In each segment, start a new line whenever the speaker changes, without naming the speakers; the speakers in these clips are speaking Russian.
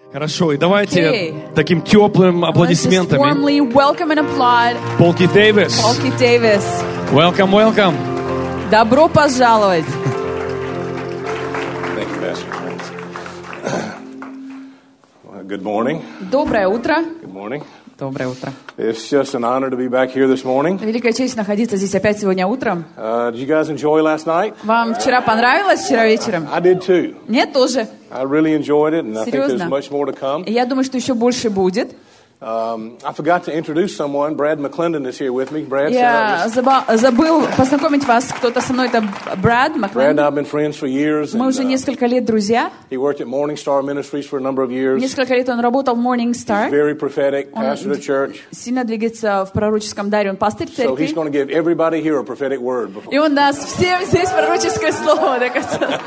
Хорошо, и давайте таким теплым аплодисментами.
Warmly welcome and applaud
Полки Дэвис.
Polky Davis.
Welcome, welcome.
Добро пожаловать.
Thank you, Pastor. Good morning.
Доброе утро.
Good morning.
Доброе утро.
It's just an honor to be back here this morning.
Великая честь находиться здесь опять сегодня утром.
Did you guys enjoy last night?
Вам вчера понравилось, вчера вечером?
I did too.
Мне тоже.
I really enjoyed it, and I think there's
Серьезно.
much more to come.
И я думаю, что еще больше будет.
I forgot to introduce someone. Brad McClendon is here with me. Brad,
Я забыл познакомить вас. Кто-то со мной, это Брэд
Brad and
Маклендон.
I have been friends for years.
Мы
And,
уже несколько лет друзья.
he worked at Morning Star Ministries for a number of years.
Несколько лет он работал в Morning Star.
Very prophetic, pastor of the church.
Сильно двигается в пророческом даре. Он пастырь
So he's
церкви.
going to give everybody here a prophetic word. Before.
И он даст всем здесь пророческое слово. Так это-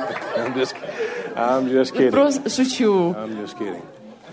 I'm just kidding.
Просто шучу.
I'm just kidding.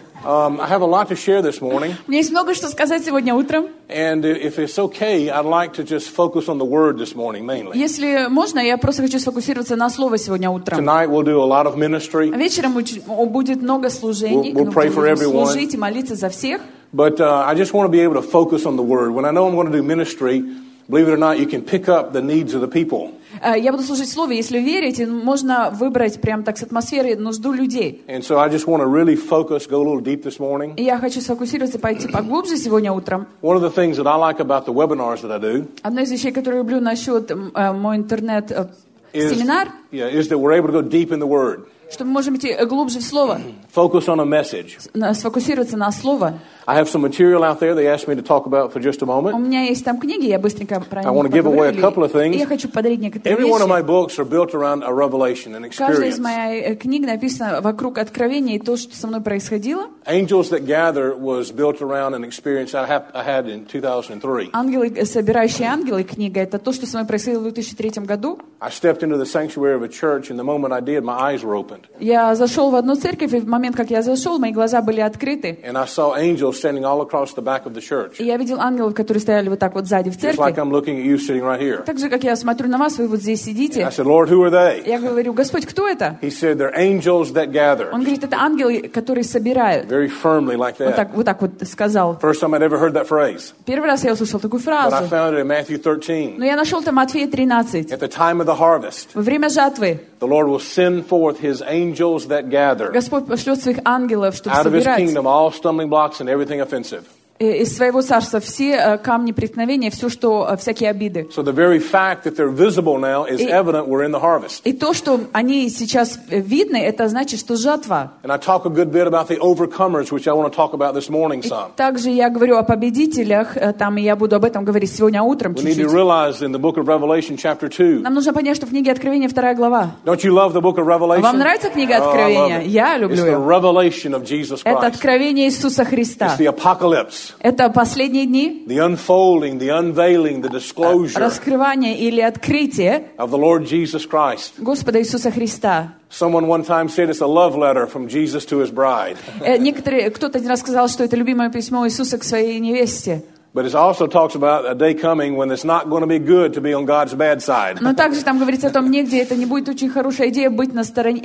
I have a lot to share this morning,
У меня есть много что сказать сегодня утром.
and if it's okay, I'd like to just focus on the Word this morning mainly.
Если можно, я просто хочу сфокусироваться на слово сегодня утром.
Tonight we'll do a lot of ministry,
Вечером будет много служений.
We'll pray
Мы
for
будем
everyone.
служить и молиться за всех.
but I just want to be able to focus on the Word. When I know I'm going to do ministry, believe it or not, you can pick up the needs of the people.
Я буду служить слове. Если верите, можно выбрать прям так с атмосферой нужду людей.
And so I just want to really focus, go a little deep this morning.
И я хочу сфокусироваться, пойти поглубже сегодня утром.
One of the things that I like about the webinars that I do
Одна из вещей, которую люблю насчет мой интернет-семинар,
is that we're able to go deep in the Word,
что мы можем идти глубже в слово,
focus on a message.
сфокусироваться на слово.
I have some material out there they asked me to talk about for just a
У
moment.
меня есть там книги, я быстренько про
I want to
них
give away a
поговорю.
couple of things.
И я хочу подарить некоторые
Every one of my
вещи.
books are built around a revelation, an
Каждая из
experience.
моих книг написана вокруг откровения и то, что со мной происходило.
Angels That Gather was built around an experience I had in 2003.
«Ангелы, собирающие ангелы» книга — это то, что со мной происходило в 2003 году.
I stepped into the sanctuary of a church, and the moment I did, my eyes were opened.
Я зашел в одну церковь, и в момент, как я зашел, мои глаза были открыты.
And I saw angels standing all across the back of the church.
И я видел ангелов, которые стояли вот так вот сзади в
Just like
церкви.
I'm looking at you sitting right here.
Так же, как я смотрю на вас, вы вот здесь
I
сидите.
said, Lord, who are they?
Я говорю: Господь, кто это?
He said, they're angels that gather.
Он говорит: это ангелы, которые собирают.
Very firmly like that.
Вот так вот сказал.
First time I'd ever heard that phrase.
Первый раз я услышал такую
But I
фразу.
found it in Matthew 13.
Но я нашел там Матфея 13.
At the time of the harvest,
Во время жатвы
the Lord will send forth His angels that gather
Господь пошлет своих ангелов, чтобы
out of His
собирать
kingdom all stumbling blocks and everything offensive.
из своего царства все камни преткновения, все, что всякие обиды.
So the very fact that they're visible now is evident we're in the harvest.
И то, что они сейчас видны, это значит, что жатва.
And I talk a good bit about the overcomers, which I want to talk about this morning some.
Также я говорю о победителях, там, и я буду об этом говорить сегодня утром
We need to
чуть-чуть.
realize in the book of Revelation, chapter 2.
Нам нужно понять, что в книге Откровения 2 глава.
Don't you love the book of Revelation?
Вам нравится книга
Oh, I love
Откровения?
it.
Я
It's
люблю
the
ее.
revelation of Jesus
Это
Christ.
откровение Иисуса Христа.
It's the apocalypse,
Это последние дни,
the unfolding, the unveiling, the disclosure
раскрывание или открытие
of the Lord Jesus Christ.
Господа Иисуса Христа.
Someone one time said it's a love letter from Jesus to His bride.
Кто-то один раз сказал, что это любимое письмо Иисуса к своей невесте.
But it also talks about a day coming when it's not going to be good to be on God's bad side.
Но также там говорится о том, нигде это не будет очень хорошая идея быть на стороне,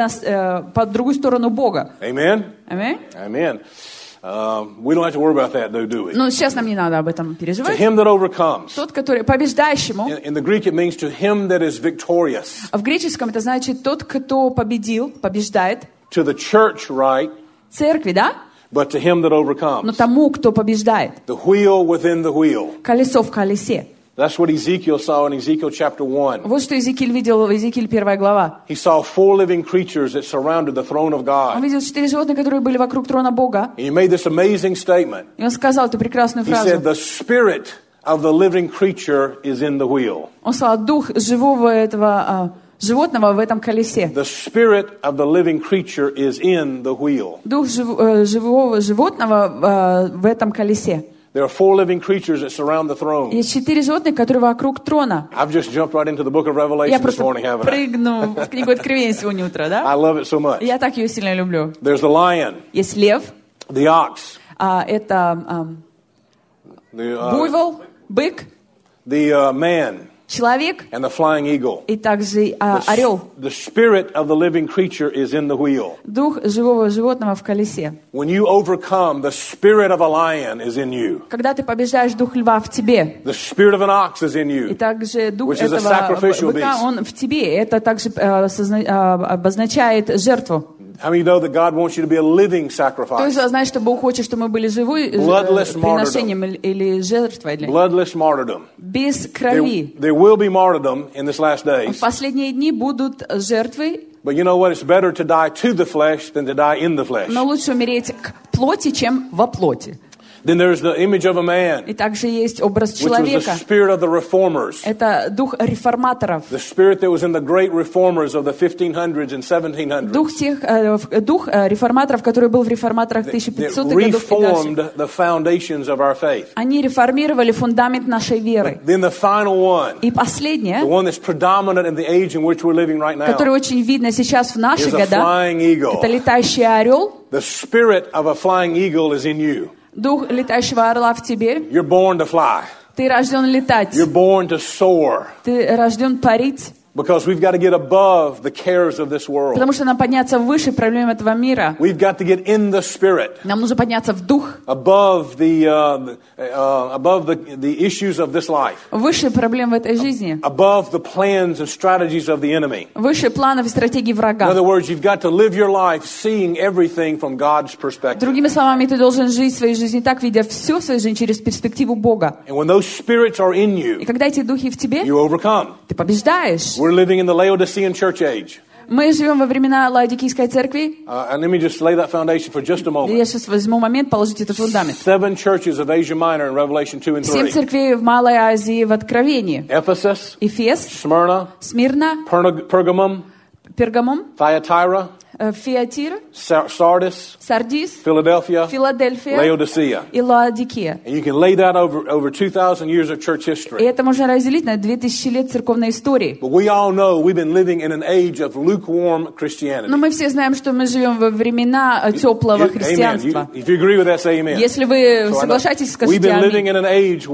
по другую сторону Бога.
Amen?
Аминь.
Amen. We don't have to worry about that, do we?
Но сейчас нам не надо об этом
To
переживать.
him that overcomes.
Тот, который побеждающему,
In the Greek it means to him that is victorious.
в греческом это значит тот, кто победил, побеждает.
To the church, right?
Церкви, да?
But to him that
Но
overcomes.
тому, кто побеждает.
The wheel within the wheel.
Колесо в колесе.
That's what Ezekiel saw in Ezekiel chapter 1.
Вот что Иезекииль видел в Иезекииль 1 глава.
He saw 4 living creatures that surrounded the throne of
Он
God.
видел 4 животных, которые были вокруг трона Бога.
And he made this amazing statement.
И он сказал эту прекрасную
He said,
фразу.
the spirit of the living creature is in the wheel.
Он сказал: дух живого этого животного в этом колесе.
The spirit of the living creature is in the wheel.
Дух живого животного в этом колесе.
There are 4 living creatures that surround the throne.
Есть 4 животных, которые вокруг трона.
I've just jumped right into the book of
Я
Revelation this
просто
morning, haven't I?
прыгну в книгу Откровения сегодня утро,
I
да?
love it so much.
Я так ее сильно люблю.
There's the lion,
Есть лев,
the ox,
это
the
буйвол, бык,
man,
человек
and the flying eagle.
и также орел.
The spirit of the living creature is in the wheel.
Дух живого животного в колесе.
When you overcome, the spirit of a lion is in you.
Когда ты побеждаешь, дух льва в тебе.
The spirit of an ox is in
И
you.
также дух
Which is a
этого
sacrificial
быка,
beast.
он в тебе. Это также обозначает жертву.
How many know that God wants you to be a living
То
sacrifice?
есть, знаешь, что Бог хочет, чтобы мы были живы
Bloodless
приношением или жертвой.
Bloodless martyrdom.
Без крови.
There will be martyrdom in this last
В
days.
последние дни будут жертвы,
But you know what? It's better to die to the flesh than to die in the flesh.
но лучше умереть к плоти, чем во плоти.
Then there's the image of a man,
И также есть образ
which was the
человека.
spirit of the reformers.
Это дух реформаторов.
The spirit that was in the great reformers of the 1500s and 1700s.
Дух реформаторов, который был в реформаторах
That
1500-х годов и
reformed
дальше.
the foundations of our faith.
Они реформировали фундамент нашей веры.
Then the final one,
И
the
последнее,
one that's predominant in the age in which we're living right now,
которое очень видно сейчас в наши
is a
года,
flying eagle.
это летающий орел.
The spirit of a flying eagle is in you.
Дух летающего орла в тебе.
You're born to fly.
Ты рожден летать.
You're born to soar.
Ты рожден парить.
Because we've got to get above the cares of this world.
Потому что нам подняться выше проблем этого мира.
We've got to get in the spirit.
Нам нужно подняться в дух.
Above the issues of this life.
Выше проблем в этой жизни.
Above the plans and strategies of the enemy.
Выше планов и стратегий
In
врага.
other words, you've got to live your life seeing everything from God's perspective.
Другими словами, ты должен жить своей жизнью так, видя всю свою жизнь через перспективу Бога.
And when those spirits are in
И
you,
когда эти духи в тебе,
you overcome.
ты побеждаешь.
We're living in the Laodicean church age.
Мы живем во времена Лаодикийской церкви.
And let me just lay that foundation for just a
И
moment.
я сейчас возьму момент положить этот фундамент.
7 churches of Asia Minor in Revelation 2 and
7
3.
церквей в Малой Азии в Откровении.
Ephesus,
Эфес,
Smyrna,
Смирна,
Pergamum,
Пергамум,
Thyatira,
Фиатир,
Sardis,
Сардис,
Philadelphia,
Филадельфия
Laodicea.
и Лаодикия.
And you can lay that over 2,000 years of church
И
history.
это можно разделить на 2000 лет церковной истории.
But we all know we've been living in an age of lukewarm
Но
Christianity.
мы все знаем, что мы живем во времена теплого
Amen.
христианства.
If you agree with that, say amen.
Если вы
So I know-
соглашаетесь,
We've
скажите
been living
аминь.
in an age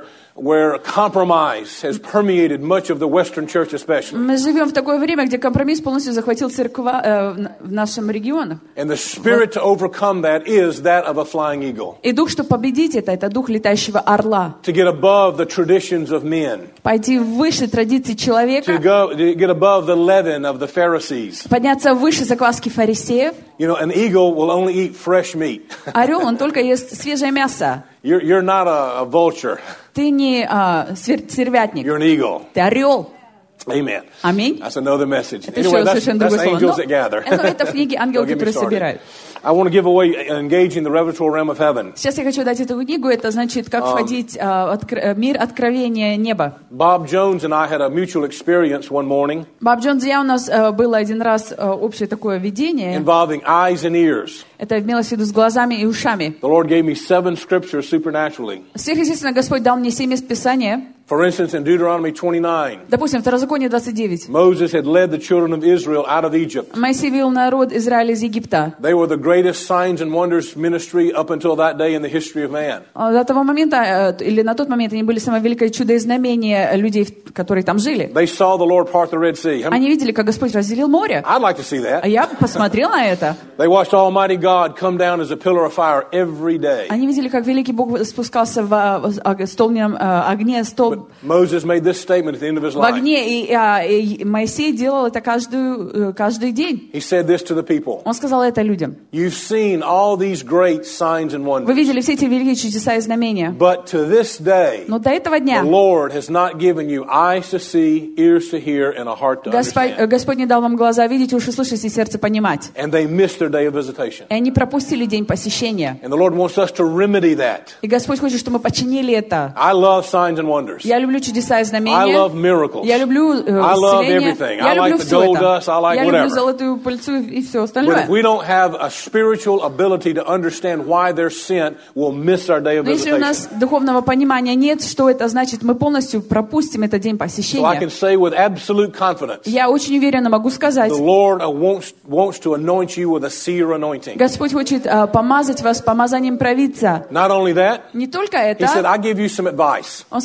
where compromise has permeated much of the Western church especially.
Мы живем в такое время, где компромисс полностью захватил церква в нашем регионе.
And the spirit to overcome that is that of a flying eagle.
И дух, чтобы победить это дух летающего орла.
To get above the traditions of men.
Пойти выше традиций человека,
To get above the leaven of the Pharisees.
подняться выше закваски фарисеев.
You know, an eagle will only eat fresh meat.
Орел, он только ест свежее мясо.
You're not a vulture.
Ты не стервятник,
You're an eagle.
ты орел.
Amen.
Аминь.
That's another message.
Это
Anyway,
еще совершенно другое слово.
angels that gather.
Это в книге «Ангелы,
Don't get me
которые
started.
собирают».
I want to give away engaging the revelatory realm of heaven.
Сейчас я хочу дать эту книгу. Это значит, как входить в мир откровения неба.
Bob Jones and I had a mutual experience one morning
Боб Джонс и я, у нас было один раз общее такое видение.
involving eyes and ears.
Это имелось в виду с глазами и ушами.
The Lord gave me 7 scriptures supernaturally.
Сверхъестественно, Господь дал мне 7 мест Писания.
For instance, in Deuteronomy 29,
Допустим, Второзаконие 29.
Moses had led the children of Israel out of Egypt.
Моисей вел народ Израиля из Египта.
They were the greatest signs and wonders ministry up until that day in the history of man.
До того момента, или на тот момент, они были самое великое чудо и знамение людей, которые там жили.
They saw the Lord part the Red Sea.
Они видели, как Господь разделил море.
I'd like to see
А
that.
я посмотрел на это.
They watched Almighty God come down as a pillar of fire every day.
Они видели, как великий Бог спускался в столбном огне, столб
Moses made this statement at the end of his
в
life.
огне, и Моисей делал это каждый день.
He said this to the people.
Он сказал это людям.
You've seen all these great signs and
Вы
wonders.
видели все эти великие чудеса и знамения.
But to this day,
Но до этого
the
дня
Lord has not given you eyes to see, ears to hear, and a heart to understand.
Господь не дал вам глаза видеть, уши слышать и сердце понимать.
And they missed their day of visitation.
И они пропустили день посещения.
And the Lord wants us to remedy that.
И Господь хочет, чтобы мы починили это.
I love signs and wonders.
Я люблю чудеса и
I
знамения.
love miracles.
Я люблю
I love
исцеление.
everything.
Я
I
люблю
like the
все
gold
это.
dust. I like
Я люблю
whatever.
золотую пыльцу и все
But
остальное.
if we don't have a spiritual ability to understand why they're sent, we'll miss our day of
Но если у
visitation.
нас духовного понимания нет, что это значит, мы полностью пропустим этот день
So I can
посещения.
say with absolute confidence,
Я очень уверенно могу сказать,
the Lord wants to anoint you with a seer anointing.
Господь хочет помазать вас помазанием провидца.
Not only that,
Не только
He said,
это.
I give you some advice.
Он скажет, я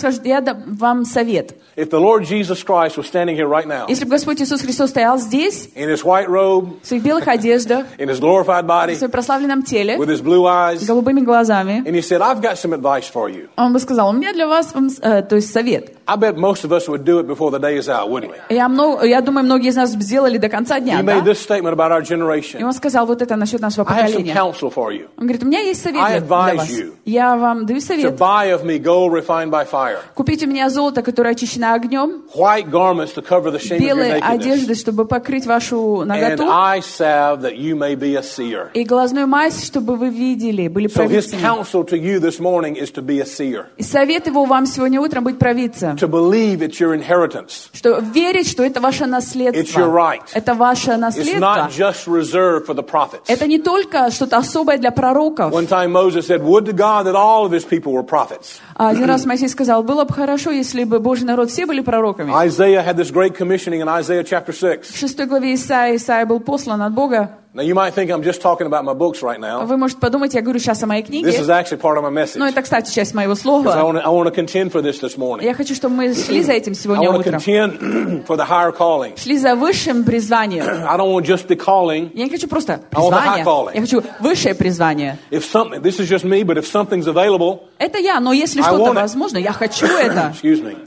надо вам совет.
If the Lord Jesus Christ was standing here right now,
Если бы Господь Иисус Христос стоял здесь,
in His white robe,
в своих белых одеждах,
in His glorified
в
body,
своем прославленном теле,
with His blue eyes,
с голубыми глазами,
and He said, I've got some advice for you.
Он бы сказал, у меня для вас, то есть совет.
I bet most of us would do it before the day is out, wouldn't we?
Я думаю, многие из нас сделали до конца дня,
He
да?
made this statement about our
И
generation.
он сказал вот это насчет нашего
I have some
поколения.
counsel for you.
Он говорит, у меня есть совет
I
для
advise
вас.
you
Я вам даю
To
совет.
buy of me gold refined by fire,
Купите у меня золото, которое очищено огнем,
white garments to cover the shame of your
белые
nakedness,
одежды, чтобы покрыть вашу
and
наготу,
eye salve that you may be a seer.
и глазную мазь, чтобы вы видели, были
So His
провидцами.
counsel to you this morning is to be a seer,
И совет его вам сегодня утром быть провидцем.
to believe it's your inheritance.
Что верить, что это ваше
It's your
наследство.
right.
Это ваше
It's
наследство.
not just reserved for the prophets.
Это не только что-то особое для пророков.
One time Moses said, would to God that all of his people were prophets.
Один раз Моисей сказал, было бы хорошо, если бы Божий народ все были пророками.
Isaiah had this great commissioning in Isaiah chapter 6.
В 6 главе Исаия был послан от Бога.
Now you might think I'm just talking about my books right now.
Вы можете подумать, я говорю сейчас о моей
This
книге.
is actually part of my message.
Но это, кстати, часть моего
Because
слова.
I want to contend for this morning.
Я хочу, чтобы мы шли за этим
I
сегодня
want to
утром.
contend for the higher calling.
Шли за высшим призванием.
I don't want just the calling.
Я не хочу просто
I want the high
призвание.
calling.
Я хочу высшее призвание.
If something, this is just me, but if something's available,
Это я, но если
I
что-то
want it.
возможно, я хочу это.
excuse me,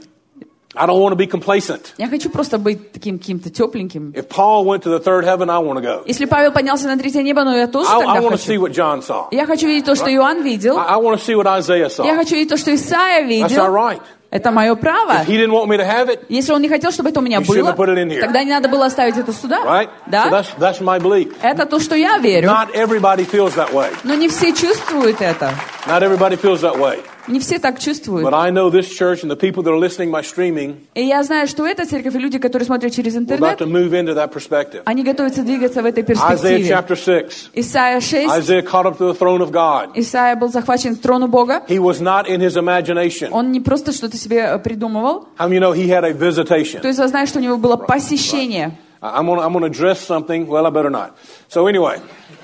I don't want to be complacent.
Я хочу просто быть таким каким-то тепленьким.
If Paul went to the third heaven, I want to go.
Если Павел поднялся на третье небо, но я тоже
I
тогда
want to see
хочу.
what John saw.
Я хочу видеть то, что Иоанн видел.
I want to see what Isaiah saw.
Я хочу видеть то, что Исаия
That's our
видел.
right.
Это мое право.
If he didn't want me to have it,
Если он не хотел, чтобы это у меня
You shouldn't
было,
have put it in here.
тогда не надо было оставить это сюда.
right?
Да?
So that's my belief.
Это то, что я верю.
Not everybody feels that way.
Но не все чувствуют это.
Not everybody feels that way.
Не все так чувствуют.
But I know this church and the people that are listening by streaming
И я знаю, что эта церковь и люди, которые смотрят через
are about
интернет,
to move into that perspective.
они готовятся двигаться в этой
Isaiah
перспективе.
chapter 6.
Исайя 6.
Isaiah caught up to the throne of God.
Исайя был захвачен к трону Бога.
He was not in his imagination.
Он не просто что-то себе придумывал.
How many know he had a visitation?
То есть вы знаете, что у него было посещение.
I'm going to address something. Well, I better not. So anyway.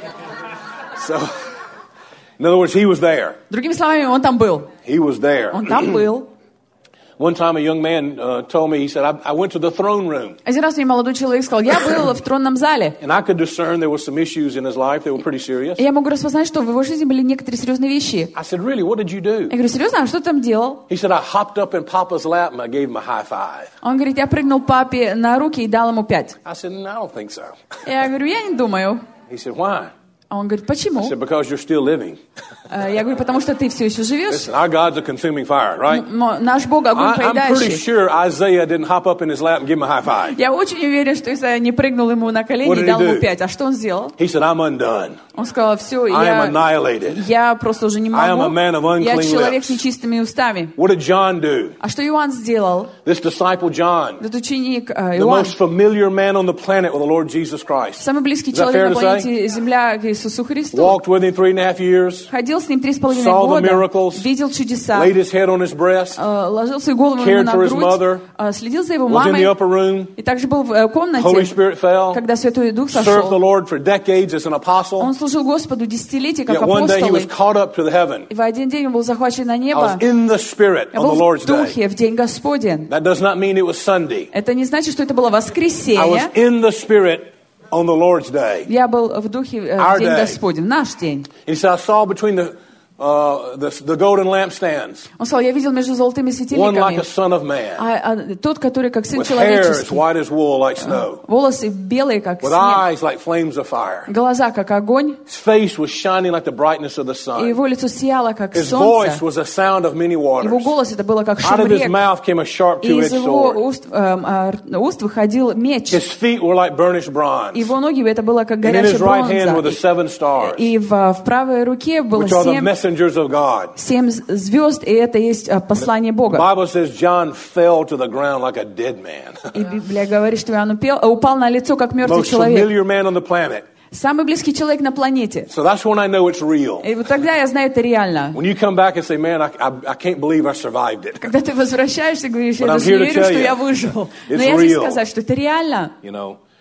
In other words, he was there.
Другими словами, он там был.
He was there.
Он там был.
One time a young man told me, he said, I went to the throne room.
Один раз мне молодой человек сказал, я был в тронном зале.
And I could discern there were some issues in his life that were pretty serious.
И я могу распознать, что в его жизни были некоторые серьезные вещи.
I said, really, what did you do?
Я говорю, серьезно, а что ты там делал?
He said, I hopped up in Papa's lap and I gave him a high five.
Он говорит, я прыгнул папе на руки и дал ему 5.
I said, no, I don't think so.
Я говорю, я не думаю.
He said, why?
А он говорит, почему?
I said, because you're still living.
Я говорю, потому что ты все еще живешь.
Listen, our God's a consuming fire, right?
Наш Бог огонь
I'm pretty
поедающий.
sure Isaiah didn't hop up in his lap and give him a high five.
Я очень уверен, что Исайя не прыгнул ему на
What
колени
did
и
he
дал ему
do?
5. А что он сделал?
He said, I'm undone.
Он сказал, все,
I am annihilated.
я просто уже не
I am a
могу.
man of unclean
Я человек
lips.
с нечистыми устами.
What did John do?
А что Иоанн сделал?
This disciple John,
Этот ученик
the
Иоанн,
most familiar man on the planet with the Lord Jesus Christ.
самый близкий
Is that
человек
fair
на
to
планете Земля к Иисусу Христу.
Walked with him 3.5 years,
Ходил с ним 3,5
saw the
года,
miracles,
видел чудеса,
laid his head on his breast,
ложил свою голову ему
cared
на
for his mother,
грудь, следил за его
was in the
мамой,
upper room,
и также был в
Holy
комнате,
Spirit fell,
когда Святой Дух
served the
сошел.
Lord for decades as an apostle.
Он служил Господу десятилетия как
Yet one day he was
апостол.
caught up to the heaven.
И в один день он был захвачен на
I
небо.
was in the Spirit
Я
on the
был в
Lord's day.
духе в день Господень.
That does not mean it was Sunday.
Это не значит, что это было
I was
воскресенье.
in the Spirit on the Lord's day.
Я был в духе
Our
в день
day.
Господень, наш день.
He said, I saw between the golden lampstands,
Он сказал, я видел между золотыми
one like a
светильниками,
son of man,
тот, который как сын
with hair as
человеческий,
white as wool like snow,
волосы белые, как
with
снег,
eyes like flames of fire.
глаза, как огонь,
His face was shining like the brightness of the
и
sun.
его лицо сияло, как
His voice
солнце.
was a sound of many
Его
waters.
голос, это было как
Out
шум
of his
рек,
mouth came a sharp
и из
two-edged
его
sword.
уст выходил меч.
His feet were like burnished bronze.
Его ноги, это было как
And in
горячая
his right hand were the
бронза.
7 stars,
И в правой руке было
which are the
7
messengers of God.
звезд, и это есть послание
The
Бога.
Bible says John fell to the ground like a dead man.
И Библия говорит, что Иоанн упал на лицо, как мертвый
Most
человек.
familiar man on the planet.
Самый близкий человек на планете.
So that's when I know it's real.
И вот тогда я знаю, это реально.
When you come back and say, man, I can't believe I survived it.
Когда ты возвращаешься и говоришь, я
But I'm
даже
here
не
to
верю,
tell
что
you,
я выжил.
it's
Но я здесь
real.
сказать, что это реально.
You know,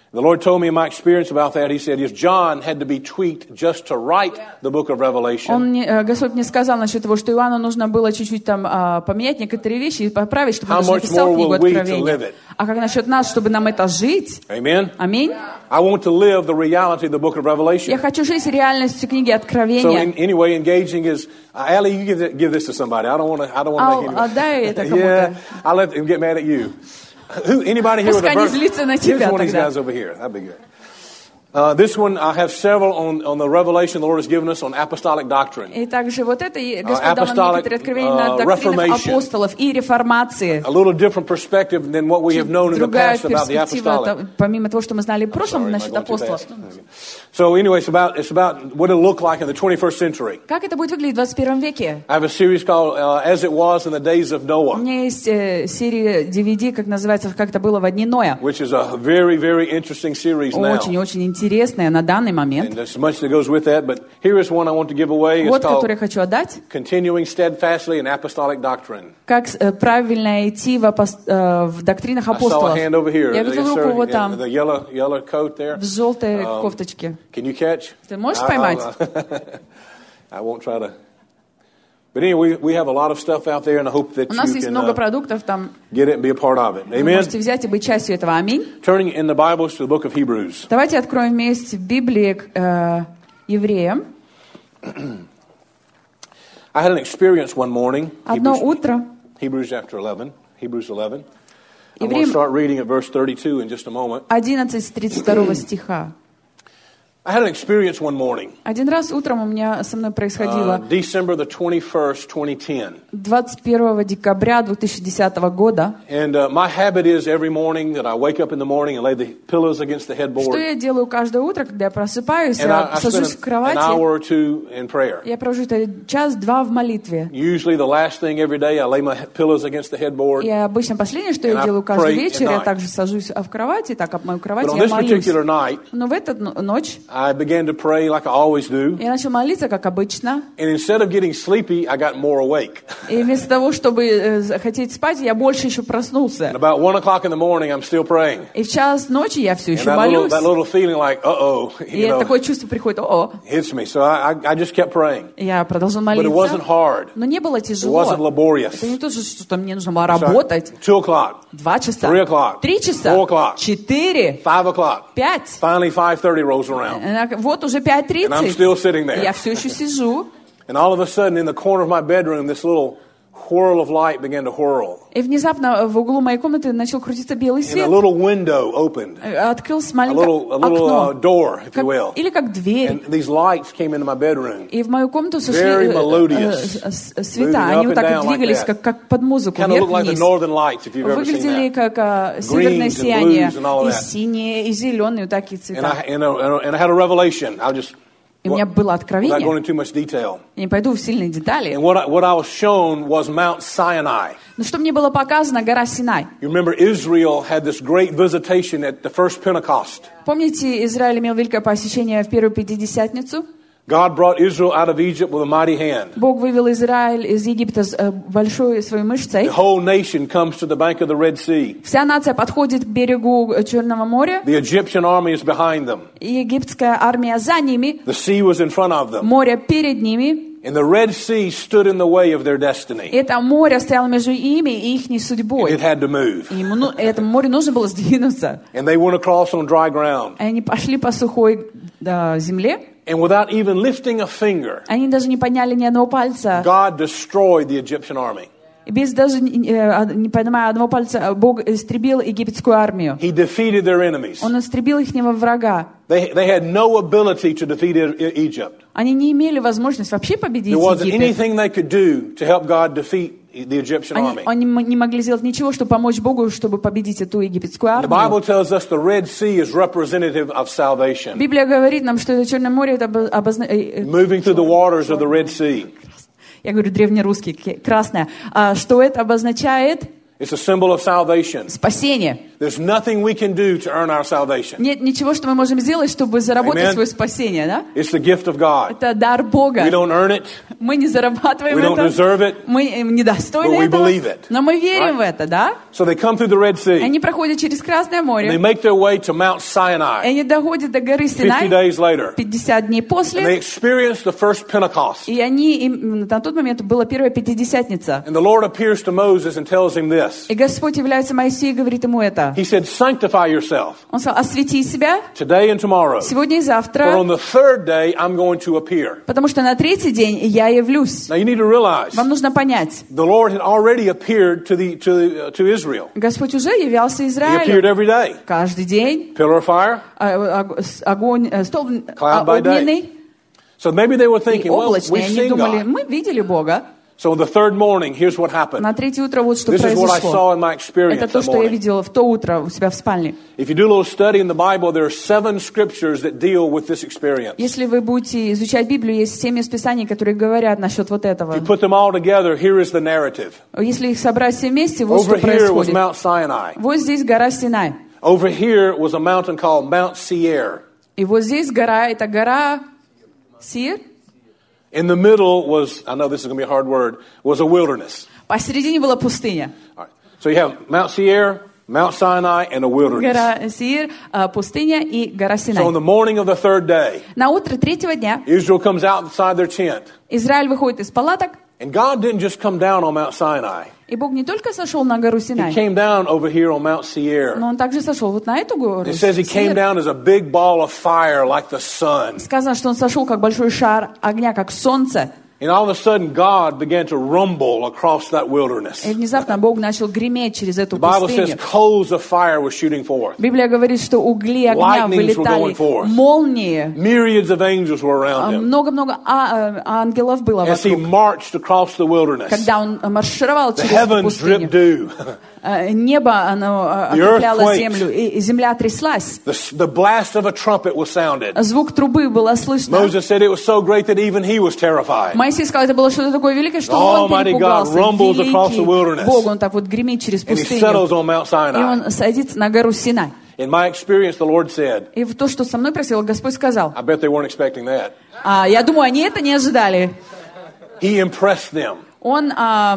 The Lord told me in my experience about that, He said, if John had to be tweaked just to write the book of Revelation,
Господь мне сказал насчет того, что Иоанну нужно было чуть-чуть там поменять некоторые вещи и поправить, чтобы он написал книгу Откровения. А как насчет нас, чтобы нам это жить?
Amen.
Аминь.
I want to live the reality of the book of Revelation.
Я хочу жить реальностью книги
So
Откровения.
anyway, engaging is, Allie, you give this to somebody. I don't want to.
Отдай это кому-то.
Yeah, I'll let them get mad at you. Anybody here with a
Пускай не
verse?
злится на
Here's
тебя
one of these
тогда.
guys over here. That'd be good. This one, I have several on the revelation the Lord has given us on apostolic doctrine.
И также вот это Господь дал нам некоторые откровения на доктринах апостолов и реформации.
A little different perspective than what we have known in the
Другая
past about the apostolic.
перспектива, помимо того, что мы знали в прошлом насчет
Am I going too
апостолов.
fast? So anyway, it's about what it'll look like in the 21st century.
Как это будет выглядеть в 21 веке?
I have a series called As It Was in the Days of
У
Noah,
меня есть серия DVD, как называется, как это было во дни Ноя.
which is a very, very interesting series now.
Очень-очень интересная на данный момент.
And there's much that goes with that, but here is one I want to give away. It's
Вот,
called
который я хочу отдать.
Continuing Steadfastly in Apostolic Doctrine.
Как правильно идти в доктринах
I saw a
apostolов.
hand over here.
Я видел
Yes,
руку
sir.
вот
Yeah,
там,
the yellow coat there.
в желтой кофточке.
Can you catch?
Ты можешь поймать?
I won't try to. But anyway, we have a lot of stuff out there, and I hope that
У нас
you
есть
can
много продуктов, там
get it and be a part of it.
вы
Amen.
можете взять и быть частью этого. Аминь.
Turning in the Bibles to the book of Hebrews.
Давайте откроем вместе в Библии к Евреям.
I had an experience one morning.
Одно утро.
Hebrews chapter 11. Hebrews 11. I'm going to
Евреям
start reading at verse 32 in just a moment.
11 с 32 стиха.
I had an experience one morning.
Один раз утром со мной происходило
December the 21st, 2010.
21 декабря 2010 года.
And my habit is every morning that I wake up in the morning and lay the pillows against the headboard.
Что я делаю каждое утро, когда я просыпаюсь,
And
я
I
сажусь в
spend an hour
кровати,
or two in prayer.
я провожу час-два в молитве.
Usually the last thing every day I lay my pillows against the headboard.
И обычно последнее, что
And
я
I
делаю каждый
pray
вечер,
at
я
night.
также сажусь в кровати, так об мою кровать,
But on
я
this
молюсь.
particular night,
Но в эту ночь
I began to pray like I always do.
я начал молиться, как обычно.
And instead of getting sleepy, I got more awake.
И вместо того, чтобы хотеть спать, я больше еще проснулся.
And about 1 o'clock in the morning, I'm still praying.
И в час ночи я все
And
еще молюсь.
that little feeling like,
И такое чувство приходит,
hits me. So I just kept praying.
Я продолжал
But it wasn't
молиться.
hard.
Но не было
It
тяжело.
wasn't laborious.
Это не то, что мне нужно было
So
работать.
2 o'clock,
2 часа,
3 o'clock,
3 часа,
4 o'clock,
4,
5 o'clock.
5.
Finally, 5:30 rolls around.
Вот уже
And I'm still
5:30.
sitting there.
Я все еще сижу.
And all of a sudden, in the corner of my bedroom, this little whirl of light began to whirl.
И внезапно в углу моей комнаты начал крутиться белый
And a
свет.
little window opened.
Открылось
A
маленькое
little
окно.
door, if you will.
Или как дверь.
And these lights came into my bedroom.
И в мою комнату
Very
сошли
melodious.
света.
Moving
Они
up
вот
and
так
down
вот
like
двигались,
that.
как под музыку,
Kind of looked like the
вверх-вниз.
northern lights, if you've ever seen
Выглядели
that.
как северное
and
сияние.
blues and all
И
that.
синие, и зеленые, вот такие
And
цвета.
I had a revelation.
И у меня было
Without going
откровение.
into too much detail.
Я не пойду в сильные детали.
And what I was shown was Mount Sinai.
Но что мне было показано, гора Синай.
You remember Israel had this great visitation at the first Pentecost.
Помните, Израиль имел великое посещение в первую Пятидесятницу?
God brought Israel out of Egypt with a mighty hand.
Бог вывел Израиль из Египта с большой своей мышцей.
The whole nation comes to the bank of the Red Sea.
Вся нация подходит к берегу Черного моря.
The Egyptian army is behind them.
И египетская армия за ними.
The sea was in front of them.
Море перед ними.
And the Red Sea stood in the way of their destiny.
Это море стояло между ими и их судьбой.
It had to move.
И этому морю нужно было сдвинуться.
And they went across on dry ground.
И они пошли по сухой земле.
And without even lifting a finger,
Они даже не подняли ни одного пальца.
God destroyed the Egyptian army.
Без даже не поднимая одного пальца, Бог истребил египетскую армию.
He defeated their enemies.
Он истребил ихнего врага.
They had no ability to defeat Egypt.
Они не имели возможности вообще победить
There wasn't
Египет.
anything they could do to help God defeat the Egyptian army.
Они не могли сделать ничего, чтобы помочь Богу, чтобы победить эту египетскую
The Bible
армию.
tells us the Red Sea is representative of salvation.
Библия говорит нам, что это Черное море, это
Moving through the waters of the Red Sea.
я говорю древнерусский, красное, что это обозначает?
It's a symbol of salvation.
Спасение.
There's nothing we can do to earn our salvation.
Нет ничего, что мы можем сделать, чтобы заработать
Amen.
свое спасение, да?
It's the gift of God.
Это дар Бога.
We don't earn it.
Мы не зарабатываем
We don't
это.
deserve it.
Мы недостойны
But we
этого.
believe it.
Но мы верим в это, да?
So they come through the Red Sea.
Они проходят через Красное
They
море.
make their way to Mount
И
Sinai
они доходят до горы
50
Синай
days later.
50 дней
And they
после.
experience the first Pentecost.
И на тот момент была первая Пятидесятница.
And the Lord appears to Moses and tells him this.
И Господь является Моисею и говорит ему это.
He said, sanctify yourself
Он сказал, освети себя
today and tomorrow.
сегодня и
For
завтра,
on the third day, I'm going to appear.
потому что на третий день я явлюсь.
Now you need to realize
Вам нужно понять,
the Lord had already appeared to Israel.
Господь уже являлся
He appeared
Израилю
every day.
каждый день.
Pillar of fire.
Огонь, стол
Cloud by day.
огненный
So maybe they were
и
thinking, well,
облачный.
we've
Они
seen
думали,
God.
мы видели Бога.
So the third morning, here's what happened.
На третье утро вот что
This is what I
произошло.
saw in my experience
Это то,
that
что я
morning.
видела в то утро у себя в спальне.
If you do a little study in the Bible, there are 7 scriptures that deal with this experience.
Если вы будете изучать Библию, есть 7 из Писаний, которые говорят насчет вот этого.
If you put them all together, here is the narrative.
Если их собрать все вместе, вот что
Over here was
происходит.
Mount Sinai.
Вот здесь гора Синай.
Over here was a mountain called Mount Seir.
И вот здесь гора, это гора Сир.
In the middle was, I know this is going to be a hard word, was a wilderness.
Посередине была пустыня.
All right. So you have Mount Seir, Mount Sinai, and a wilderness.
Гора Сир, пустыня и гора
So on
Синай.
the morning of the third day,
На утро третьего дня
Israel comes outside their tent.
Израиль выходит из палаток,
And God didn't just come down on Mount Sinai.
и Бог не только сошел на гору
He
Синай,
came down over here on Mount Seir.
но Он также сошел вот на эту гору.
It says he came
Сир.
down as a big ball of fire like the sun.
Сказано, что Он сошел как большой шар огня, как солнце.
And all of a sudden, God began to rumble across that wilderness.
И внезапно Бог начал греметь через эту
The Bible says
пустыню.
coals of fire were shooting forth.
Библия говорит, что угли огня
Lightnings were going
вылетали,
forth.
молнии.
Myriads of angels were around him.
Много-много ангелов было
As he
вокруг.
marched across the wilderness,
Когда Он маршировал
the
через
heavens
пустыню,
dripped dew.
небо оно
The earth
окропляло
quaked.
землю, и земля тряслась.
The blast of a trumpet was sounded.
Звук трубы было слышно.
Moses said it was so great that even he was terrified.
Моисей сказал, это было что-то такое великое, что он
Almighty God
перепугался.
rumbles across the wilderness.
Великий Бог, Он так вот гремит через
And he
пустыню.
settles on Mount
И
Sinai.
Он садится на гору Синай.
In my experience, the Lord said,
И то, что со мной просил, Господь сказал.
I bet they weren't expecting that.
Я думаю, они это не ожидали.
He impressed them.
Он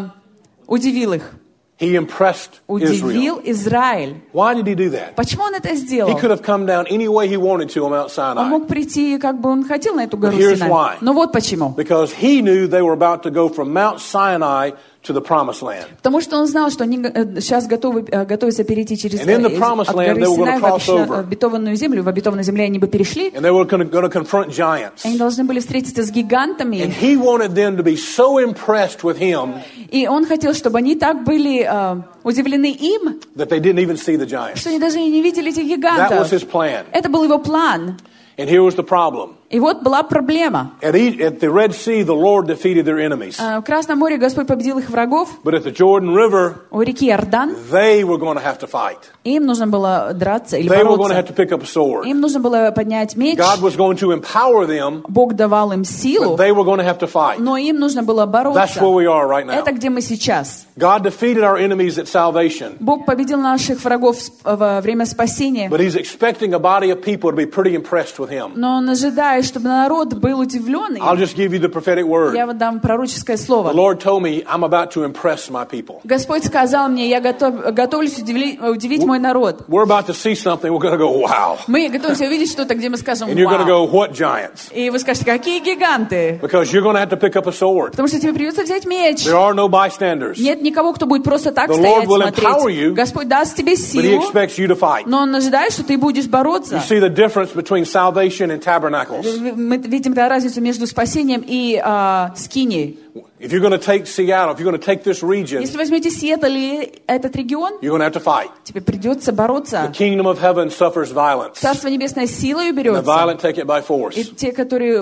удивил их.
He impressed Israel.
Удивил Израиль.
Why did he do that?
Почему он это
He
сделал?
could have come down any way he wanted to on Mount
Он
Sinai.
мог прийти, как бы он хотел, на эту гору
here's
Синай.
why.
Но вот почему.
Because he knew they were about to go from Mount Sinai to the Promised Land.
Потому что он знал, что они сейчас готовятся перейти через
And in the Promised
от
Land,
горы
they were
Синай
gonna cross over.
в обетованную землю. В обетованной земле они бы перешли.
And they were going to confront giants.
Они должны были встретиться с
And
гигантами.
he wanted them to be so impressed with him
И он хотел, чтобы они так были удивлены им,
that they didn't even see the giants.
что они даже и не видели этих
That was
гигантов.
his plan.
Это был его план.
And here was the problem.
И вот была проблема.
At the Red Sea, the Lord defeated their enemies.
В Красном море Господь победил их врагов.
But at the Jordan River,
У реки Иордан
they were going to have to fight.
им нужно было драться или
They were going to have
бороться.
to pick up a sword.
Им нужно было поднять меч.
God was going to empower them,
Бог давал им силу,
but they were going to have to fight.
но им нужно было
That's
бороться.
where we are right now.
Это где мы сейчас.
God defeated our enemies at salvation,
Бог победил наших врагов во время спасения,
but He's expecting a body of people to be pretty impressed with Him.
но Он ожидает, чтобы народ был удивлен.
I'll just give you the prophetic word.
Я вам дам пророческое
The
слово.
Lord told me I'm about to impress my people.
Господь сказал мне, я готовлюсь удивить мой народ.
We're about to see something. We're going to go, wow.
Мы готовимся увидеть что-то, где мы скажем
And you're going to
«Вау».
go, what giants?
И вы скажете, какие гиганты?
Because you're going to have to pick up a sword.
Потому что тебе придется взять меч.
There are no bystanders,
Нет никого, кто будет просто так
The
стоять,
Lord will empower
смотреть.
you,
Господь даст тебе
but He
силу,
expects you to fight.
но Он ожидает, что ты будешь
You
бороться.
see the difference between salvation and tabernacles.
Мы видим разницу между спасением и скинией.
If you're going to take Seattle, if you're going to take this region,
Если возьмете Сиэтл или этот регион,
you're going to have to fight.
тебе придется
The
бороться.
kingdom of heaven suffers violence.
Царство Небесное силой
The
берется.
violent take it by
И
force.
те, которые...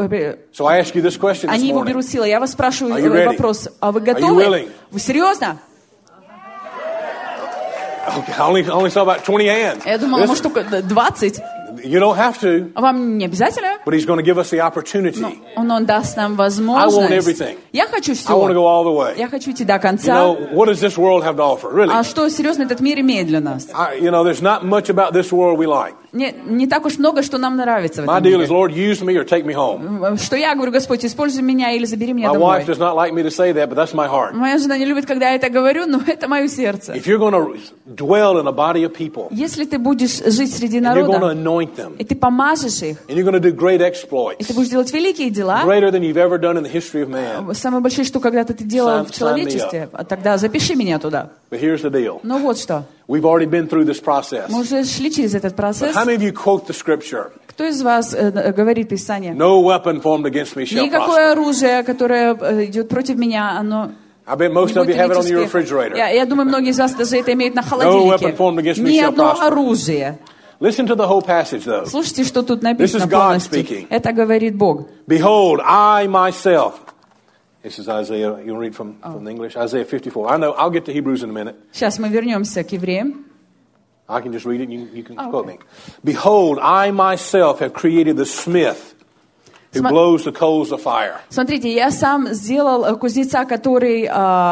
So I ask you this question this
Они его
morning.
берут силой. Я вас спрашиваю
Are you ready?
вопрос. А вы
Are you
готовы?
willing?
Вы серьезно?
Okay, I only saw about 20 hands.
Я думала, может, только 20.
You don't have to.
Вам не обязательно.
But He's going to give us the opportunity.
Он даст нам
I want
возможность.
everything.
Я хочу
I want to
все.
go all the way.
Я хочу идти до конца.
You know, what does this world have to offer? Really?
А что серьезно этот мир имеет для нас?
You know, there's not much about this world we like.
Не так уж много, что нам нравится в
My
этом
deal is,
мире.
Lord, use me or take me home.
Что я говорю, Господь, используй меня или забери меня
My
домой.
wife does not like me to say that, but that's my heart.
Моя жена не любит, когда я это говорю, но это мое сердце.
If you're going to dwell in a body of people,
Если ты будешь жить среди
and you're going to
народа,
anoint them,
и ты помажешь их,
and you're going to do great
и
exploits,
ты будешь делать великие дела,
greater than you've ever done in the history of man.
самое большое, что когда-то ты делал в
Sign me
человечестве, тогда запиши меня туда.
But here's the deal.
Ну вот что.
We've already been through this process.
Мы уже шли через этот
But
процесс.
how many of you quote the scripture?
Кто из вас говорит Писание?
No weapon formed against me shall
Никакое
prosper.
оружие, которое идет против меня, оно
I bet most
не
of you
будет
have it
иметь
on your
успеха.
refrigerator.
Я думаю, многие из вас даже это имеют на
weapon formed against
холодильнике.
me
Ни
shall
одно
prosper.
оружие.
Listen to the whole passage, though.
Слушайте, что тут
This
написано
is God
полностью.
speaking.
Это говорит Бог.
Behold, I myself. This is Isaiah. You'll read from the English. Isaiah 54. I know. I'll get to Hebrews in a minute.
Сейчас мы вернемся к евреям.
I can just read it and you can quote me. Behold, I myself have created the smith who blows the coals of fire.
Смотрите, я сам сделал кузнеца, который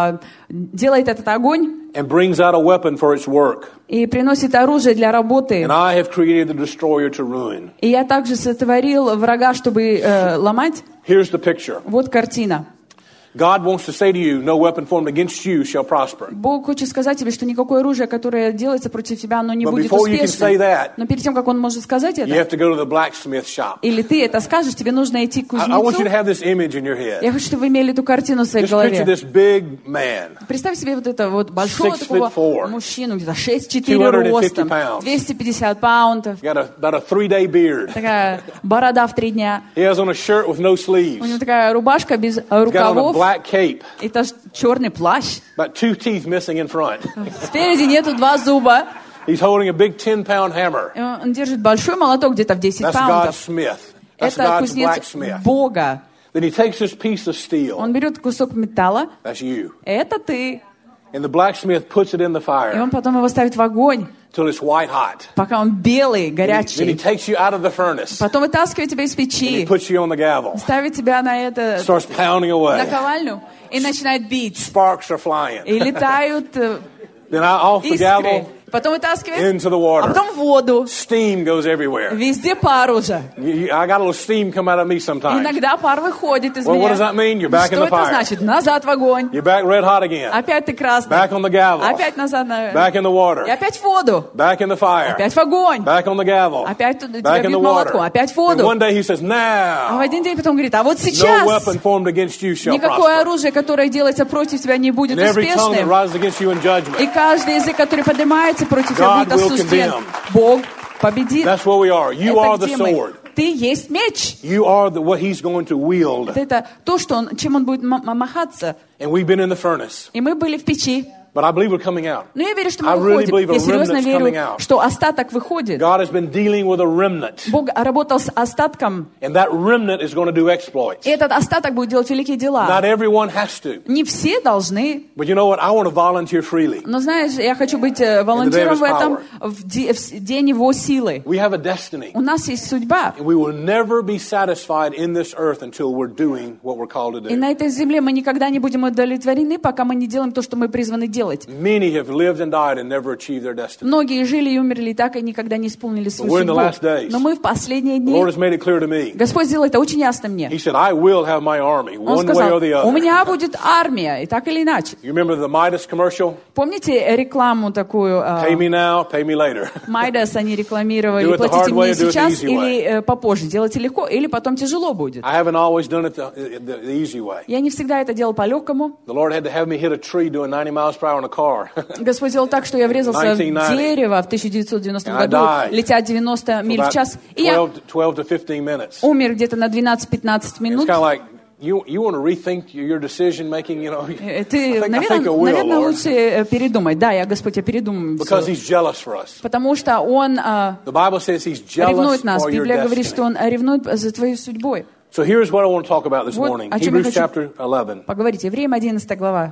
делает этот огонь
And brings out a weapon for its work.
и приносит оружие для работы.
And I have created the destroyer to ruin.
И я также сотворил врага, чтобы ломать.
Here's the picture.
Вот картина.
God wants to say to you, no weapon formed against you shall prosper.
Бог хочет сказать тебе, что никакое оружие, которое делается против тебя, оно не
But
будет
before you can say
успешным.
that,
Но перед тем, как он может сказать
you
это,
have to go to the blacksmith shop.
или ты это скажешь, тебе нужно идти к
I want you to
кузнецу.
have this image in your head.
Я хочу, чтобы вы имели эту картину в своей
Just picture
голове.
this big man,
Представь себе вот это вот большого
6'4",
такого мужчину, где-то 6'4"
250
ростом,
pounds.
250 паунтов,
got about a 3-day beard.
такая борода в 3 дня.
He has on a shirt with no
У
sleeves.
него такая рубашка без
He's got on a
рукавов,
black cape,
и черный плащ.
about 2 teeth missing in front.
Спереди нету 2 зуба.
He's holding a big 10-pound hammer.
И он держит большой молоток где-то в 10
That's God's
паунтов.
smith. That's
Это
God's
кузнец
blacksmith.
Бога.
Then he takes this piece of steel.
Он берет кусок металла.
That's you.
Это ты.
And the blacksmith puts it in the
И
fire
он потом его ставит в огонь,
till it's white hot.
пока он белый,
Then he
горячий.
takes you out of the furnace.
Потом вытаскивает тебя из
And he
печи,
puts you on the gavel.
ставит тебя на это,
Starts pounding
на
away.
ковальню и начинает бить.
Sparks are flying.
И летают
Then off the
искры.
gavel
Потом вытаскивает,
into the
а
water.
потом в воду.
Steam goes everywhere.
Везде пар уже.
I got a little steam come out of me sometimes.
Иногда пар выходит из
Well, what does
меня.
that mean? You're back in
Что
the
это
fire.
значит? Назад в огонь.
You're back red hot again.
Опять ты красный.
Back on the gavel.
Опять назад на...
Back in the
И
water.
опять в воду.
Back in the fire.
Опять в огонь.
Back on the gavel.
Опять тебя
Back in
бьют
the
молотком.
water.
Опять в
And
воду.
one day he says,
А в
now,
один день потом говорит, а вот
no
сейчас
weapon formed against you shall
никакое
prosper.
оружие, которое делается против тебя, не будет
And every tongue that
успешным.
rises against you in
И
judgment.
каждый язык, который поднимается против тебя,
God
будет
will
осужден.
condemn.
Бог победит.
That's where we are. You are
Это
the
где мы?
sword.
Ты есть меч.
You are what he's going to wield.
Это то, что чем он будет махаться.
And we've been in the furnace.
И мы были в печи.
But I believe we're coming out.
Но я верю, что мы
I really believe
выходим.
a
Я серьезно
remnant's coming
верю,
out.
что остаток выходит.
God has been dealing with a remnant.
Бог работал с остатком.
And that remnant is going to do exploits.
И этот остаток будет делать великие дела.
Not everyone has to.
Не все должны.
But you know what? I want to volunteer freely.
Но знаешь, я хочу быть волонтером в этом в день его силы.
We have a destiny.
У нас есть судьба.
And we will never be satisfied in this earth until we're doing what we're called to
И
do.
на этой земле мы никогда не будем удовлетворены, пока мы не делаем то, что мы призваны делать.
Many have lived and died and never achieved their destiny.
Многие жили и умерли, и так и никогда не исполнили свою
We're in the
судьбу.
last days.
Но мы в последние
The
дни.
Lord has made it clear to me.
Господь сделал это очень ясно мне.
He said, I will have my army,
Он
one way
сказал,
or the
у
other.
меня будет армия, и так или иначе.
You remember the Midas commercial?
Помните рекламу такую?
Pay me now, pay me later.
Майдас они рекламировали.
Do it the
Платите
hard way,
мне
do it the
сейчас
easy way.
или попозже. Делайте легко, или потом тяжело будет.
I haven't always done it the easy way.
Я не всегда это делал по-легкому.
The Lord had to have me hit a tree doing 90 miles per hour in a car.
Господь сделал так, что я врезался в
1990.
дерево в 1990
And I
году,
died
летя 90 миль в
About
час. И я
12 to 15 minutes.
умер где-то на 12-15
It's
минут.
kind of like, you want to rethink your decision making, you know.
Ты,
I think I will,
наверное,
Lord.
лучше передумать. Да, я, Господь, я передумаю.
Because He's jealous for us.
Потому что Он
The Bible says He's jealous
ревнует нас.
for your
Библия говорит, что
destiny.
Он ревнует за твоей судьбой.
So here's what I want to talk about this
Вот
morning.
о чем я
Hebrews
хочу
chapter 11.
поговорить. Евреям 11 глава.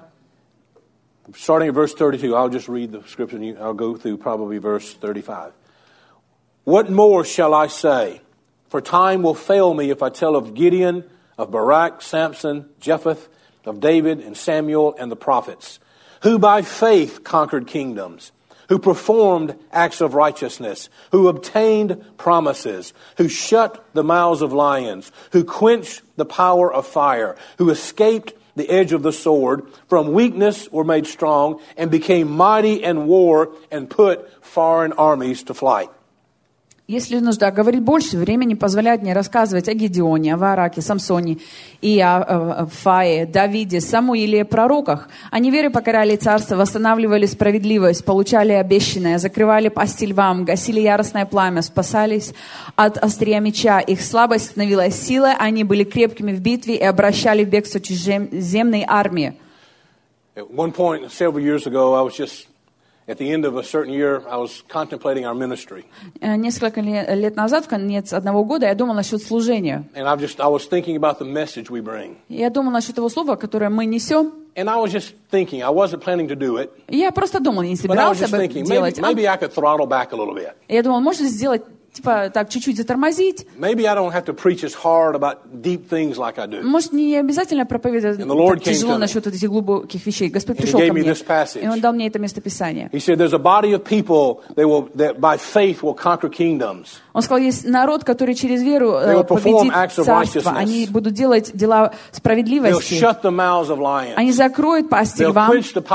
Starting at verse 32, I'll just read the scripture and I'll go through probably verse 35. What more shall I say? For time will fail me if I tell of Gideon, of Barak, Samson, Jephthah, of David and Samuel and the prophets, who by faith conquered kingdoms, who performed acts of righteousness, who obtained promises, who shut the mouths of lions, who quenched the power of fire, who escaped the edge of the sword, from weakness were made strong, and became mighty in war, and put foreign armies to flight.
Если нужно говорить больше, времени позволяет мне рассказывать о Гедеоне, о Вараке, Самсоне и о Фае, Давиде, Самуиле, пророках. Они верой покоряли царство, восстанавливали справедливость, получали обещанное, закрывали пасти львам, гасили яростное пламя, спасались от острия меча. Их слабость становилась силой, они были крепкими в битве и обращали в бегство чужеземные армии.
At one point, several years ago, I was just at the end of a certain year, I was contemplating our ministry.
Несколько лет назад, в конец одного года, я думал насчет служения.
And I was thinking about the message we bring.
Я думал насчет того слова, которое мы несем.
And I was just thinking, I wasn't planning to do it.
Я просто думал, не собирался об этом делать.
Maybe I could throttle back a little bit.
Я думал, можно сделать типа так чуть-чуть затормозить.
Maybe I don't have to preach as hard about deep things like I do.
Может, не обязательно проповедовать так тяжело насчет этих глубоких вещей. Господь пришел ко мне, и Он дал мне это местописание.
He said, "There's a body of people that by faith will conquer kingdoms."
Он сказал, есть народ, который через веру победит царство. Они будут делать дела справедливости.
They'll shut the mouths of lions.
Они закроют пасти львам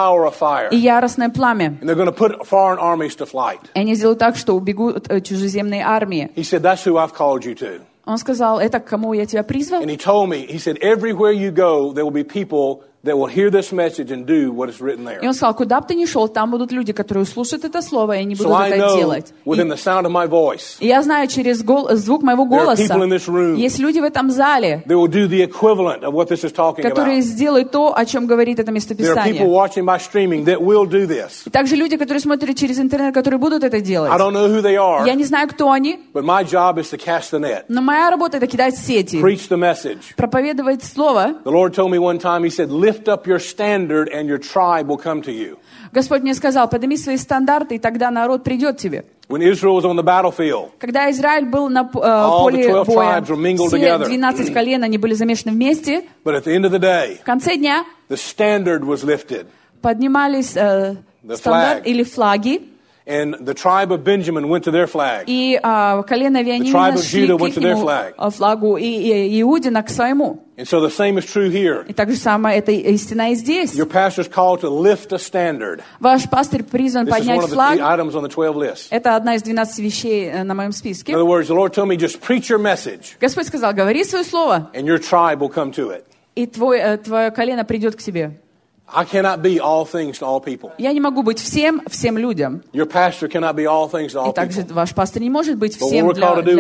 и яростное пламя.
And they're going to put foreign armies to flight.
И они сделают так, что убегут чужеземные армии.
He said, "That's who I've called you to."
Он сказал, это к кому я тебя призвал?
And he told me, he said, everywhere you go, there will be people that will hear this message and do what is written there.
И он сказал, куда бы ты ни шел, там будут люди, которые услышат это слово, и они будут это делать.
Within the sound of my voice,
и я знаю, через звук моего голоса, есть люди в этом зале,
they will do the equivalent of what this is talking about.
которые сделают то, о чем говорит это местописание.
There are people watching by streaming that will do this.
И также люди, которые смотрят через интернет, которые будут это делать.
I don't know who they are.
Я не знаю, кто они.
But my job is to cast the net.
Но моя работа это кидать сети.
Preach the message.
Проповедовать слово.
The Lord told me one time, He said, lift up your standard and your tribe will come to you.
Господь мне сказал, подними свои стандарты, и тогда народ придет к тебе.
When Israel was on the battlefield,
когда Израиль был на поле боя, все 12 колен, они были замешаны вместе.
But at the end of the day,
в конце дня
the standard was lifted.
Поднимались стандарт или флаги.
And the tribe of Benjamin went to their flag.
И колено Вениамина шли к ихнему флагу, и Иудина к своему.
And so the same is true here.
И так же самое это истина и здесь.
Your pastor's called to lift a standard.
Ваш пастырь призван поднять флаг.
This is one of the items on the 12 list.
Это одна из 12 вещей на моем списке.
In other words, the Lord told me just preach your message.
Господь сказал, говори свое слово.
And your tribe will come to it.
И твое колено придет к тебе.
I cannot be all things to all people.
Я не могу быть всем людям.
Your pastor cannot be all things to all people.
И также ваш пастор не может быть всем
для всех людей.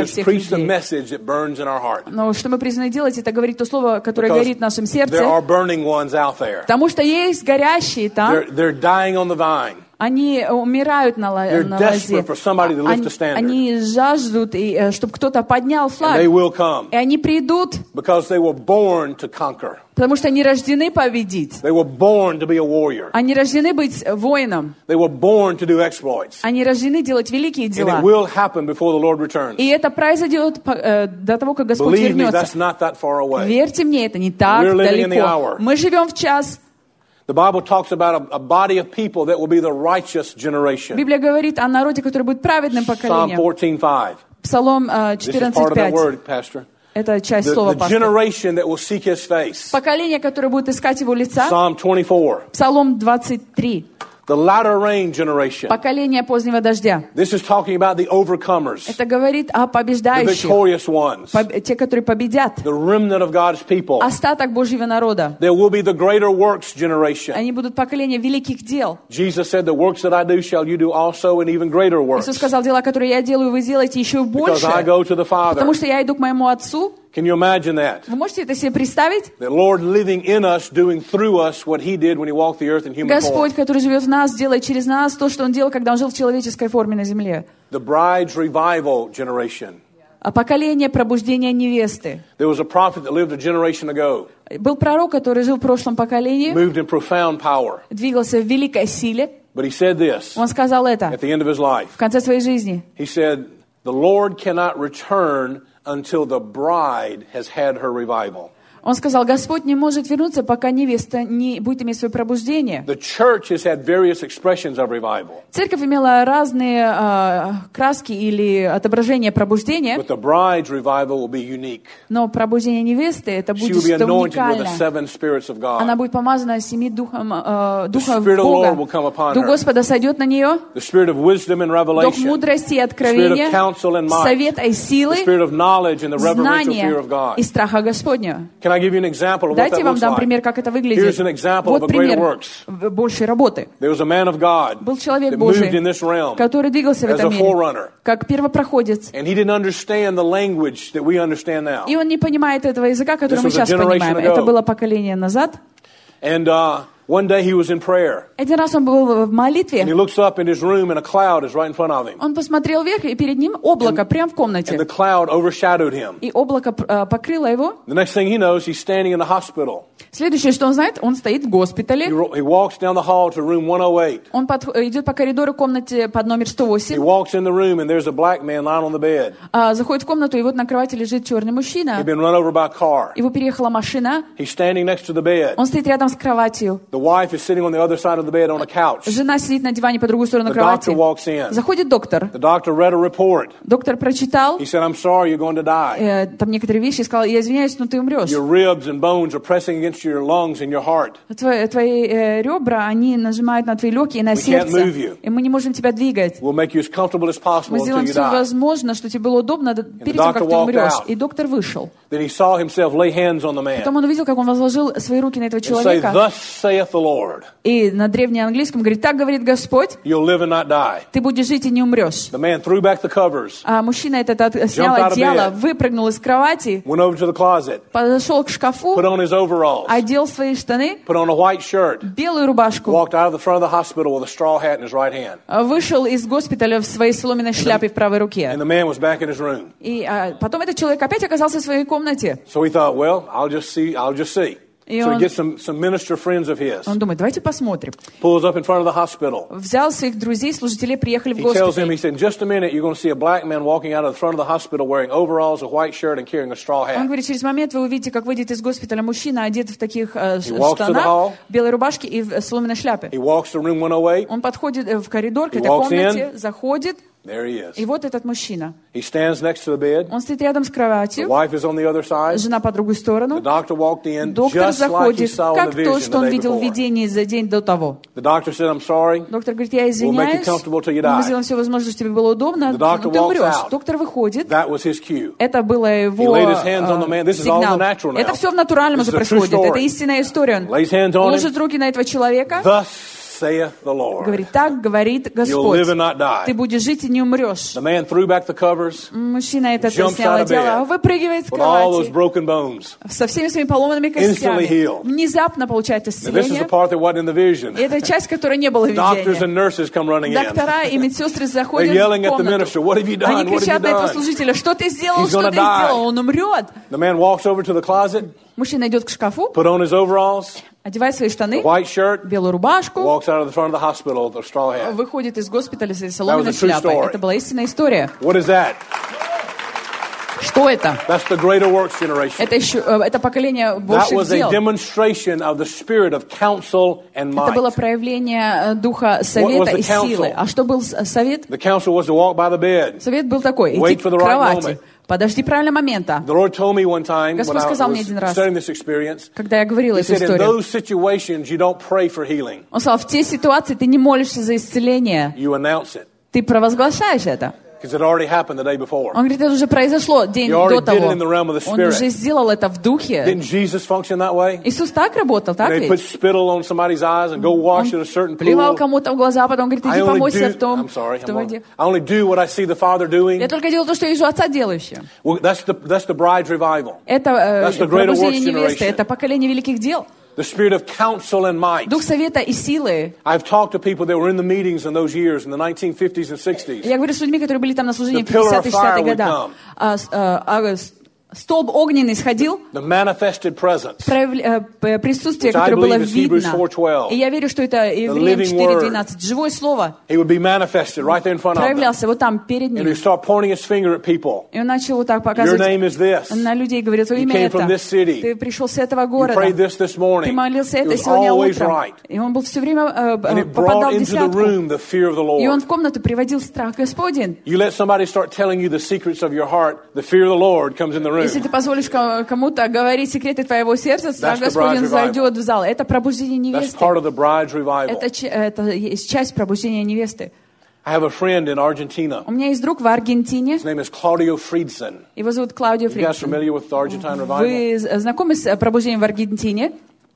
Но что мы призваны делать, это говорить то слово, которое горит в нашем сердце.
There are burning ones out there.
Потому что есть горящие там.
They're dying on the vine.
Они умирают на лозе. Они жаждут, чтобы кто-то поднял флаг. И они придут, потому что они рождены победить. Они рождены быть воином. Они рождены делать великие дела. И это произойдет до того, как Господь вернется. Верьте мне, это не так далеко. Мы живем в час.
The Bible talks about a body of people that will be the righteous generation.
Библия говорит о народе, который будет праведным поколением.
Psalm 14:5.
Псалом 14:5. Это часть слова пастора. Поколение, которое будет искать его лица.
Psalm 24.
Псалом 23.
The latter rain generation.
Поколение позднего дождя.
This is talking about the overcomers.
Это говорит о побеждающих.
The victorious ones.
Те, которые победят.
The remnant of God's people.
Остаток Божьего народа.
There will be the greater works generation.
Они будут поколение великих дел.
Jesus said, "The works that I do shall you do also, and even greater works."
Иисус сказал, дела, которые я делаю, вы сделаете еще больше.
Because I go to the Father.
Потому что я иду к моему Отцу.
Can you imagine that?
Вы можете это себе представить?
The Lord living in us, doing through us what He did when He walked the earth in human form.
Господь, который живет в нас, делает через нас то, что Он делал, когда Он жил в человеческой форме на земле.
The bride's revival generation.
Поколение пробуждения невесты.
There was a prophet that lived a generation ago.
Был пророк, который жил в прошлом поколении.
Moved in profound power.
Двигался в великой силе.
But he said this.
Он сказал это.
At the end of his life.
В конце своей жизни.
He said, the Lord cannot return until the bride has had her revival.
Он сказал, Господь не может вернуться, пока невеста не будет иметь свое пробуждение.
The church has had various expressions of revival.
Церковь имела разные краски или отображения пробуждения,
But the bride's revival will be unique.
но пробуждение невесты это
She
будет
will be
что-то
anointed with the
уникальное.
seven spirits of
Она
God.
будет помазана семи духом Духа
Spirit of the
Бога.
Lord will come upon
Дух
her.
Господа сойдет на нее.
The spirit of wisdom and
Дух
revelation.
мудрости и
The spirit
откровения,
of counsel and might.
совета и
The
силы,
spirit of knowledge and the reverential fear
знания
of God.
и страха Господня.
Can I give you an example of what
Дайте
that
вам
looks
дам
like?
пример, как это
Here's
выглядит.
an example
Вот
of a greater
пример
works.
большей работы.
There was a man of God
Был человек
that moved
Божий,
in this realm
который двигался в
as
этом
a
мире,
forerunner.
как первопроходец.
And he didn't understand the language that we understand now.
И он не понимает этого языка, который
This
мы
was a
сейчас
generation
понимаем.
ago.
Это было поколение назад.
And one day he was in prayer.
Один раз он был в
And he
молитве.
looks up in his room and a cloud is right in front of him.
Он посмотрел вверх, и перед ним облако прямо в
And the
комнате.
cloud overshadowed him.
И облако покрыло его.
The next thing he knows, he's standing in the hospital.
Следующее, что он знает, он стоит в госпитале.
He walks down the hall to room 108.
Он идет по коридору комнате под номер
He
108.
walks in the room and there's a black man lying on the bed.
Заходит в комнату, и вот на кровати лежит черный мужчина.
He'd been run over by a car.
Его переехала машина.
He's standing next to the bed.
Он стоит рядом с кроватью.
The wife is sitting on the other side of the bed on a couch.
Жена сидит на диване по другую сторону
The doctor
кровати.
walks in.
Заходит доктор.
The doctor read a report.
Доктор прочитал
He said, I'm sorry, you're going to die.
там некоторые вещи и сказал, я извиняюсь, но ты умрешь.
Your ribs and bones are pressing against your lungs and your heart.
Твои ребра, они нажимают на твои легкие и на
We can't move
сердце.
you.
И мы не можем тебя двигать.
We'll make you as comfortable as possible
Мы
until
сделаем
you
все
die.
возможное, что тебе было удобно перед тем,
doctor
как ты
walked
умрешь.
out.
И доктор вышел.
Then he saw himself lay hands on the man
Потом он увидел, как он возложил свои руки на этого
and say,
человека.
Thus saith the Lord,
И на древнеанглийском говорит, так говорит Господь,
you'll live and not die.
ты будешь жить и не умрешь.
The man threw back the covers,
А мужчина этот снял
out of
одеяло,
bed.
выпрыгнул из кровати,
went over to the closet,
подошел к шкафу,
put on his overalls,
одел свои штаны,
put on a white shirt,
белую рубашку,
walked out of the front of the hospital with a straw hat in his right hand.
вышел из госпиталя в своей соломенной шляпе в правой руке.
And the man was back in his room.
И потом этот человек опять оказался в своей комнате.
So he thought, well, I'll just see.
И
So he
он-
gets some minister friends of his,
Он думает, давайте посмотрим.
pulls up in front of the hospital.
Взял своих друзей, служителей, приехали в
He tells him,
госпиталь.
he said, in just a minute, you're going to see a black man walking out of the front of the hospital wearing overalls, a white shirt, and carrying a straw
Он
hat.
говорит, через момент вы увидите, как выйдет из госпиталя мужчина, одет в таких
walks to the
штанах,
hall.
белой рубашке и в соломенной шляпе.
He walks to room 108.
Он подходит в коридор к
He
этой
walks
комнате, заходит,
There he is.
и вот этот мужчина.
He stands next to the bed.
Он стоит рядом с
The
кроватью,
wife is on the other side.
жена по другую
The
сторону.
doctor walked in
Доктор
just like he
заходит,
saw in
как
the
то,
vision
что
the
он
day
видел в
before.
видении за день до того.
The doctor said, I'm sorry.
Доктор говорит, я
make you
извиняюсь,
comfortable till you
мы
die.
сделаем все возможное, чтобы тебе было удобно,
The doctor
но ты
walks
умрешь.
out.
Доктор выходит.
That was his cue.
Это было его
laid his hands on the man. This is all in the
сигнал.
natural now.
Это все в натуральном
This
уже
is a true
происходит.
story.
Это истинная история.
Lays hands on him.
Ложит руки на этого человека,
Thus saith the Lord.
говорит, так говорит
You'll
Господь.
live and not die.
Ты будешь жить и не умрешь.
The man threw back the covers
Мужчина этот
Jumps
снял
out of
одеяло,
bed
выпрыгивает с
with all those
кровати,
broken bones.
со всеми своими поломанными
Instantly
костями.
healed.
Внезапно получает
Now, this is the
исцеление.
part that wasn't in the vision.
И это часть, которой не было
Doctors
видения.
and nurses come running in.
Доктора и медсестры заходят
They're yelling
в
at the
комнату.
minister, what have you done?
Они
What have you
кричат на этого
done?
служителя, что ты сделал,
He's
что
gonna
ты
die.
сделал, он умрет.
The man walks over to the closet,
Мужчина идет к шкафу,
put on his overalls,
одевает свои штаны,
white shirt,
белую рубашку,
walks out of the front of the hospital with a straw hat.
выходит из госпиталя с соломенной
That was a true
шляпой.
story.
Это была истинная история.
What is that?
Что это?
That's the greater works generation.
Это поколение
That
больших
was a
дел.
demonstration of the spirit of counsel and
Это было
might.
проявление духа совета
the
и силы.
counsel?
А что был совет?
The counsel was to walk by the bed.
Совет был такой: иди
Wait
к
for the right
кровати,
moment.
подожди правильного момента.
The Lord told me one time when
Господь
I
сказал
was
мне один раз,
studying this experience,
когда я говорила
He
эту
said, in
историю,
those situations, you don't pray for healing.
он сказал, в те ситуации ты не молишься за исцеление,
You announce it.
ты провозглашаешь это.
Because it already happened the day before.
Он говорит, это уже произошло день
You already
до
did it
того.
in the realm of the
Он
Spirit.
уже сделал это в духе.
Didn't Jesus function that way?
Иисус так работал, так
They put
ведь?
spittle on somebody's eyes and go wash in a certain
Плевал
pool.
кому-то в глаза, а потом говорит,
I
иди
only
помойся в
do,
том,
I'm sorry,
в той воде.
I only do what I see the Father doing.
Я только делал то, что я вижу Отца делающего.
Well, that's the bride's revival.
Это
That's the greater
пробуждение
works
невесты,
generation.
это поколение великих дел.
The spirit of counsel and might.
Дух совета и силы.
I've talked to people that were in the meetings in those years, in the 1950s and 60s.
Я говорю с людьми, которые были там на служении в
The pillar of
50-е,
fire
60-е
would
года. столб огненный сходил,
the manifested presence,
присутствие,
which I
которое было
believe is Hebrews
видно.
4:12.
И я верю, что это Евреям 4:12. Живое слово
He would be manifested right there in front of them.
проявлялся вот там, перед
And he
ним.
would start pointing his finger at people.
И он начал вот так
Your
показывать
name is this.
на людей, говорит, твое
You
имя
came
это.
from this city.
Ты пришел с этого
You
города.
prayed this morning.
Ты молился
It
это
was
сегодня
always
утром.
right.
И он был все время
And it
попадал
brought
в
into the
десятку.
room the fear of the
И он
Lord.
в комнату приводил страх Господень.
You let somebody start telling you the secrets of your heart, the fear of the Lord comes in the room.
Если ты позволишь кому-то говорить секреты твоего сердца, страх
That's the
Господень
bride's
зайдет в зал. Это пробуждение
That's
невесты.
part of the bride's revival.
Это есть часть пробуждения невесты.
I have a friend in Argentina.
У меня есть друг в Аргентине.
His name is Claudio Friedson.
Его зовут Клаудио
You guys
Фридсон.
familiar with the Argentine revival?
Вы знакомы с пробуждением в Аргентине?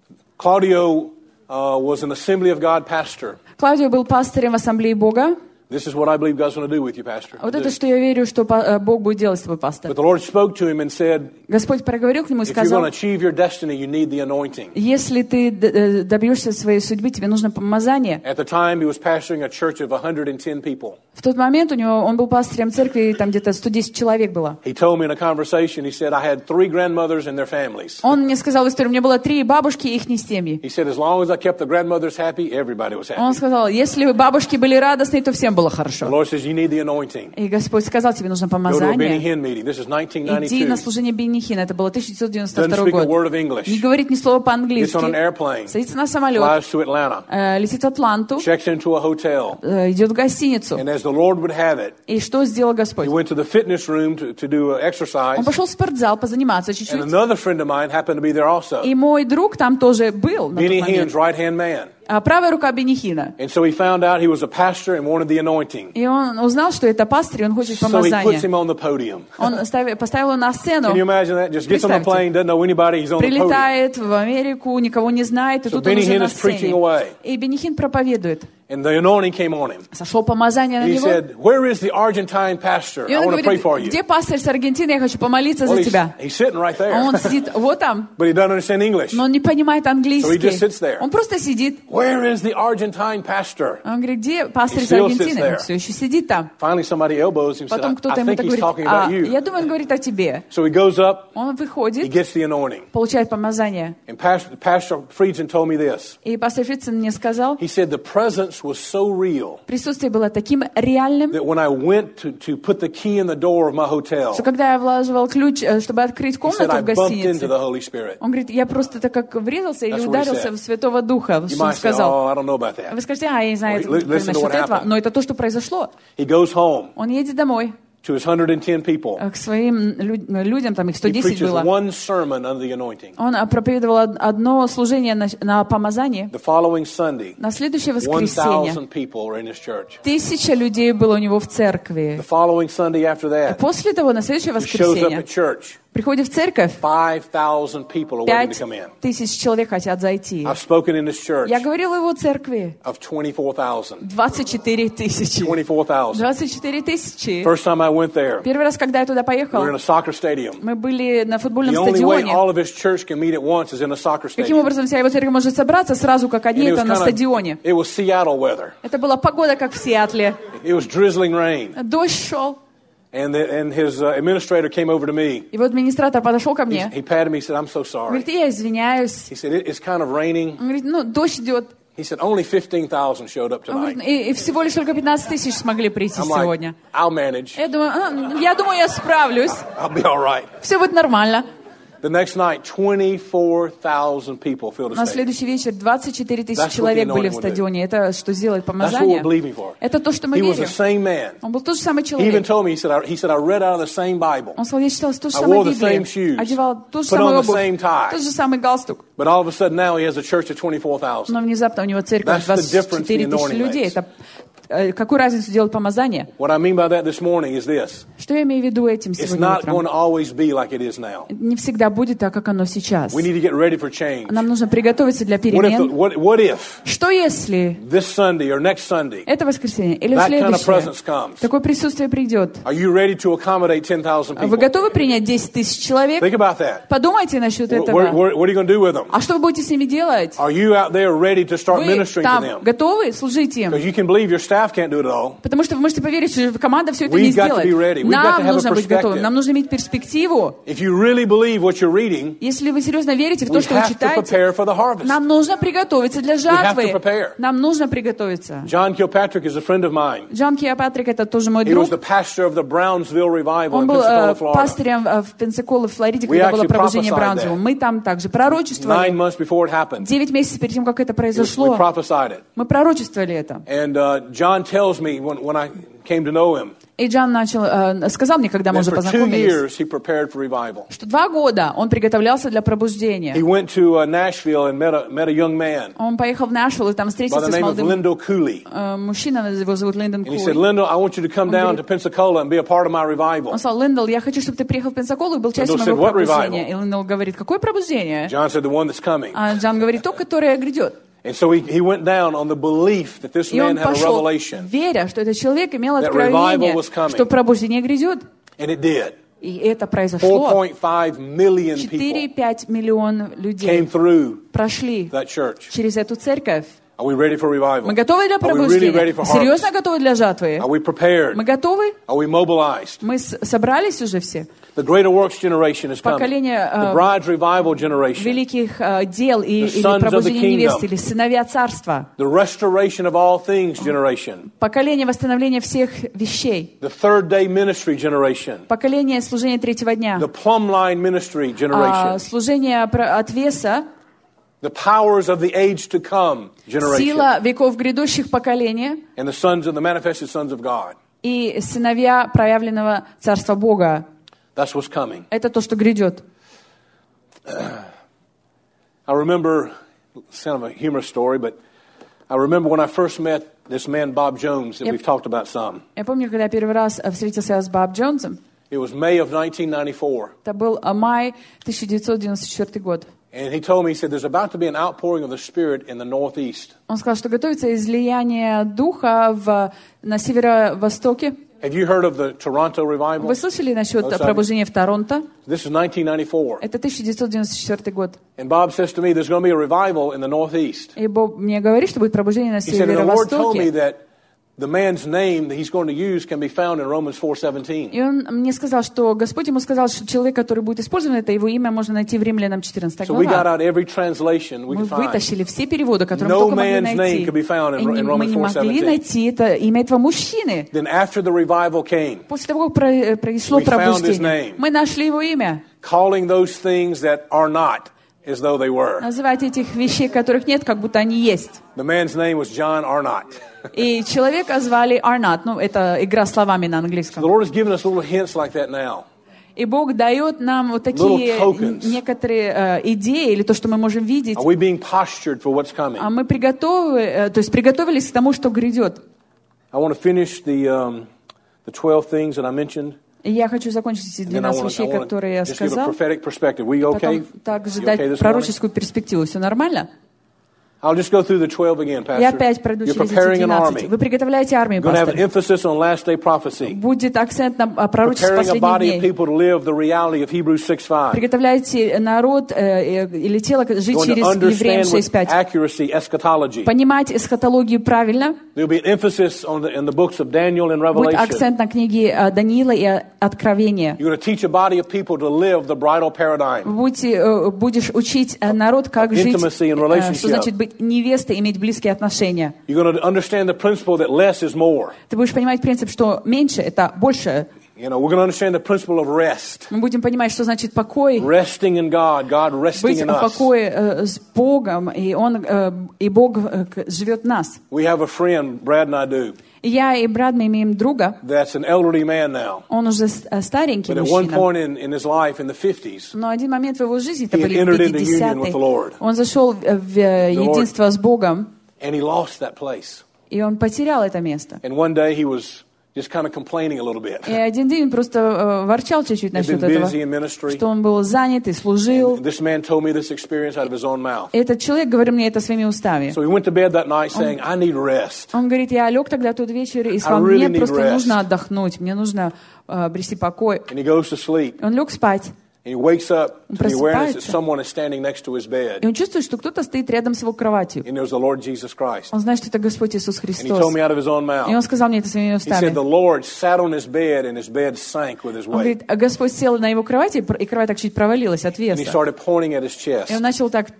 Claudio was an Assembly of God pastor.
Клаудио был пастырем в Ассамблее Бога.
This is what I believe God's going to do with you, Pastor.
Вот это, что я верю, что Бог будет делать с тобой, пастор.
But the Lord spoke to him and said,
Господь проговорил к нему и
if you're
сказал,
going to achieve your destiny, you need the anointing.
если ты добьешься своей судьбы, тебе нужно помазание.
At the time, he was pastoring a church of 110 people.
В тот момент он был пастырем церкви, там где-то 110 человек было.
He told me in a conversation, he said, I had 3 grandmothers and their families.
Он мне сказал историю, у меня было 3 бабушки и их семьи.
He said, as long as I kept the grandmothers happy, everybody was
Он
happy.
сказал, если бабушки были радостны, то всем было
The
хорошо.
Lord says, you need the anointing.
И Господь сказал, тебе нужно
Go to a Benny
помазание.
Hinn meeting. This is
Иди
1992.
на служение Бенни Хинна. Это было
Doesn't
1992
speak a
год.
word of
Не
English.
говорит ни слова
Gets on an
по-английски.
airplane,
Садится на самолет,
flies to Atlanta,
летит в Атланту,
checks into a hotel.
идет в гостиницу.
And as the Lord would have it,
И что сделал Господь?
he went to the fitness room to do exercise.
Он пошел в спортзал позаниматься
And
чуть-чуть.
another friend of mine happened to be there also.
И мой друг там тоже был на тот
Benny
момент.
Hinn's right-hand man.
Правая рука Бенни Хинна.
And so he found out he was a pastor and wanted the anointing.
И он узнал, что это пастырь, и он хочет
So he puts
помазания.
him on the podium.
Он поставил его на сцену,
Can you imagine that? Just gets on the plane, doesn't know anybody, he's on the podium.
прилетает в Америку, никого не знает, и
So
тут он
Benny
уже
Hinn
на
is preaching
сцене.
away.
И Бенни Хинн проповедует.
And the anointing came on him.
Сошло помазание на
He
него.
said, where is the Argentine pastor?
И
I
он
want to pray
говорит,
for you.
где пастырь с Аргентины, я хочу помолиться
Well,
за тебя.
he's sitting right
А
there.
он сидит вот там,
But he doesn't understand English.
но он не понимает
So he just
английский.
sits there.
Он просто сидит.
Where is the Argentine pastor?
Он говорит, где пастырь
He
с
still sits
Аргентины?
there.
Он все еще сидит там.
Finally, somebody elbows him and
Потом
said,
кто-то
I
ему
think
так
he's
говорит,
talking about you.
я думаю, он говорит о тебе.
So he goes up,
Он
he
выходит,
gets the anointing.
получает помазание.
And Pastor Friedson told me this.
И пастор Фридсон мне сказал,
He said the presence was so real
присутствие было таким реальным,
that when I went to put the key in the door of my hotel,
что когда я влаживал ключ, чтобы открыть
he said
комнату
I
в
bumped into
гостинице,
the Holy Spirit.
он говорит, я просто так как врезался или
That's what he
ударился
said.
в Святого Духа,
You
что он
might say,
сказал.
oh, I don't know about that.
Вы скажете, я не знаю
Listen to
насчет
what
этого,
happened.
но это то, что произошло.
He goes home
Он едет домой
to his 110 people.
к своим людям, там их
He
110
preaches
было.
one sermon under the anointing.
Он проповедовал одно служение на помазание.
The following Sunday,
На следующее воскресенье
1,000 people were in his church.
1000 людей было у него в церкви.
The following Sunday after that,
После того, на следующее
he shows up
воскресенье,
at church.
приходит в церковь,
5,000 people are waiting to come in.
5000 человек хотят зайти.
I've spoken in this church
Я говорила в его церкви.
of 24,000.
24 тысячи.
24,000.
24 тысячи.
First time I went there,
Первый раз, когда я туда
we were in
поехал,
a soccer stadium.
мы были на футбольном
The only way
стадионе.
all of his church can meet at once is in a soccer
Каким
stadium.
образом вся его церковь может собраться сразу, как одни,
And
это на стадионе.
it was Seattle weather.
Это была погода, как в Сиэтле.
It was drizzling rain.
Дождь шел.
And his administrator came over to me.
И вот администратор подошел ко мне.
He patted me and said, I'm so sorry.
Говорит, я извиняюсь.
He said, it's kind of raining.
Он говорит, дождь идет.
He said, only 15,000 showed up
Он говорит,
tonight.
и всего лишь только 15 тысяч смогли прийти
I'm like,
сегодня.
I'll manage.
Я думаю, я справлюсь.
I'll be all right.
Все будет нормально.
The next night, 24,000 people filled the
На
stadium.
следующий вечер 24
That's
тысячи
what
человек
the
были в
anointing will do.
стадионе. Это что сделает
That's what
помазание?
we're believing for.
Это то, что мы
He was the
верим.
same man.
Он был тот же самый
He even
человек.
told me, he said, I read out of the same Bible.
Он сказал, я читал ту же
I
самую
wore the same
Библию,
shoes,
одевал ту же
put
самую
on the same
обувь,
tie.
тот же самый галстук.
But all of a sudden now he has a church of 24,000.
Но внезапно у него церковь
That's the difference
24
the
тысячи
anointing
людей.
makes.
Это какую разницу делает помазание?
What I mean by that this morning is this.
Что я имею в виду этим
It's
сегодня
not going
утром?
to always be like it is now.
Не всегда будет так, как оно сейчас.
We need to get ready for change.
Нам нужно приготовиться для
What if,
перемен.
what if
Что если
this Sunday or next Sunday
это воскресенье или
that kind of
следующее
presence comes?
такое присутствие придет?
Are you ready to accommodate 10,000
Вы
people?
готовы принять 10 тысяч человек?
Think about that.
Подумайте насчет этого.
What are you going to do with them?
А что вы будете с ними делать?
Are you out there ready to start
Вы
ministering to
там
them?
готовы служить им?
Because you can believe your staff staff can't do it all.
Потому что вы можете поверить, что команда все это
We've
не
got to be
сделает.
ready. We've got to
Нам
have a
нужно быть готовым,
perspective.
нам нужно иметь перспективу.
If you really believe what you're reading,
Если вы серьезно верите в
we
то, что вы
have to
читаете,
prepare for the harvest.
нам нужно приготовиться для
We have to
жатвы.
prepare.
Нам нужно приготовиться.
John Kilpatrick is a friend of mine.
Джон Килпатрик — это тоже мой
He was
друг.
the pastor of the Brownsville Revival
Он
in
был
Pensacola, Florida.
пастырем в Пенсаколе, в Флориде,
We
когда было
actually
пробуждение
prophesied
Браунсвилла.
that.
Мы там также
9
пророчествовали.
months before it happened.
9 месяцев перед тем, как это
We
произошло,
prophesied it.
мы пророчествовали это.
And John tells me when I came to know him,
И Джон сказал мне, когда мы
that
уже
for 2
познакомились,
years he prepared for revival.
что 2 года он приготовлялся для пробуждения.
He went to Nashville and met a young man
Он поехал в Нэшвилл и там
by
встретился
the
с
name of
молодым
Lyndall Cooley.
мужчиной, его зовут Линдон
And he said,
Кули.
Lyndall, I want you to come down to Pensacola and be a part of my revival.
Он сказал: Линдл, я хочу, чтобы ты приехал в Пенсаколу и был частью
Lyndall said,
моего
"What
пробуждения.
revival?"
И Линдл говорит: какое пробуждение?
John said, the one that's coming.
А Джон говорит: то, которое грядет.
And so he went down on the belief that this
И он
man had a
пошел,
revelation.
веря, что этот человек имел
That
откровение,
revival was coming.
что пробуждение грядет.
And it did.
И это произошло.
4.5 million people
4-5 миллионов
came
людей
through
прошли
that church.
через эту церковь.
Are we ready for revival?
Мы готовы для
Are we really ready
пробуждения?
for harvest?
Серьезно готовы для жатвы?
Are we prepared?
Мы готовы?
Are we mobilized?
Мы собрались уже все?
The greater works generation is coming.
Поколение
The bride's revival generation.
великих дел или
sons of the
пробуждение
kingdom.
невесты, или сыновья царства.
The restoration of all things generation.
Поколение восстановления всех вещей.
The third day ministry generation.
Поколение служения третьего дня.
The plumb line ministry generation.
Служение отвеса.
The powers of the age to come generation.
Сила веков грядущих поколения.
And the sons of the manifested sons of God.
И сыновья проявленного Царства Бога.
That's what's coming.
Это то, что грядет.
I remember, it's kind of a humorous story, but I remember when I first met this man, Bob Jones, that we've talked about some.
Я помню, когда я первый раз встретился с Боб Джонсом.
It was May of 1994.
Это был май 1994 год.
And he told me, he said, there's about to be an outpouring of the Spirit in the Northeast.
Он сказал, что готовится излияние Духа на северо-востоке.
Have you heard of the Toronto revival?
Вы слышали насчет пробуждения в Торонто?
This is 1994.
Это 1994 год.
And Bob says to me, there's going to be a revival in the Northeast.
И Боб мне говорит, что будет пробуждение на
He said, and the Lord told me
северо-востоке.
that the man's name that he's going to use can be found in Romans 4:17.
И он мне сказал, что Господь ему сказал, что человек, который будет использован, это его имя можно найти в Римлянам 14
So we got
глава.
out every translation we
Мы
could find.
вытащили все переводы, которые мы
No
только могли
man's name
найти.
could be found
И
in
мы
Romans
не могли
4:17.
найти это имя этого мужчины.
Then after the revival came,
После того, как произошло
We found his
пробуждение,
name.
мы нашли его имя.
calling those things that are not as though they were.
Называть этих вещей, которых нет, как будто они есть.
The man's name was John Arnott.
И человека звали Арнат. Ну, это игра словами на
The
английском.
Lord has given us little hints like that now.
И Бог дает нам вот такие
Little tokens.
некоторые идеи, или то, что мы можем видеть.
Are we being postured for what's coming?
А мы приготовились к тому, что грядет.
I want to finish the 12 things that I mentioned.
И я хочу закончить эти
And then I
12
want
вещей,
to
которые я
just give a
сказал.
prophetic perspective. We okay?
Потом также
You okay
дать
this morning?
пророческую перспективу. Все нормально?
I'll just go through the 12 again, Pastor.
Я опять пройду
You're
через эти
preparing an
12.
army.
Вы приготовляете армию,
You're going to have an
пастор.
emphasis on last day prophecy.
Будет акцент на пророчестве
Preparing a
последних
body of
дней.
people to live the reality of Hebrews 6:5.
Приготовляете народ или тело жить
Going to
через Евреям
understand with
6.5.
accuracy eschatology.
Понимать эсхатологию правильно.
There'll be an emphasis in the books of Daniel and
Будет
Revelation.
акцент на книге Даниила и Откровения.
You're going to teach a body of people to live the bridal paradigm.
Будешь учить народ, как жить,
Intimacy and relationship.
что значит быть невестой, иметь близкие отношения.
You're going to understand the principle that less is more.
Ты будешь понимать принцип, что меньше — это больше.
You know, we're going to understand the principle of rest.
Мы будем понимать, что значит покой.
Resting in God, God resting
Быть
in
в
us.
покое с Богом, и Бог живет в нас.
We have a friend, Brad and I do,
И я и брат, мы имеем друга.
that's an elderly man now.
Он уже старенький
But at one
мужчина.
point in his life, in the 50s,
Но один момент в его жизни, это
He had
были
entered into union with the
50-е,
Lord.
он зашел в единство с Богом,
and he lost that place.
и он потерял это место.
And one day he was just kind of complaining a little bit.
И один день он просто ворчал чуть-чуть
He'd
насчет
been
этого,
busy in ministry.
что он был занят и служил.
And this man told me this experience out of his own mouth.
И этот человек говорил мне это своими устами.
So he went to bed that night saying, I need rest.
Он говорит, я лег тогда тот вечер и сказал,
really
мне
need
просто
rest.
нужно отдохнуть, мне нужно обрести покой.
And he goes to sleep.
Он лег спать.
And he wakes up
Он
to the awareness that
просыпается.
someone is standing next to his
И
bed.
он чувствует, что кто-то стоит рядом с его кроватью.
And there's the Lord Jesus Christ.
Он знает, что это Господь Иисус
And he
Христос.
told me out of his own
И он
mouth.
сказал мне это своими
He
устами.
said the Lord sat on his bed and his bed sank with his
Он
weight.
говорит, а Господь сел на его кровати, и кровать так чуть провалилась от
And he
веса.
started pointing at his
И он
chest.
начал так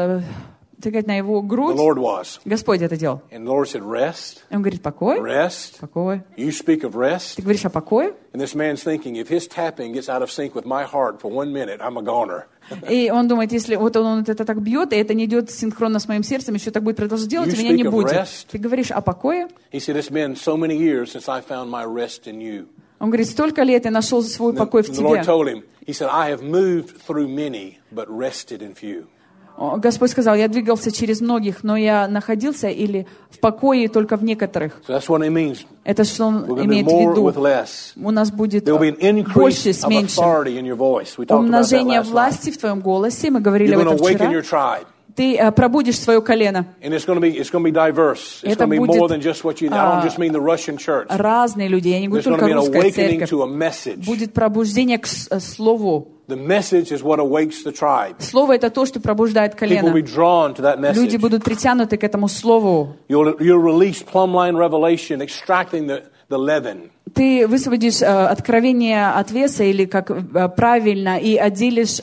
тыкать на его
The
грудь.
Lord was.
Господь это делал.
And the Lord said, rest,
И он говорит, покой,
rest.
покой.
You speak of rest.
Ты говоришь о покое?
And this man's thinking, if his tapping gets out of sync with my heart for 1 minute, I'm a goner.
И он думает, если вот он это так бьет, и это не идет синхронно с моим сердцем, еще так будет продолжать делать,
You
меня не
speak of
будет.
rest.
Ты говоришь о покое?
He said, it's been so many years since I found my rest in you.
Он говорит, столько лет я нашел свой
And
покой в
the Lord
тебе.
told him, he said, I have moved through many, but rested in few.
Господь сказал, я двигался через многих, но я находился или в покое только в некоторых.
So that's what it means.
Это что он
We're going to do
имеет в
more with
виду.
less.
У нас будет
There will be an
больше
increase
с
of
меньшим.
authority in your voice. We talked about that
Умножение
last night.
власти в твоем голосе. Мы говорили
You're
об
going
этом
to awaken your
вчера.
tribe.
Ты пробудишь свое колено.
And it's going to be diverse. It's
Это
going to be
будет,
more than just what you. I don't just mean the Russian church.
Разные люди. Я не говорю
There's going
только
to be an
русская
awakening
церковь.
to a message.
Будет пробуждение к слову.
The message is what awakes the tribe.
Слово — это то, что пробуждает
People will
колено.
be drawn to that
Люди
message.
будут притянуты к этому слову.
You'll release plumb line revelation, extracting the leaven.
Ты высвободишь откровение от веса или как правильно и отделишь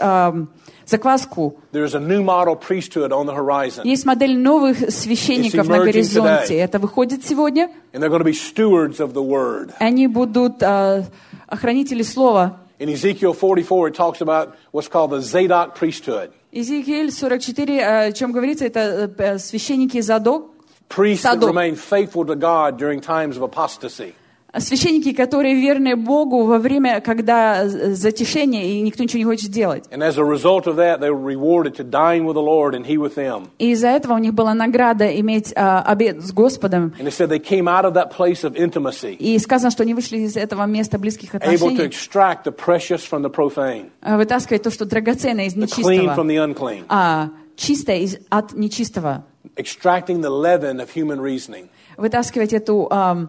закваску.
There's a new model priesthood on the horizon.
Есть модель новых священников
It's
на
emerging
горизонте.
today.
Это выходит сегодня.
And they're going to be stewards of the word.
Они будут охранители слова.
In Ezekiel 44, it talks about what's called the Zadok priesthood.
Иезекииль 44, о чем говорится, это священники Задок.
Priests that
Sadok.
remain faithful to God during times of apostasy.
Священники, которые верны Богу во время, когда затишение, и никто ничего не хочет делать.
And as a result of that, they were rewarded to dine with the Lord and He with them.
И из-за этого у них была награда иметь обед с Господом.
And it said they came out of that place of intimacy,
И сказано, что они вышли из этого места близких
able to
отношений,
extract the precious from the profane,
вытаскивать то, что драгоценное из
the clean from
нечистого,
the unclean,
а чистое от нечистого.
extracting the leaven of human reasoning.
Вытаскивать эту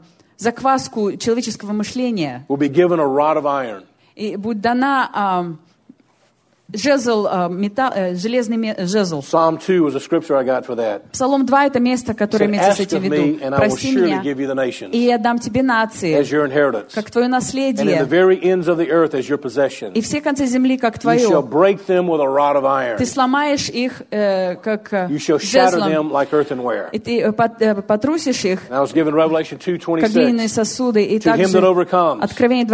закваску человеческого мышления.
Will be given a rod of iron.
И будет дана жезл, железный жезл.
Psalm 2 was a scripture I got for that.
Псалом 2 — это место, которое
It said,
имеется с
ask
этим
of
в
me,
виду.
and I will
Проси
surely
меня,
give you the
и
nations
я дам тебе нации,
as your inheritance,
как твое
and in the
наследие,
very ends of the earth as your possession.
и все концы земли, как
You shall
твое.
break them with a rod of iron.
Ты сломаешь их, как
You shall shatter
жезлом,
them like earthenware.
и ты потрусишь их,
And I was given Revelation
как глиняные
2:26.
сосуды. И
To him
также
that overcomes,
Откровение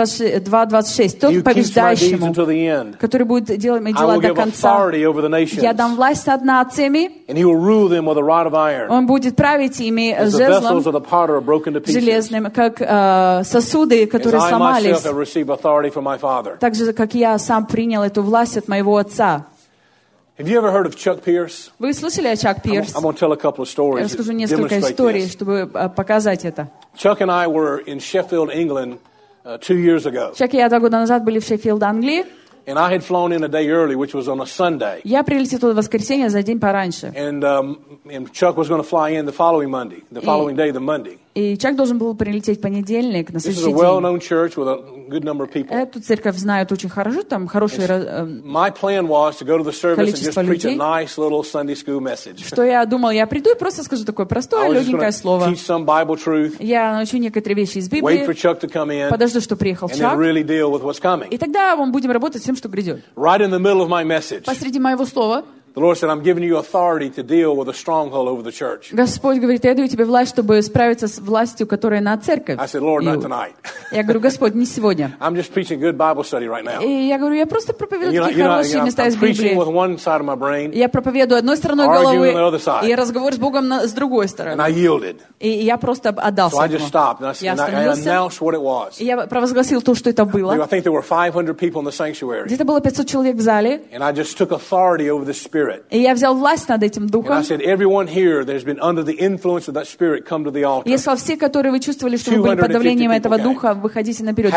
2:26.
he
Тот
who keeps my deeds
побеждающему,
until the end,
который будет делать мои
I
дела
will
до
give
конца,
authority over the nations,
я дам власть над нациями,
and he will rule them with a rod of iron,
он будет править ими
as the vessels
жезлом
of the potter are broken to pieces.
железным, как сосуды,
As
которые
I myself
сломались,
have received authority from my Father.
так же, как я сам принял эту власть от моего отца.
Have you ever heard of Chuck Pierce?
Вы слышали о Чак Пирс?
I'm going to tell a couple of
Я
stories
расскажу
that
несколько
demonstrate
историй,
this.
чтобы показать это.
Chuck and I were in Sheffield, England, 2 years ago,
Чак и я 2 года назад были в Шеффилд, Англии.
and I had flown in a day early, which was on a Sunday,
Я прилетел туда в воскресенье за день пораньше.
and Chuck was going to fly in the following day, the Monday.
И Чак должен был прилететь в понедельник на
This is a
следующий день.
well-known church with a good number of people.
Эту церковь знают очень хорошо, там хорошие...
My plan was to go to the service and just
Количество
preach a
людей.
nice little Sunday school message.
Что я думал, я приду и просто скажу такое
I
простое,
was just
легенькое
going to
слово.
teach some Bible truth,
Я научу некоторые вещи из
wait for
Библии,
Chuck to come in,
подожду, что приехал
and then
Чак,
really deal with what's coming.
и тогда мы будем работать с тем, что грядет.
Right in the middle of my message,
Посреди моего слова
the Lord said, I'm giving you authority to deal with a stronghold over the church.
Господь говорит, я даю тебе власть, чтобы справиться с властью, которая на церковь.
I said, Lord, not tonight.
Я говорю, Господь, не сегодня.
I'm just preaching good Bible study right now.
И я говорю, я просто проповедую
You know,
такие хорошие места из
I'm preaching with
Библии.
one side of my brain,
Я проповедую одной стороной
Arguing on the other
головы,
side.
и разговор с Богом с другой
and
стороны.
I yielded.
И я просто
So
отдался
I
этому.
just stopped, and I
Я
said, and I
остановился,
announced what it was.
и я провозгласил то, что это
I
было.
think there were 500 people in the sanctuary,
Где-то было 500 человек в зале.
and I just took authority over the Spirit. Spirit.
И я взял власть над этим
And I
духом.
said, everyone here that has been under the influence of that Spirit, come to the altar.
Я сказал, все, которые вы чувствовали, что вы были под давлением этого духа, выходите наперед.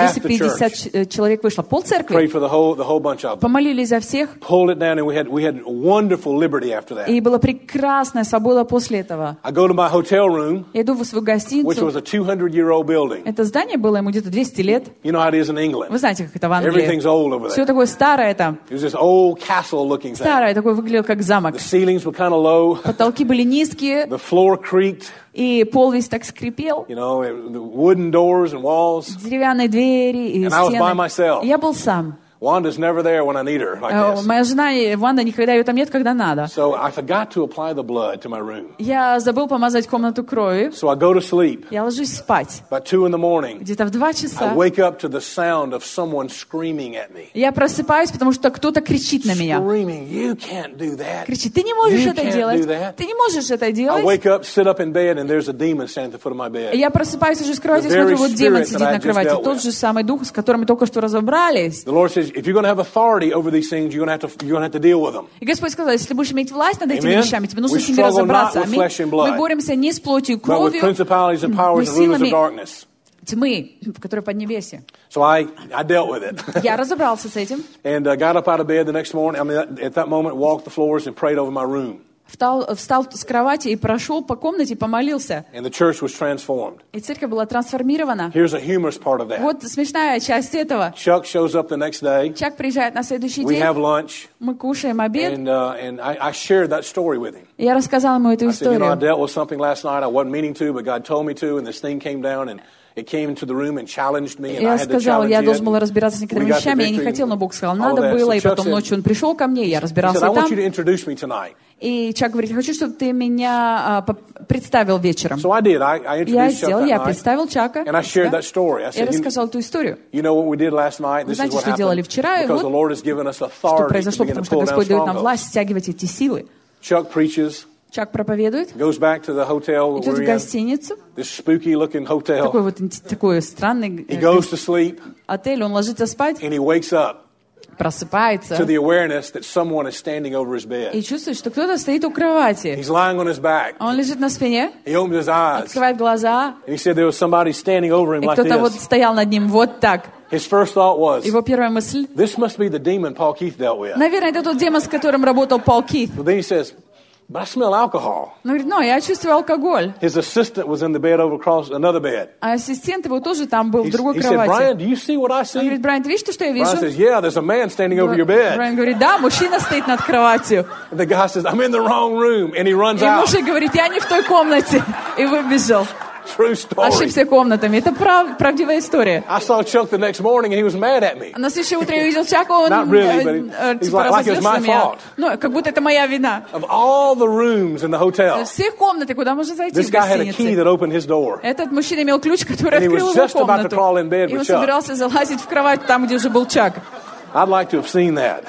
250 человек вышло. Пол церкви.
Prayed for the whole bunch of them.
Помолились за всех.
Pulled it down, and we had wonderful liberty after that.
И была прекрасная свобода после этого.
I go to my hotel room,
Я иду в свою
which
гостиницу.
was a 200-year-old building.
Это здание было ему где-то 200 лет.
You know how it is in
Вы
England.
знаете, как это в Англии.
Everything's old over
Все
there.
такое старое там.
It was this old castle-looking thing.
Старое, такое выглядело как замок.
The ceilings were kind of low.
Потолки были низкие,
The floor creaked.
и пол весь так скрипел.
You know, the wooden doors and walls.
Деревянные двери и
And I was by
стены.
myself.
Я был сам.
Wanda's never there when I need her, like this.
Моя жена Ванда никогда ее там нет, когда надо.
So I forgot to apply the blood to my room.
Я забыл помазать комнату кровью.
So I go to sleep.
Я ложусь спать.
About 2 in the morning,
Где-то в 2
I
часа.
wake up to the sound of someone screaming at me.
Я просыпаюсь, потому что кто-то кричит на меня.
Screaming, you can't do that.
Кричит, ты не можешь
You
это
can't
делать.
do that.
Ты не можешь это
I
делать.
wake up, sit up in bed, and there's a demon standing at the foot of my bed.
Я просыпаюсь уже с кровати,
The
смотрю,
very
вот демон
spirit
сидит
that I
на
just
кровати.
dealt
Тот
with.
же самый дух, с которым мы только что разобрались.
The Lord says, if you're going to have authority over these things, you're going to have to deal with them.
И Господь сказал, если ты будешь иметь власть над этими
Amen.
вещами, тебе нужно
We
с ними
struggle
разобраться.
not with
Аминь.
flesh and blood,
Мы боремся не с плотью и
But with
кровью,
principalities and
но
powers and rulers of
силами
darkness.
тьмы, которые поднебесье.
So I dealt with it.
Я разобрался с этим.
And got up out of bed the next morning. I mean, at that moment, walked the floors and prayed over my room.
Встал с кровати и прошел по комнате, помолился.
And the church was transformed.
И церковь была трансформирована.
Here's a humorous part of that.
Вот смешная часть этого.
Chuck shows up the next day.
Чак приезжает на следующий
We
день.
have lunch.
Мы кушаем обед.
And I shared that story with him.
И я рассказала ему эту
I said, you know, I
историю.
dealt with something last night I wasn't meaning to, but God told me to, and this thing came down, and it came into the room and challenged me, and I
Я
had to
сказала,
challenge
я
it.
должен был разбираться с некоторыми
We got the
вещами, я не
victory.
хотел, но Бог сказал,
All
надо
that.
было,
So
и
Chuck
потом
said-
ночью он пришел ко мне, я
He said,
разбирался
I
и
want you
там.
to introduce me tonight.
И Чак говорит, хочу, чтобы ты меня представил вечером.
So I did. I
Я
introduced Chuck
сделал,
that
я
night,
представил Чака.
and I shared that story. I
Я
said, you
рассказал эту историю.
know what we did last night? This is
знаете,
what
что делали
happened.
вчера, и
Because
вот
the Lord has given us
Что
authority to
произошло,
begin
потому
to
что
pull down
Господь дает нам
strongholds.
власть стягивать эти силы.
Chuck preaches,
Чак проповедует,
goes back to the hotel
идет
we're
в
in,
гостиницу,
this spooky-looking
такой
hotel.
вот такой странный
He goes to sleep,
отель, он ложится спать,
and he wakes up
просыпается
to the awareness that someone is standing over his bed.
и чувствует, что кто-то стоит у кровати.
He's lying on his back.
Он лежит на спине,
He opens his eyes,
открывает глаза,
and he said there was somebody standing over him
и
like
кто-то вот
this.
стоял над ним вот так.
His first thought was,
Его первая мысль,
this must be the demon Paul Keith dealt with.
наверное, это тот демон, с которым работал Пол Кит.
But then he says, but I smell alcohol.
Он говорит, я чувствую алкоголь.
His assistant was in the bed over across another bed.
А ассистент его тоже там был в другой
He said, Brian,
кровати.
do you see what I
Он
see?
говорит, Брайан, ты видишь то, что я
Brian
вижу?
says, yeah, there's a man standing over your bed.
Брайан говорит, да, мужчина стоит над кроватью.
And the guy says, I'm in the wrong room. And he runs
И
out.
муж говорит, я не в той комнате. И выбежал.
True story.
Ошибся комнатами. Это правдивая история.
I saw Chuck the next morning and he was mad at me.
На следующее утро я увидел Чака, он
Not really, but he's
типа
like it was
разозлился
my
на меня.
fault.
Ну, как будто это моя вина.
Of all the rooms in the hotel,
Все комнаты, куда можно зайти
this
в
guy had a key
гостинице.
that opened his door.
Этот мужчина имел ключ, который
And he
открыл
was
его
just about to
комнату.
crawl in bed
И
with
он
Chuck.
собирался залазить в кровать там, где уже был Чак.
I'd like to have seen that.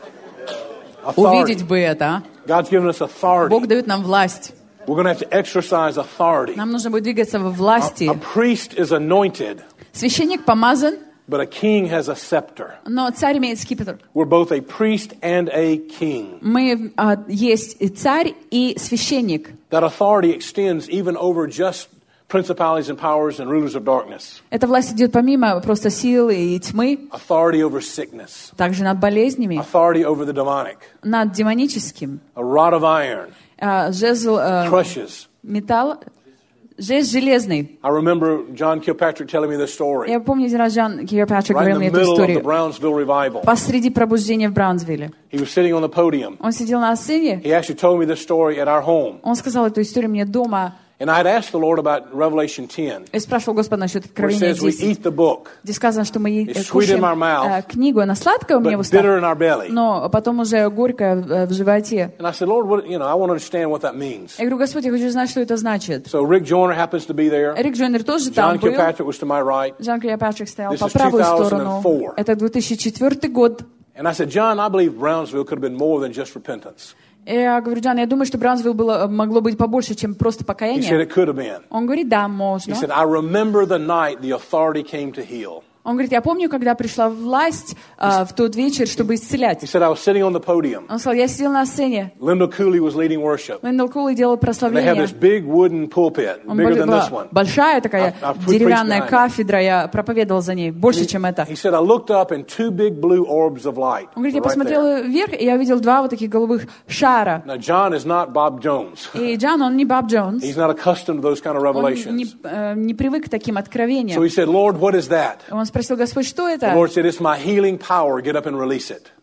Увидеть
Authority.
бы это. А?
God's given us authority.
Бог дает нам власть.
We're going to have to exercise authority.
Нам нужно будет двигаться во власти.
A priest is anointed,
Священник помазан,
but a king has a scepter.
но царь имеет скипетр.
We're both a priest and a king.
Мы есть и царь, и священник.
That authority extends even over just principalities and powers and rulers of darkness.
Эта власть идет помимо просто силы и тьмы,
Authority over sickness.
также над болезнями,
Authority over the demonic.
над демоническим.
A rod of iron
Жезл
crushes.
металл, жест железный.
I remember John Kilpatrick telling me this story.
Я помню, один раз Джон Кирпатрик
Right in
говорил
the
мне эту
middle of the
историю.
Brownsville revival.
Посреди пробуждения в Браунсвилле.
He was sitting on the podium.
Он сидел на сцене,
He actually told me this story at our home.
он сказал эту историю мне дома.
And I had asked the Lord about Revelation 10,
Я спрашивал Господа насчет
where it
Откровения
says we
10,
eat the book,
где сказано, что мы
It's sweet in
кушаем
our mouth,
книгу, она сладкая у меня в
but bitter
устах,
in our belly.
но потом уже горькая в животе.
And I said, Lord, what, I want to understand what that means.
Я говорю, Господь, я хочу знать, что это значит.
So Rick Joyner happens to be there.
Рик Джойнер тоже там
John
был.
Kilpatrick was to my right.
Джон Кирпатрик стоял
This
по
is
правую
2004.
сторону. Это 2004 год.
And I said, John, I believe Brownsville could have been more than just repentance.
Я говорю, Джон, я думаю, что Браунсвилл могло быть побольше, чем просто
He said
покаяние.
it could have been.
Он говорит, да,
He
можно.
said, I remember the night the authority came to heal.
Он говорит, я помню, когда пришла власть в тот вечер, чтобы исцелять.
He said, I was sitting on the podium.
Он сказал, я сидел на сцене.
Lyndall Cooley was leading worship.
Лэндалл Кулли делал
They had this
прославление.
big wooden pulpit, bigger than this one.
Большая такая
I've preached
деревянная
behind it.
кафедра, я проповедовал за ней, больше, чем это.
He said, I looked up and two big blue orbs of light
Он говорит, я
were right there.
посмотрел вверх, и я увидел два вот таких голубых шара.
Now, John is not Bob Jones.
И Джон, он не Боб Джонс.
He's not accustomed to those kind of
Он
revelations.
не привык к таким
So
откровениям.
he said, Lord, what is that?
Он спросил, Господь, что
The
это?
Lord said, it's my healing power. Get up and release it.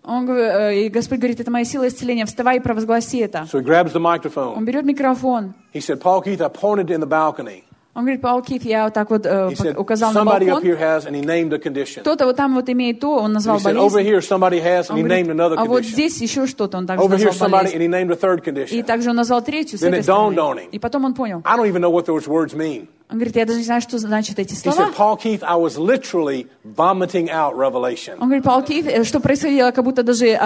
И Господь говорит, это моя сила исцеления, вставай и провозгласи это.
So he grabs the
Он
microphone.
берет микрофон.
He said, Paul Keith, I pointed in the balcony.
Он говорит, Паул Киф, я вот так вот
He said,
указал на
somebody up
балкон.
here has, and he named a condition.
Кто-то вот там вот имеет то, он
He
назвал
said, over
болезнь.
here somebody has, and
Он
he
говорит,
named another
а вот
condition.
здесь еще что-то, он также
Over here
назвал
somebody, and
болезнь.
he named a third
И
condition.
также он назвал третью с
Then
этой
it dawned on
стороны.
him.
И потом он понял.
I don't even know what those words mean.
Он говорит, я даже не знаю, что значат эти
He
слова.
said, Paul Keith, I was literally vomiting out revelation.
Он говорит, Паул Киф, что происходило, как будто даже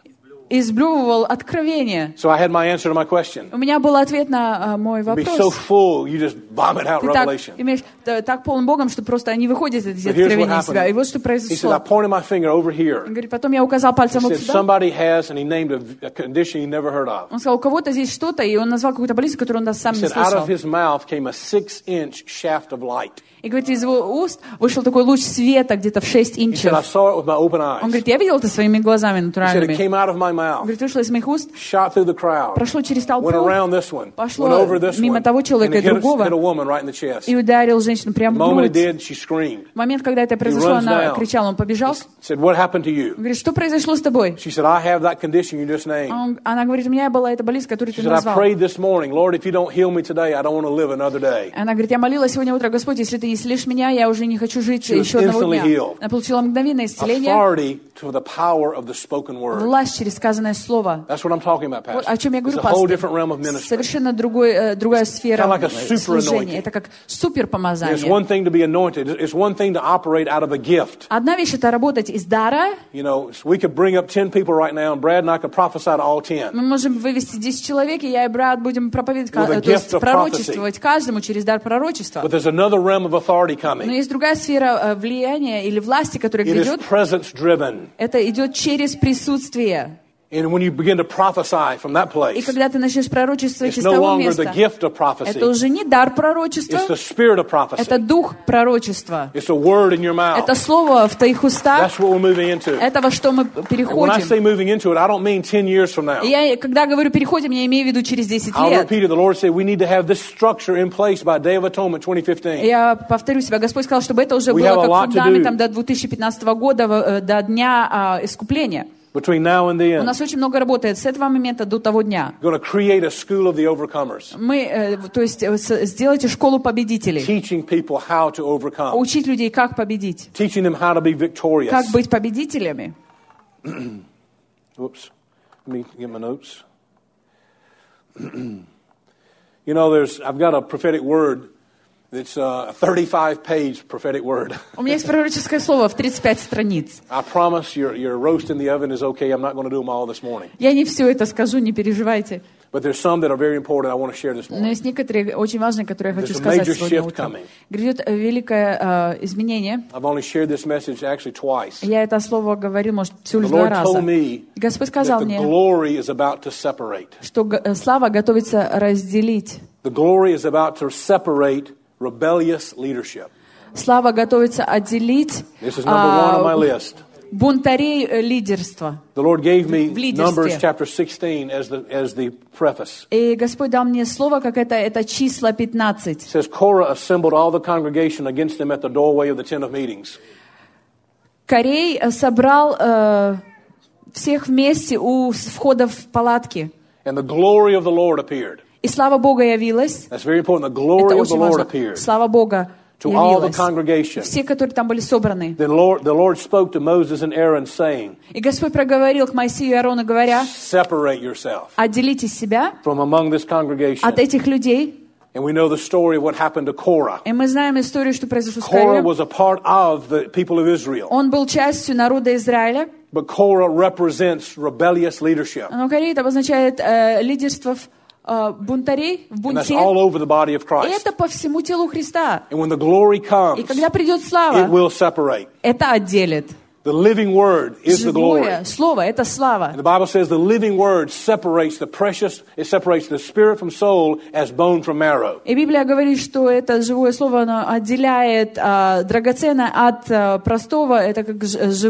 изблевывал откровение.
So I had my answer to my question.
У меня был ответ на мой
Be so
вопрос.
full, you just vomit out
Ты так
revelation.
имеешь, так полон Богом, что просто не выходит эти
But here's what
откровения из себя. И
happened.
вот что
He said, I
произошло.
pointed my finger over
Он
here.
говорит, потом я указал
He
пальцем вот
said,
сюда.
somebody has, and he named a condition he never heard of.
Он сказал, у кого-то здесь что-то, и он назвал какую-то болезнь, которую он даже сам
He
не
said, out
слышал.
of his mouth came a 6-inch shaft of light.
И, говорит, из его уст вышел такой луч света где-то в 6
He said, I
инчев.
saw it with my open
Он
eyes.
говорит, я видел это своими глазами
He said, it
натуральными.
came out of my
Он
mouth,
говорит, вышло из моих уст,
shot through the crowd,
прошло через толпу,
went around this one,
пошло
went over this
мимо
one,
того
and
человека
it
и другого.
hit a woman right in the chest.
И ударил женщину
The
прямо в
moment it
грудь.
did, she screamed.
В момент, когда это произошло,
runs
она
down.
кричала, он побежал.
Said, what happened to you?
Он говорит, что произошло с тобой?
She said, I have that condition you just named.
Она говорит, у меня была эта болезнь, которую
She
ты
said, I
назвал.
prayed this morning, Lord, if you don't heal me today, I don't want to live another day.
Она говорит, я молилась сегодня утром, Господь, если ты не исцелишь меня, я уже не хочу жить еще одного
instantly
дня.
healed.
Она получила мгновенное исцеление,
Authority to the power of the spoken word.
власть через сказанное слово.
That's what I'm talking about,
Вот
Pastor.
о чем я
It's
говорю,
a whole
пастор.
different realm of ministry.
Совершенно другая сфера
Kind of like a super
служения.
anointing.
Это как
It's
суперпомазание.
one thing to be anointed. It's one thing to operate out of a gift.
Одна вещь — это работать из дара.
You know, we could bring up 10 people right now, and Brad and I could prophesy to all 10.
Мы можем вывести 10 человек, и я и брат будем проповедовать,
With a
то есть
gift of
пророчествовать каждому через дар пророчества.
But there's another realm of authority
Но
coming.
есть другая сфера влияния или власти, которая
It is
грядет.
presence driven.
Это идет через присутствие.
And when you begin to prophesy from that
И
place,
когда ты начнешь пророчествовать
it's
из
no
того
longer
места,
the gift of prophecy.
это уже не дар пророчества,
It's the spirit of
это
prophecy.
дух пророчества.
It's a word in your mouth.
Это слово в твоих устах,
That's what we're moving into.
это во что мы
And when I
переходим.
say moving into it, I don't mean 10 years from now.
И я, когда говорю переходим, я имею в виду через 10
I'll
лет.
repeat it. The Lord said we need to have this structure in place by Day of Atonement 2015.
Я повторю себя, Господь сказал, чтобы это уже
We have
было
a lot
как
to
фундаментом
do.
до 2015 года, до дня искупления.
Between now and
У
then,
нас очень много работает с этого момента до того дня.
we're going to create a school of the overcomers,
Мы, то есть, сделайте школу победителей.
teaching people how to overcome,
Учить людей, как победить.
teaching them how to be victorious.
Как быть победителями.
Whoops. Let me get my notes. You know, I've got a prophetic word. It's a 35-page prophetic word.
У меня есть пророческое слово в 35 страниц.
I promise your roast in the oven is okay. I'm not going to do them all this morning.
Я не все это скажу, не переживайте.
But there's some that are very important I want to share this
Но
morning.
есть некоторые очень важные, которые я хочу
There's a
сказать
major
сегодня
shift
утром.
coming.
Грядет великое изменение.
I've only shared this message actually twice.
Я это слово говорил, может, всего
The
лишь 2
Lord
раза.
told me
И Господь
that
сказал
the
мне,
glory is about to separate.
что слава готовится разделить.
The glory is about to separate rebellious leadership.
Слава готовится отделить
This is number one on my list.
бунтарей лидерства.
The Lord gave me
В лидерстве.
Numbers chapter 16 as the preface.
И Господь дал мне слово, как это числа 15.
It says, Korah assembled all the congregation against him at the doorway of the tent of meetings.
Корей собрал всех вместе у входа в палатки.
And the glory of the Lord appeared.
И слава Бога явилась.
That's very important. The
Это
glory of the
очень
Lord
важно.
appeared
Слава Бога
to all the
явилась.
congregation.
Все, которые там были собраны.
Then the Lord spoke to Moses and Aaron, saying,
И Господь проговорил к Моисею и Аарону, говоря,
separate yourself
отделите себя
from among this congregation.
от этих людей.
And we know the story of what happened to Korah.
И мы знаем историю, что произошло с
Korah
Кореем.
was a part of the people of Israel.
Он был частью народа Израиля.
But Korah represents rebellious leadership.
Но Корей это обозначает лидерство бунтарей в
And that's
бунте.
all over the body of
И
Christ.
это по всему телу Христа.
And when the glory comes,
И когда придет
it
слава,
will separate.
это отделит.
The living word is the glory.
Живое слово — это слава.
And the Bible says the living word separates it separates the spirit from soul as bone from marrow.
И Библия говорит, что это живое слово, оно отделяет драгоценное от простого, это как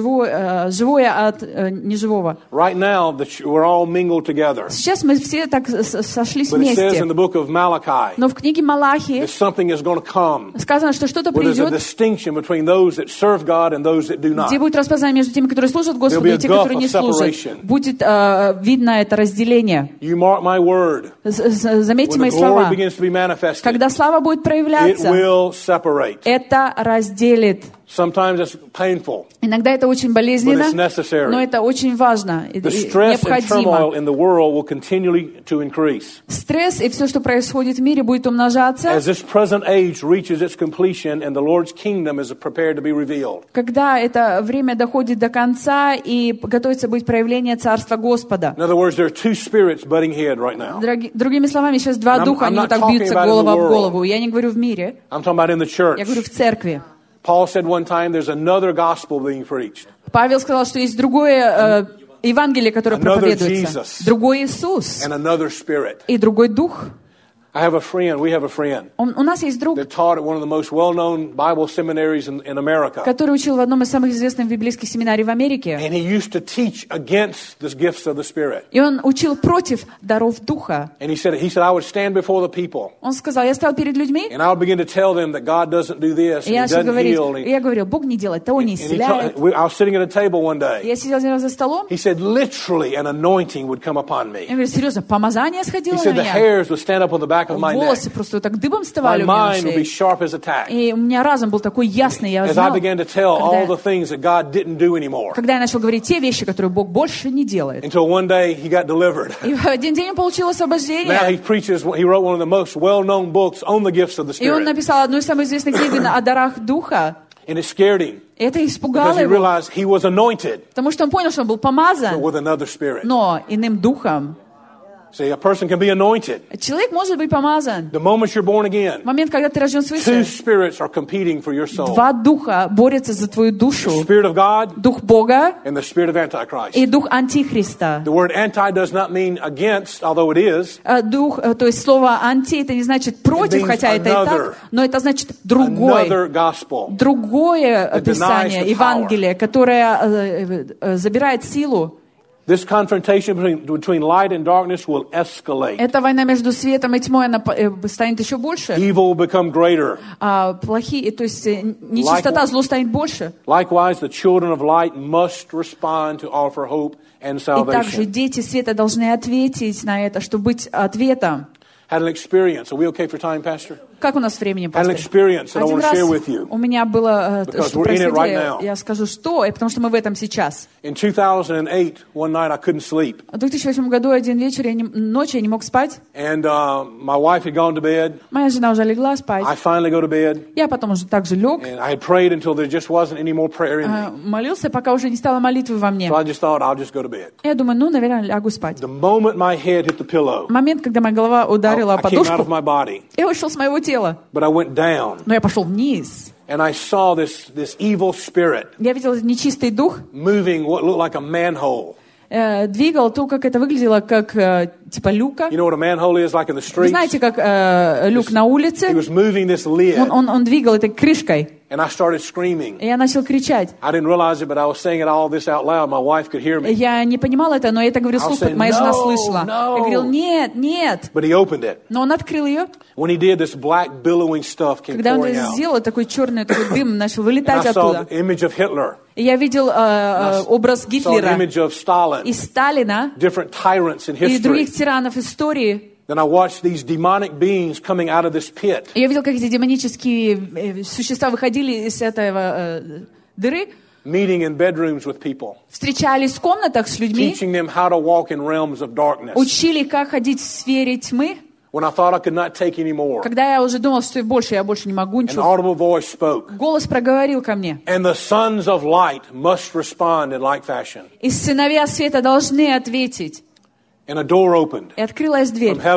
живое от неживого.
Right now, we're all mingled together.
Сейчас мы все так сошлись
But it says in
вместе.
the book of Malachi
Но в книге Малахии
that something is going to come
сказано, что что-то
where there's a
придет,
distinction between those that serve God and those that do not.
где будет распознание между теми, которые служат Господу,
There'll be a
и те, которые не
gulf of
служат.
separation.
Будет видно это разделение.
You mark my word.
Заметьте
When
мои
the glory
слова.
begins to be manifested,
Когда слава будет
it
проявляться,
will separate.
это разделит.
Sometimes it's painful,
Иногда это очень
but
болезненно,
it's necessary.
но это очень важно и
The stress and
необходимо.
turmoil in the world will continually to increase.
Стресс и все, что происходит в мире, будет умножаться.
As this present age reaches its completion and the Lord's kingdom is prepared to be revealed.
Когда это время доходит до конца и готовится быть проявление Царства Господа.
In other words, there are two spirits butting head right now.
Другими словами, сейчас два
And
духа,
I'm
они
not
вот так
talking
бьются
about in the
голова в
world.
голову. Я не говорю в мире,
I'm talking about in the church.
я говорю в церкви.
Paul said one time there's another gospel being preached.
Павел сказал, что есть другое Евангелие, которое
Another
проповедуется.
Jesus.
Другой Иисус
And another spirit.
и другой Дух.
We have a friend
У нас есть друг,
that taught at one of the most well-known Bible seminaries in America.
который учил в одном из самых известных библейских семинарий в Америке.
And he used to teach against the gifts of the Spirit.
И он учил против даров Духа.
And he said, I would stand before the people
Он сказал, я стоял перед людьми,
and I would begin to tell them that God doesn't do this
и
and
я
He
начал
doesn't
говорить,
heal.
и я говорил, Бог не делает того, не
And he
исцеляет.
I was sitting at a table one day.
Я сидел один раз за столом,
He said, literally an anointing would come upon me.
я говорю, серьезно, помазание сходило
He
на
said the
меня.
hairs would stand up on the back of my neck.
Волосы просто вот так дыбом
My
вставали у меня на
mind would be
шее.
sharp as a tack.
И у меня разум был такой ясный, я
As I
знал,
began to tell all the
когда,
things that God didn't do anymore.
когда я начал говорить те вещи, которые Бог больше не делает.
Until one day he got delivered.
И в один день он получил
Now
освобождение.
he wrote one of the most well-known books on the gifts of the
И он
Spirit.
написал одну из самых известных книг о дарах Духа.
And it scared him
И это
because
испугало
he
его,
realized he was anointed,
потому что он понял, что он был
but
помазан,
with another spirit.
но иным духом.
See, a person can be anointed.
Человек может быть помазан.
The moment you're born again,
В момент, когда ты рожден
two
свыше,
spirits are competing for your soul.
два духа борются за твою
The
душу.
Spirit of God
Дух Бога
and the Spirit of Antichrist.
и дух Антихриста.
The word anti does not mean against, although it is.
Дух, то есть слово «анти» это не значит против,
means
хотя это и
another.
так, но это значит другой.
Another gospel.
Другое
That denies
Писание,
the
Евангелие, которое забирает силу.
This confrontation between light and darkness will escalate.
Эта война между светом и тьмой, она станет еще больше.
Evil will become greater.
Плохие, то есть нечистота, зло станет больше.
Likewise, the children of light must respond to offer hope and
И также
salvation.
дети света должны ответить на это, чтобы быть ответом.
Had an experience. Are we okay for time, Pastor?
Как у нас времени,
Had an
пастор?
experience that I
Один
want to
раз
share with you.
у меня было,
Because
что
we're in it right
происходило,
now.
я скажу, что, потому что мы в этом сейчас.
In 2008, one night I couldn't sleep.
В 2008 году один вечер, ночью я не мог спать.
And my wife had gone to bed.
Моя жена уже легла спать.
I finally go to bed.
Я потом уже также лег,
And I had prayed until there just wasn't any more prayer in me.
молился, пока уже не стало молитвы во мне.
So I just thought, I'll just go to bed.
Я думаю, ну, наверное, лягу спать.
The moment my head hit the pillow,
Момент, когда моя голова ударила
I
о
came out of
подушку,
my body.
я ушел с моего тела,
But I went down.
но я пошел вниз.
And I saw this evil spirit
Я видел нечистый дух,
moving what looked like a manhole.
двигал то, как это выглядело, как типа люка.
You know what a manhole is like in the
Вы
streets?
знаете, как люк на
He
улице?
was moving this lid.
Он двигал этой крышкой.
And I started screaming.
И я начал кричать.
I didn't realize it, but I was saying it all this out loud. My wife could hear me.
Я не понимала это, но я это говорил вслух,
I'll say,
моя жена
"No,
слышала.
no."
Я говорил, нет, нет.
But he opened it.
Но он открыл ее.
When he did, this black billowing stuff came
Когда он
pouring
это
out.
сделал, такой черный такой дым начал
And
вылетать
I saw
оттуда.
the image of Hitler.
И я видел образ
Saw the
Гитлера
image of Stalin.
и Сталина
Different tyrants in
и
history.
других тиранов истории.
Then I watched these demonic beings coming out of this pit.
И я видел, как эти демонические существа выходили из этого дыры,
Meeting in bedrooms with people.
встречались в комнатах с людьми,
Teaching them how to walk in realms of darkness.
учили, как ходить в сфере тьмы.
When I thought I could not take any more,
Когда я уже думал, что я больше не могу
an
ничего,
audible voice spoke.
голос проговорил ко мне.
And the sons of light must respond in like fashion.
И сыновья света должны ответить.
And a door opened
И открылась дверь
from heaven.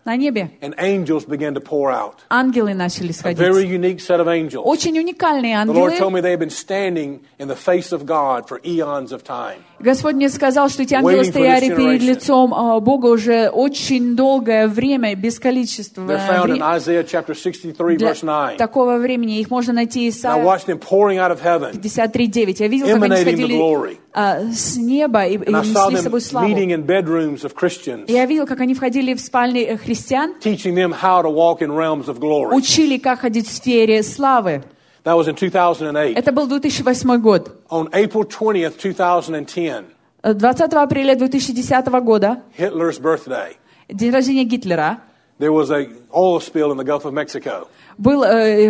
на небе
and angels began to pour out.
ангелы начали
A
сходить.
very unique set of angels.
Очень уникальные
The Lord told
ангелы.
me they had been standing in the face of God for eons of time.
Господь мне сказал, что эти ангелы
Waiting for
стояли
this
перед
generation.
лицом Бога уже очень долгое время, без количества
They're found in Isaiah chapter 63,
для
verse 9.
такого времени. Их можно найти
And I
Исайя
watched them pouring out of heaven,
53:9. Я видел, как они
emanating the
сходили
glory.
с неба и
And I saw
несли с
them
собой славу.
meeting in bedrooms of Christians,
Я видел, как они входили в спальни христиан,
teaching them how to walk in realms of glory.
учили, как ходить в сфере славы.
That was in 2008.
Это был 2008 год.
On April 20th, 2010,
20 апреля 2010 года,
Hitler's birthday,
день рождения Гитлера,
there was an oil spill in the Gulf of Mexico.
был,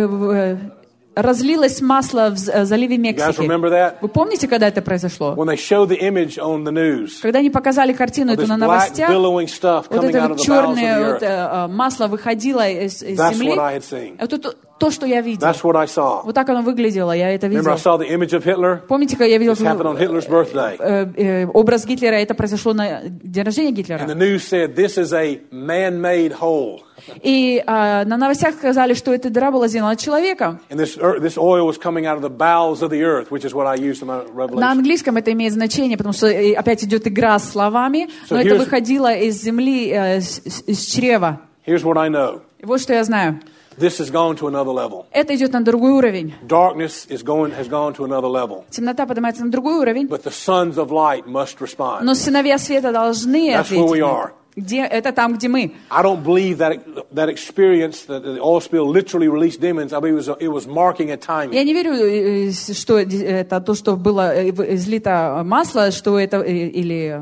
разлилось масло в заливе
You guys
Мексики.
remember that?
Вы помните, когда это произошло?
When they showed the image on the news,
Когда они показали картину эту
this
на
black
новостях,
billowing stuff
вот
coming
это
out
вот
of the bowels of
черное
the
вот,
earth.
масло выходило из
That's
земли.
what I had seen.
Это то, что я видел.
That's what I saw.
Вот так оно выглядело, я это
Remember, I
видел.
saw the image of Hitler?
Помните, как я видел
This happened on Hitler's birthday.
образ Гитлера, это произошло на день рождения
And the
Гитлера.
news said, this is a man-made hole.
И на новостях сказали, что эта дыра была сделана человеком.
And this oil was coming out of the bowels of the earth, which is what I used in my
На
revelation.
английском это имеет значение, потому что опять идет игра словами, но
So
это
here's-
выходило из земли, из чрева.
Here's what I know.
И вот что я знаю.
This has gone to another level.
Это идет на другой уровень.
Darkness has gone to another level.
Темнота поднимается на другой уровень,
But the sons of light must respond.
но сыновья света должны
That's where we
ответить.
are.
Где? Это там, где мы.
I don't believe that experience, that the oil spill literally released demons. I believe it was marking a
Я
timing.
не верю, что это то, что было излито масло, что это или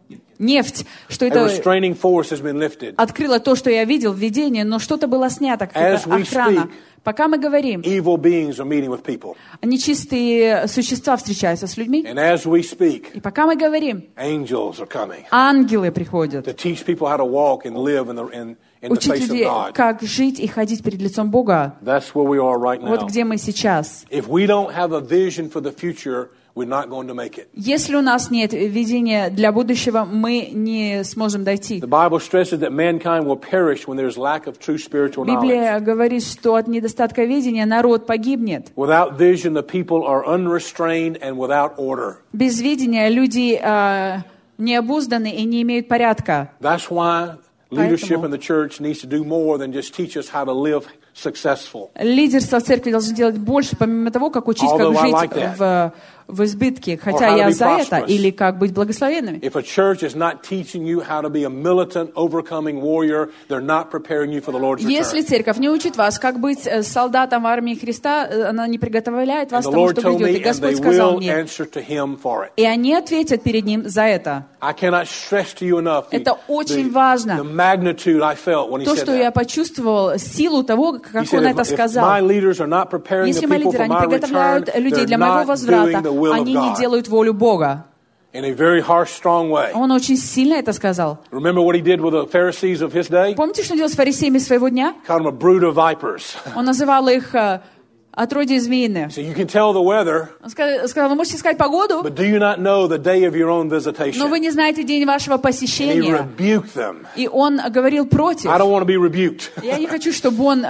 нефть, что
A
это
restraining force has been lifted.
открыло то, что я видел в видении, но что-то было снято, какая-то
As we
охрана.
speak,
Пока мы говорим,
Evil beings are meeting with people.
нечистые существа встречаются с людьми,
And as we speak,
и пока мы говорим,
angels are coming
ангелы приходят
to teach people how to walk and live in the
учить
face of
людей,
God.
как жить и ходить перед лицом Бога.
That's where we are right
Вот
now.
где мы сейчас.
If we don't have a vision for the future, we're not going to make it.
Если у нас нет видения для будущего, мы не сможем дойти.
The Bible stresses that mankind will perish when there's lack of true spiritual knowledge.
Библия говорит, что от недостатка видения народ погибнет.
Without vision, the people are unrestrained and without order.
Без видения люди необузданы и не имеют порядка.
That's why leadership
Поэтому-
in the church needs to do more than just teach us how to live successful.
Лидерство в церкви должно делать больше, помимо того, как учить,
Although
как
I
жить
like that.
в избытке.
Or
Хотя
how to
я
be
за это,
prosperous.
или как быть благословенными.
If a church is not teaching you how to be a militant, overcoming warrior, they're not preparing you for the Lord's
Если
return.
церковь не учит вас, как быть солдатом в армии Христа, она не приготовляет
And
вас
the
к тому,
Lord
что
told
придет.
me,
И
and
Господь
they
сказал
will
мне,
answer to Him for it.
и они ответят перед Ним за это.
I cannot stress to you enough
Это очень важно.
the magnitude I felt when He
То,
said
что я
that.
почувствовал, силу того,
He
как
said,
Он это
if my
сказал.
leaders are not preparing the
Если мои
people
лидеры
for
не
my return,
приготовляют людей
they're
для моего
not
возврата,
doing the will of
они не
God.
делают волю Бога.
In a very harsh, strong way.
Он очень сильно это сказал.
Remember what He did with the Pharisees of His day?
Помните, что он делал с фарисеями своего дня?
Called them a brood of vipers.
Он называл их отродье змеиное.
So you can tell the weather,
Он сказал, вы можете искать погоду,
but do you not know the day of your own visitation?
но вы не знаете день вашего
And He
посещения.
rebuked them.
И он говорил против.
I don't want to be rebuked.
Я не хочу, чтобы он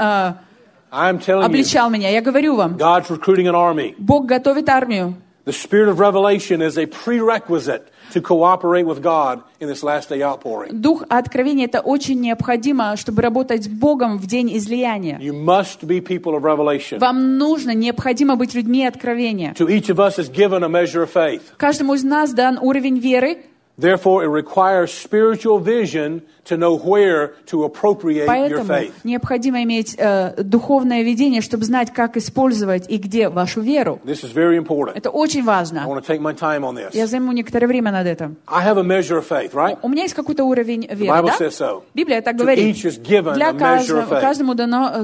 I'm telling you,
обличал меня. Я говорю вам,
God's recruiting an army.
Бог готовит армию.
The spirit of revelation is a prerequisite to cooperate with God in this last day outpouring.
Дух откровения — это очень необходимо, чтобы работать с Богом в день излияния.
You must be people of revelation.
Вам нужно, необходимо быть людьми откровения.
To each of us is given a measure of faith.
Каждому из нас дан уровень веры,
Therefore, it requires spiritual vision to know where to appropriate your
поэтому
faith.
необходимо иметь духовное видение, чтобы знать, как использовать и где вашу веру.
This is very important.
Это очень
I
важно.
want to take my time on this.
Я займу некоторое время над этим.
I have a measure of faith, right?
У меня есть какой-то уровень
The
веры,
Bible
да?
says so.
Библия так
To
говорит.
each is given
Для
a measure of faith.
каждому дано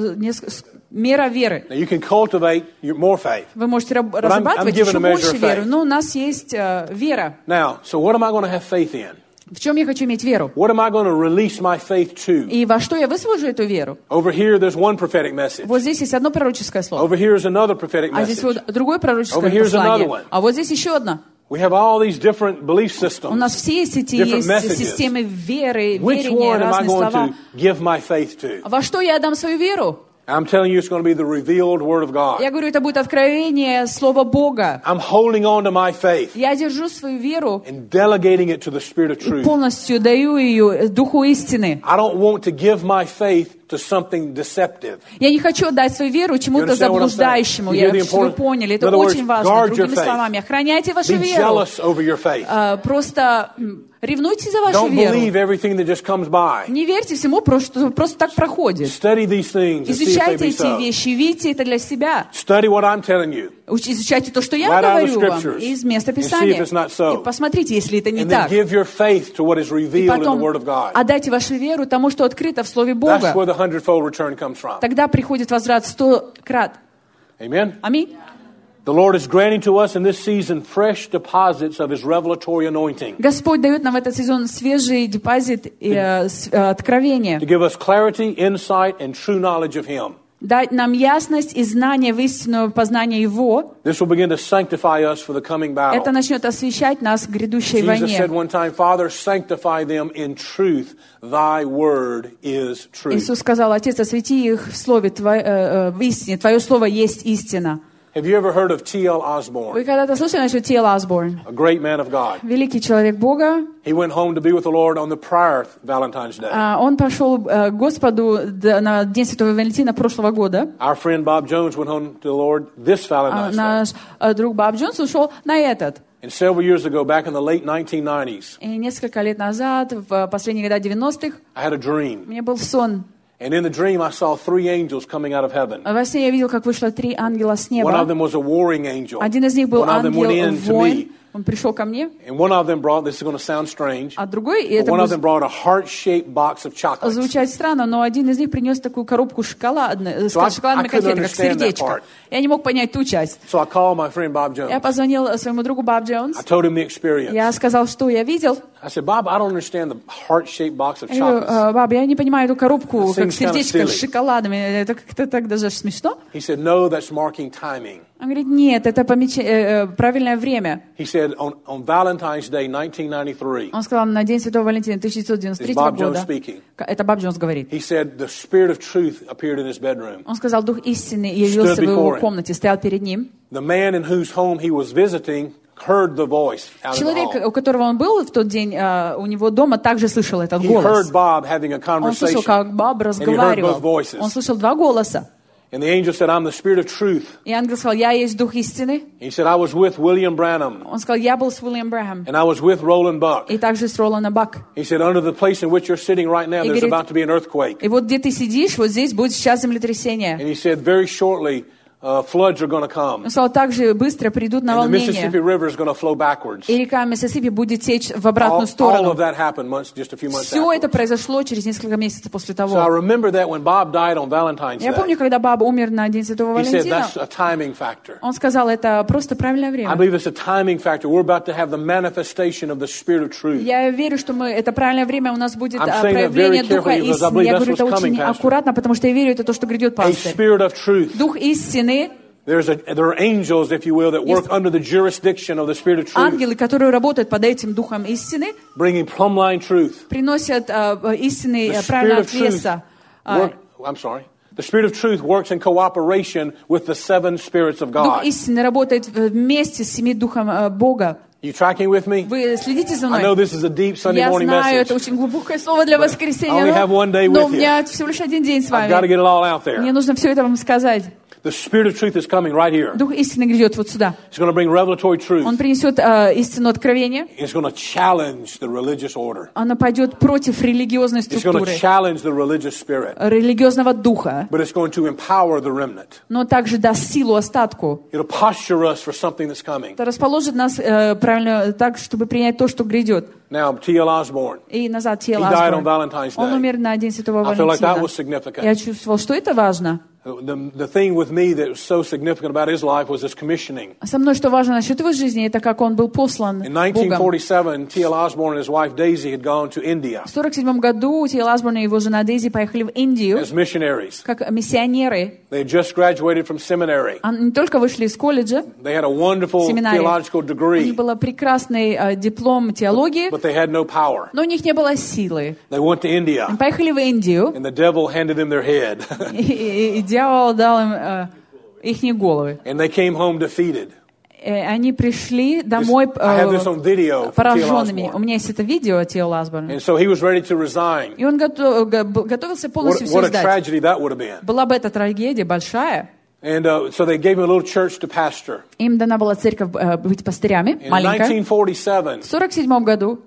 мера веры.
Now you can cultivate more faith.
Вы можете
I'm
разрабатывать
given
еще
a measure
больше
of
веры,
faith.
но у нас есть вера.
Now, so what am I going to have faith in?
В чем я хочу иметь веру?
What am I going to release my faith to?
И во что я высвожу эту веру?
Over here, there's one prophetic message.
Вот здесь есть одно пророческое слово,
Over here is another prophetic
а здесь
message.
вот другое пророческое
Over here's another
послание,
one.
а вот здесь еще одно.
We have all these different belief systems.
У нас все есть эти системы веры,
Which
верения,
one am I
разные
going
слова.
to give my faith to?
Во что я отдам свою веру?
I'm telling you, it's going to be the revealed Word of God.
Я говорю, это будет откровение Слова Бога.
I'm holding on to my faith
Я держу свою веру
and delegating it to the Spirit of
и
truth.
полностью даю ее Духу истины.
I don't want to give my faith to something deceptive.
Я не хочу отдать свою веру чему-то заблуждающему. Чтобы вы поняли, это очень важно. Другими словами, охраняйте вашу
Be
веру.
jealous over your faith.
Просто ревнуйте за вашу
Don't
веру.
believe everything that just comes by.
Не верьте всему, что просто так проходит.
Study these things and see if they
Изучайте
be
эти
so.
вещи, видите это для себя.
Study what I'm telling you.
Изучайте то, что я
Right out of the
говорю вам,
scriptures.
из места
And see if
Писания.
it's not so.
И посмотрите, если это не
And then
так.
give your faith to what is
И
revealed in the
потом
Word of God.
отдайте вашу веру тому, что открыто в Слове
That's
Бога.
where the hundredfold return comes from.
Тогда приходит возврат 100 крат.
Amen?
Аминь.
The Lord is granting to us in this season fresh deposits of His revelatory anointing
Господь дает нам в этот сезон свежий депозит и откровения.
to give us clarity, insight, and true knowledge of Him.
Дать нам ясность и знание в истинное познание Его.
This will begin to sanctify us for the coming battle.
Это начнет освещать нас в грядущей
Jesus said
войне.
one time, Father, sanctify them in truth. Thy word is truth.
Иисус сказал: Отец, освети их в Слове, в истине. Твое Слово есть истина.
Have you ever heard of T.L. Osborne,
Вы когда-то слышали насчет Т.Л. Осборн?
a great man of God?
Великий человек Бога.
He went home to be with the Lord on the prior Valentine's Day.
Он пошел к Господу на День Святого Валентина прошлого года.
Our friend Bob Jones went home to the Lord this Valentine's Day.
Наш друг Боб Джонс ушел на этот.
And several years ago, back in the late 1990s,
И несколько лет назад, в последние годы 90-х,
I had a dream.
у меня был сон.
And in the dream, I saw three angels coming out of heaven.
Во сне я видел, как вышло 3 ангела с
One of
неба.
them was a warring angel.
Один из них был
One of them went in to me.
ангел-воин. Он пришел ко мне.
And one of them brought, this is going to sound strange,
А другой, и
but
это
one of them
будет
brought a heart-shaped box of chocolates.
звучать странно, но один из них принес такую коробку шоколадной
So I
шоколадными
couldn't
конфетами, как
understand that
сердечко.
part.
Я не мог понять ту часть.
So I called my friend Bob Jones.
Я позвонил своему другу Боб Джонс.
I told him the experience.
Я сказал, что я видел.
I said, Bob, I don't understand the heart-shaped box of
Я говорю:
chocolates.
Баб, я не понимаю эту коробку,
It
как
seems kinda
сердечко
silly.
с шоколадами. Это как-то так даже смешно.
He said, no, that's marking timing.
Он говорит: нет, это правильное время.
He said, on Valentine's Day, 1993,
Он сказал, на День Святого Валентина 1993
It's Bob Jones
года.
speaking.
Это Боб Джонс говорит.
He said, the Spirit of truth appeared in his bedroom.
Он сказал: Дух истины явился в
before
его
him.
комнате, стоял перед ним.
The man in whose home he was visiting heard the voice out of the
Человек,
hall.
у которого он был в тот день, у него дома также слышал этот
He
голос.
heard Bob having a
Он слышал,
conversation.
как Боб
both
разговаривал.
voices.
Он слышал 2 голоса.
And the angel said, I'm the Spirit of truth.
И ангел сказал: я есть Дух истины.
He said, I was with William Branham.
Он сказал: я был с Уильям Брэхом.
And I was with Roland Buck.
И также с Роланом Бак.
He said, under the place in which you're sitting right now,
И
there's
говорит,
about to be an earthquake.
И вот где ты сидишь, вот здесь будет сейчас землетрясение.
And he said, very shortly, floods are going to come.
Он сказал: также быстро придут
And the
наводнения.
Mississippi River is going to flow backwards.
И река Миссисипи будет течь в обратную
All
сторону.
of that happened just a few months
Все это
after.
произошло через несколько месяцев после
So I
того.
remember that when Bob died on Valentine's
Я помню,
Day,
когда Баб умер на День Святого
he said
Валентина,
that's a timing factor.
он сказал: это просто правильное
I
время.
believe it's a timing factor. We're about to have the manifestation of the Spirit of truth.
Я верю, что это правильное время, у нас будет
I'm saying that
проявление
very
Духа
carefully, because I
истины.
believe
Я
that's
говорю это
what's coming,
очень
Pastor.
аккуратно, потому что я верю, это то, что грядет,
A
пастырь.
spirit of truth.
Дух истины,
There are angels, if you will, that work under the jurisdiction of the Spirit of truth,
ангелы, которые работают под этим Духом истины,
bringing plumb-line truth.
приносят истины
The
правильного
Spirit of truth
отвеса.
The Spirit of truth works in cooperation with the 7 spirits of
Дух
God.
истины работает вместе с 7 Духом Бога.
You tracking with me?
Вы следите за
I know
мной?
this is a deep Sunday
Я
morning
знаю, это
message.
очень глубокое слово для воскресенья,
I only have one day
но
with
у меня всего лишь один день с
I've got to
вами.
get it all out there.
Мне нужно все это вам сказать.
The Spirit of truth is coming right here.
Дух истины грядет вот сюда.
It's going to bring revelatory truth.
Он принесет истину откровения.
It's going to challenge the religious order.
Она пойдет против религиозной
It's going to
структуры,
challenge the religious spirit.
религиозного духа,
But it's going to empower the remnant.
но также даст силу остатку.
It'll posture us for something that's coming.
Это расположит нас правильно так, чтобы принять то, что грядет.
Now, T.L. Osborne.
И назад T.L.
He died on
Osborne.
Valentine's
Он
Day.
умер на День Святого
I feel like that
Валентина.
was significant.
Я чувствовал, что это важно.
The thing with me that was so significant about his life was his commissioning.
Со мной что важно насчет его жизни, это как он был послан
In
Богом.
1947, T.L. Osborne and his wife Daisy had gone to India
В 1947 году T.L. Osborne и его жена Дейзи поехали в Индию
as missionaries.
как миссионеры.
They had just graduated from seminary.
Они не только вышли из колледжа,
They had a wonderful
семинария.
theological
У них
degree,
был прекрасный диплом теологии,
but they had no power.
но у них не было силы.
They went to India,
Они поехали в Индию,
and the devil handed them their head.
и дьявол дал им их головы.
And they came home defeated.
Они пришли домой
I have this on video from T.L.
пораженными. У
Osborne.
меня есть это видео T.L. Osborne.
And so he was ready to resign.
И он готовился полностью все
What a
сдать.
tragedy that would have been.
Была бы эта трагедия большая.
And so they gave him a little church to pastor.
Им дана была церковь быть пастырями,
In
маленькая.
1947,
В 1947 году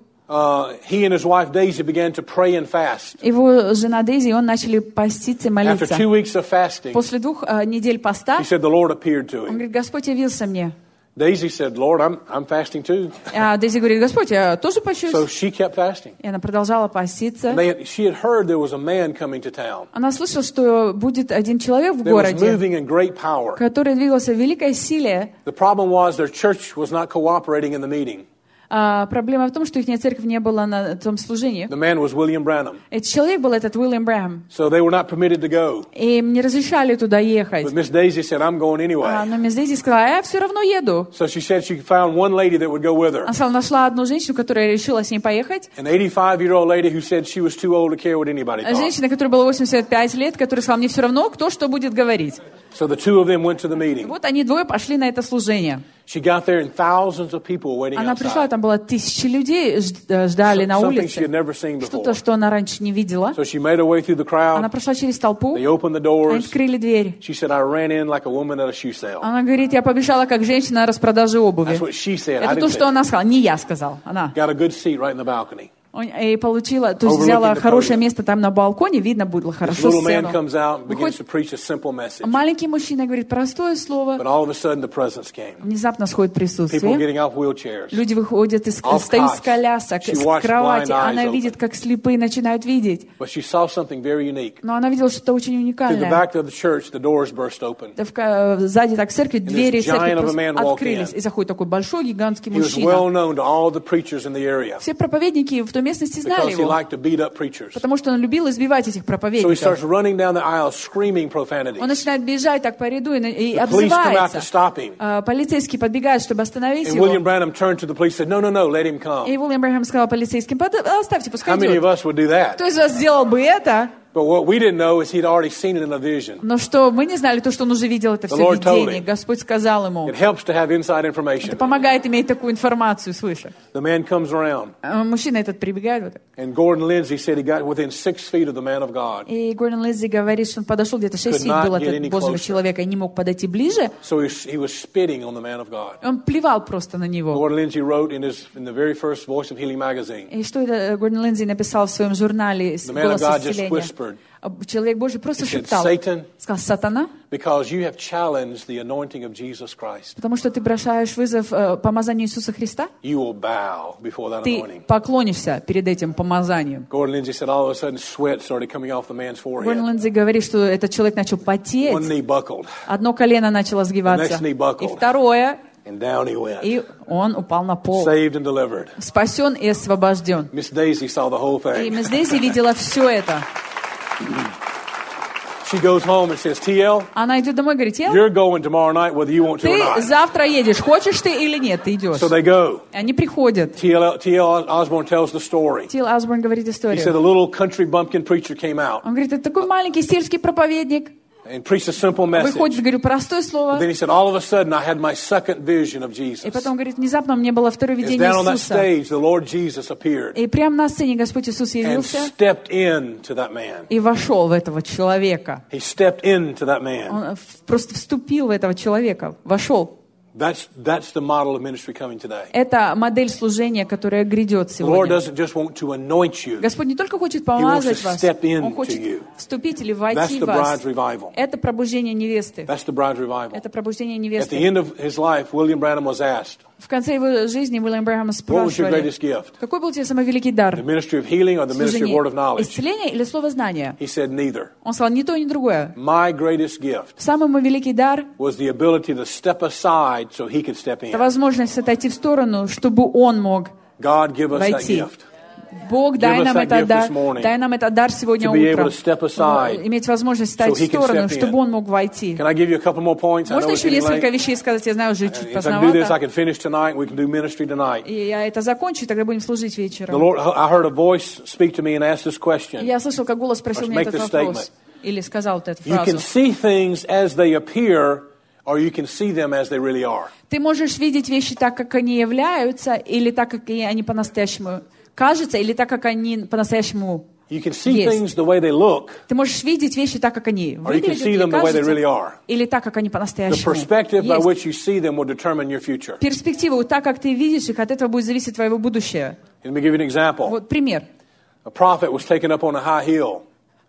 he and his wife Daisy began to pray and fast.
его жена Дейзи и он начали поститься и
After
молиться.
2 weeks of fasting,
После 2 недель поста
he said the Lord appeared to
он
him.
говорит, Господь явился мне.
Daisy said, Lord, I'm fasting too.
А Дейзи говорит, Господь, я тоже пощусь.
So she kept fasting.
И она продолжала поститься.
She had heard there was a man coming to town
Она слышала, что будет один человек в
that was
городе,
moving in great power.
который двигался в великой силе.
The problem was their church was not cooperating in the meeting.
Проблема в том, что их церковь не была на том служении.
The man was William Branham.
Этот человек был этот Уильям Брэм.
So they were not permitted to go.
И им не разрешали туда ехать.
But Miss Daisy said, I'm going anyway.
Но мисс Дейзи сказала, я все равно еду.
So she said she found one lady that would go with her.
Она нашла одну женщину, которая решила с ней поехать.
An 85-year-old lady who said she was too old to care what anybody thought.
Женщина, которой было 85 лет, которая сказала, мне все равно, кто что будет говорить.
So the two of them went to the meeting.
Вот они двое пошли на это служение.
She got there and thousands of people were waiting
Она пришла,
outside.
там было тысячи людей, ждали на
Something she had
улице.
never seen before.
Что-то, что она раньше не видела.
So she made her way through the
Она
crowd.
прошла через толпу,
They opened the
они
doors.
открыли дверь.
She said, I ran in like a woman at a shoe sale.
Она говорит, я побежала как женщина на распродаже обуви.
That's what she said. I
Это
didn't
то,
say
что
it.
она сказала, не я сказала, она.
Got a good seat right in the balcony.
И получила, то есть
Overlooking
взяла
the
хорошее
podium.
место там на балконе, видно было
This
хорошо
little man
сцену.
comes out and begins
Выходит
to preach a simple message.
маленький мужчина, говорит простое
But
слово,
all of a sudden the presence came.
внезапно сходит
People
присутствие.
getting off wheelchairs.
Люди выходят,
Off
встают с
cots.
колясок,
She
с
watched
кровати.
blind eyes
Она
open.
видит, как слепые начинают видеть.
But she saw something very unique.
Но она видела что-то очень
Through the
уникальное.
back of the church, the doors burst open.
Сзади так церкви, двери
this giant
церкви
of a
просто
man walked
открылись.
in.
И заходит такой большой, гигантский
He was well
мужчина.
known to all the preachers in the area
Все проповедники в той местности знали
because he
его,
liked to beat up preachers.
потому что он любил избивать этих
So he
проповедников.
starts running down the aisle screaming profanity.
Он начинает бежать так по ряду и
The police come out to
обзывается.
stop him.
Полицейский подбегает, чтобы остановить
And
его.
William Branham turned to the police and said, no, let him
И
come.
Уильям Брэм сказал полицейским, оставьте, пускай
How many of
идет.
us would do that?
Кто из вас сделал бы это?
But what we didn't know is he'd already seen it in a vision.
Но что мы не знали, то, что он уже видел это
The
все
Lord told
видение.
him.
Господь сказал ему.
It helps to have inside
Это
information.
помогает иметь такую информацию свыше.
The man comes around,
Мужчина этот прибегает. Вот так.
and Gordon Lindsay said he got within 6 feet of the man of God.
И Гордон Линдзи говорит, что он подошел где-то 6
Could
фит
not
был
get any
от Божьего
closer.
человека и не мог подойти ближе.
So he was spitting on the man of God.
Он плевал просто на него.
Gordon Lindsay wrote in the very first Voice of Healing magazine,
И что это Гордон Линдзи написал в своем журнале
the man of
«Голос
God just
исцеления»?
whispered,
Человек Божий просто
he said,
шептал.
Satan,
Сказал, сатана,
because you have challenged the anointing of Jesus Christ,
потому что ты бросаешь вызов помазанию Иисуса Христа,
you will bow before that
ты
anointing.
поклонишься перед этим помазанием.
Gordon Lindsay said all of a sudden sweat started coming off the man's
Гордон
forehead.
Линдзи говорит, что этот человек начал потеть,
One knee buckled,
одно колено начало сгибаться,
The next knee buckled.
и второе,
and down he went,
и он упал на пол.
saved and delivered.
Спасен и освобожден.
Miss Daisy saw the whole
И
thing.
мисс Дейзи видела все это.
She goes home and says, TL,
Она идет домой и говорит,
you're going tomorrow night whether you want to or
ты
not.
завтра едешь, хочешь ты или нет, ты идешь.
So they go.
Они приходят.
T.L. Osborne tells the story.
Тил Осборн говорит
He said
историю.
a little country bumpkin preacher came out
Он говорит, это такой маленький сельский проповедник.
and preached a simple message.
Выходит, говорю, простое слово.
Then he said, all of a sudden, I had my second vision of
И
Jesus.
потом, говорит, внезапно мне было второе
As
видение
down on that
Иисуса.
stage, the Lord Jesus appeared
И прямо на сцене Господь Иисус
and
явился
stepped into that man.
и вошел в этого человека.
He stepped into that man.
Он просто вступил в этого человека, вошел.
That's the model of ministry coming today.
Это модель служения, которая грядет
The Lord
сегодня.
doesn't just want to anoint you.
Господь не только хочет
wants
помазать
to
вас,
step into
Он хочет
you.
вступить или
That's
войти
the
в вас.
bride's revival.
Это пробуждение невесты.
That's the bride's revival.
Это пробуждение
At the
невесты.
end of his life, William Branham was asked,
В конце его жизни Уильям Брэнхама
What was your
спрашивали,
greatest gift?
какой был тебе самый великий дар?
The ministry of healing or the ministry of word of
Служение
knowledge?
исцеления или слово знания?
He said neither.
Он сказал, ни то, ни другое.
My greatest gift
Самый мой великий дар
was the ability to step aside so he could step
— это
in.
возможность отойти в сторону, чтобы он мог
God, give us that
войти.
gift.
Бог, дай
us
нам
that
этот
gift
дар,
this morning
дай нам этот дар сегодня
to be able
утром,
to step aside
иметь возможность встать
so he
в
can
сторону,
step in.
чтобы он мог войти.
Can I give you a couple more points? I know
Можно
it's
еще
getting
несколько
late.
вещей сказать? Я знаю, уже чуть
If I can do this, I
поздновато.
can finish tonight. We can do ministry tonight.
И я это закончу, и тогда будем служить
The
вечером.
Lord, I heard a voice speak to me and ask this question.
Я слышал, как голос спросил
Let's
меня
make
этот
this
вопрос.
statement.
Или сказал вот эту
You can
фразу.
see things as they appear, or you can see them as they really are.
Ты можешь видеть вещи так, как они являются, или так, как они по-настоящему кажутся, или так, как они по-настоящему
You can see
есть.
things the way they look,
Ты можешь видеть вещи так, как они
or you can
выглядят
see
или
them the way they really
кажутся,
are.
или так, как они
The
по-настоящему
perspective by
есть.
which you see them will determine your future.
Перспектива, вот так, как ты видишь их, от этого будет зависеть твое будущее.
Let me give you an example.
Вот пример.
A prophet was taken up on a high hill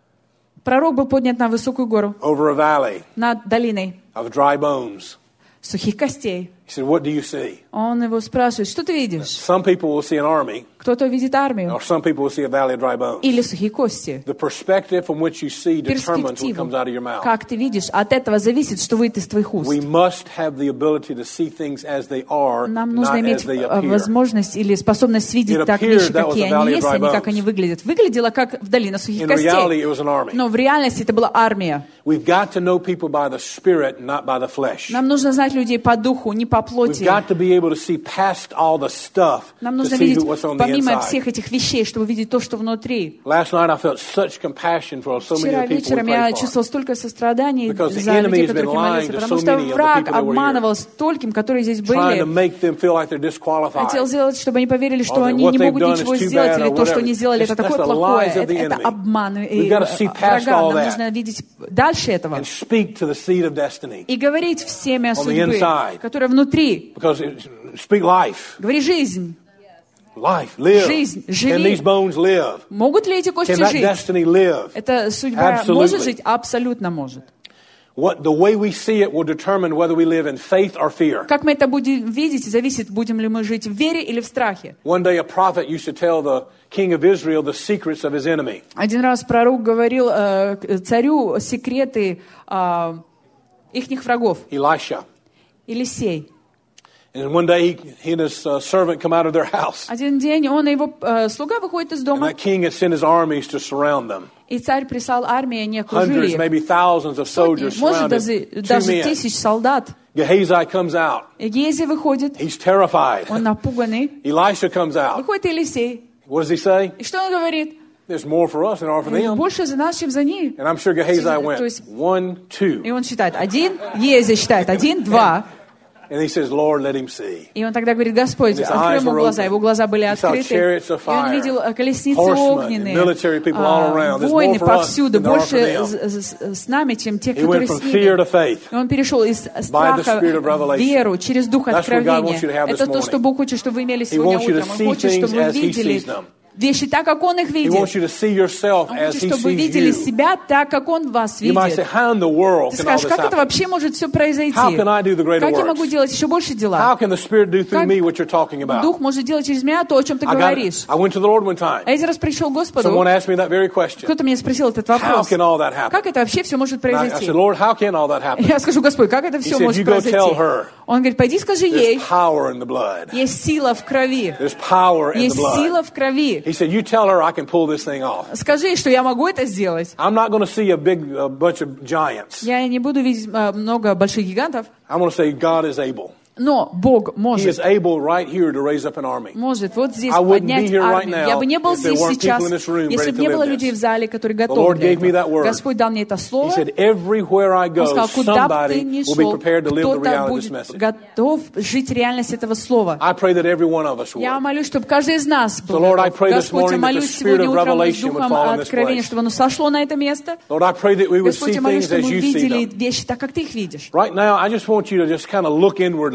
Пророк был поднят на высокую гору,
over a valley
над долиной
of dry bones.
сухих костей.
He said, "What do you see?"
Он его спрашивает, что ты видишь?
Some people will see an army,
Кто-то видит армию
or some people will see a valley of dry bones.
или сухие кости.
The perspective from which you see determines what
Перспективу,
comes out of your mouth.
как ты видишь, от этого зависит, что выйдет из твоих уст.
We must have the ability to see things as they are,
Нам нужно
not
иметь
as they appear.
возможность или способность видеть
It
так
appeared
вещи,
that was
какие
a valley
они
of
есть,
dry
а не как
bones.
они выглядят. Выглядело как в долине сухих
In reality,
костей,
it was an army.
но в реальности это была армия.
We've got to know people by the Spirit, not by the flesh.
Нам нужно знать людей по духу, не по
We've
плоти.
got to be able to see past all the stuff
Нам
to
нужно
see
видеть
what's on the
помимо
inside.
всех этих вещей, чтобы видеть то, что внутри.
Last night I felt such compassion for so many
Вчера
of the people we
вечером я
prayed for.
чувствовал столько состраданий
Because the
за
enemy
людей,
has been
которых я молился,
lying to
потому
so
что
many of the
враг
people that were
обманывал стольким, которые здесь
Trying to
были.
make them feel like they're disqualified.
Хотел сделать, чтобы они поверили, что
Or that
они
what
не
they've
могут
done
ничего
is too
сделать,
bad
или
or
то, что
whatever.
они сделали, это
That's
такое
the
плохое.
lies of the
Это
enemy.
обман
We've got to see past
врага.
all
Нам
that.
нужно видеть дальше этого.
And speak to the seed of destiny.
И говорить в семя
On the
судьбы,
inside.
которая внутри.
Because speak life.
Говори жизнь.
Life. Live.
Жизнь.
Can
Живи.
these bones live?
Могут ли эти кости
Can that
жить?
destiny live?
Эта судьба
Absolutely.
может жить? Абсолютно может.
The way we see it will determine whether we live in faith or fear.
Как мы это будем видеть, зависит, будем ли мы жить в вере или в страхе.
One day a prophet used to tell the king of Israel the secrets of his enemy.
Один раз пророк говорил царю секреты ихних врагов.
Elisha.
Елисей.
And one day he and his servant come out of their house.
Один день он и его слуга выходит из
And
дома,
that king had sent his armies to surround them.
и царь прислал армию, они окружили
Hundreds,
их.
maybe thousands of soldiers
Может,
surrounded two
даже
men.
тысяч солдат.
Gehazi comes out.
Гези выходит,
He's terrified.
он напуганный.
Elisha comes out.
Выходит Елисей.
What does he say?
И что он говорит?
There's more for us than are for them.
Больше за нас, чем за них.
And I'm sure Gehazi
То
went,
есть-
1, 2.
И он считает 1, Ези считает 1, 2.
And he says, Lord, let him see.
И он тогда говорит: Господь,
And his
открой
eyes
ему
were
глаза.
open.
Его глаза были
He saw
открыты.
chariots of
И он
fire,
видел колесницы
horsemen,
огненные,
and military people all around. There's
войны
more for us
повсюду,
than there are
больше
for them.
с нами, чем те,
He
которые
went from
с
fear to
ними.
faith.
И он перешел из страха
Spirit of
в
revelation.
веру, через дух
That's what God wants you to
откровения.
have this
Это то, что
morning.
Бог хочет, чтобы вы имели
He
сегодня
wants you to
утром. Он
see
хочет, чтобы
things
вы
as He
видели
sees them.
вещи так, как Он их
He
видит.
wants you to see yourself
Он
as
хочет,
He
чтобы вы
sees
видели
you.
себя так, как Он вас
You might say,
видит.
how in the world
Ты
can all
скажешь,
this
как это
happen?
вообще может все произойти?
How can I do the greater
Как я
works?
могу делать еще больше
How
дела?
can the Spirit do through
Как
me what you're talking about?
Дух может делать через меня то, о чем ты говоришь.
I went to the Lord one time.
А один раз пришел к Господу,
Someone asked me that very question.
кто-то меня спросил этот
How
вопрос.
can all that happen?
Как это вообще все может
And I
произойти?
said, Lord, how can all that happen?
Я скажу: Господь, как это все
said,
может
"You go
произойти?
tell her.
Он говорит: пойди скажи
There's
ей,
power in the blood.
есть сила в крови.
There's power in the
Есть
blood.
сила в крови.
He said, you tell her I can pull this thing off.
Скажи ей, что я могу это сделать.
I'm not going to see a bunch of giants.
Я не буду видеть много больших гигантов,
I'm going to say God is able.
но Бог
He
может.
is able right here to raise up an army.
Может вот здесь
I wouldn't be
поднять
here right
армию.
now
Я бы не был
if there
здесь
weren't
сейчас,
people in this room
если
ready
бы
to
не было
live
людей
this.
в зале, которые
The
готовы
Lord
для
gave me that
этого.
word.
Господь дал мне это
He
слово.
said, everywhere I
Он
go,
сказал: куда бы ты
somebody
ни
will be
шел,
prepared to live the
кто-то
reality of this
будет
message.
готов жить реальность этого слова.
I pray that every one of us
Я
would.
молюсь, чтобы каждый из нас был
So, Lord, I
готов.
pray this
Господь, я
morning that
молюсь
the spirit
сегодня
of
утром с
revelation would
духом
fall in this
откровения,
place.
чтобы оно сошло на это место.
Lord, I pray that we would
Господь,
see
я молюсь,
things
чтобы
as
мы
you see
видели
them.
вещи так, как ты их видишь.
Right now, I just want you to just kind of look inwardly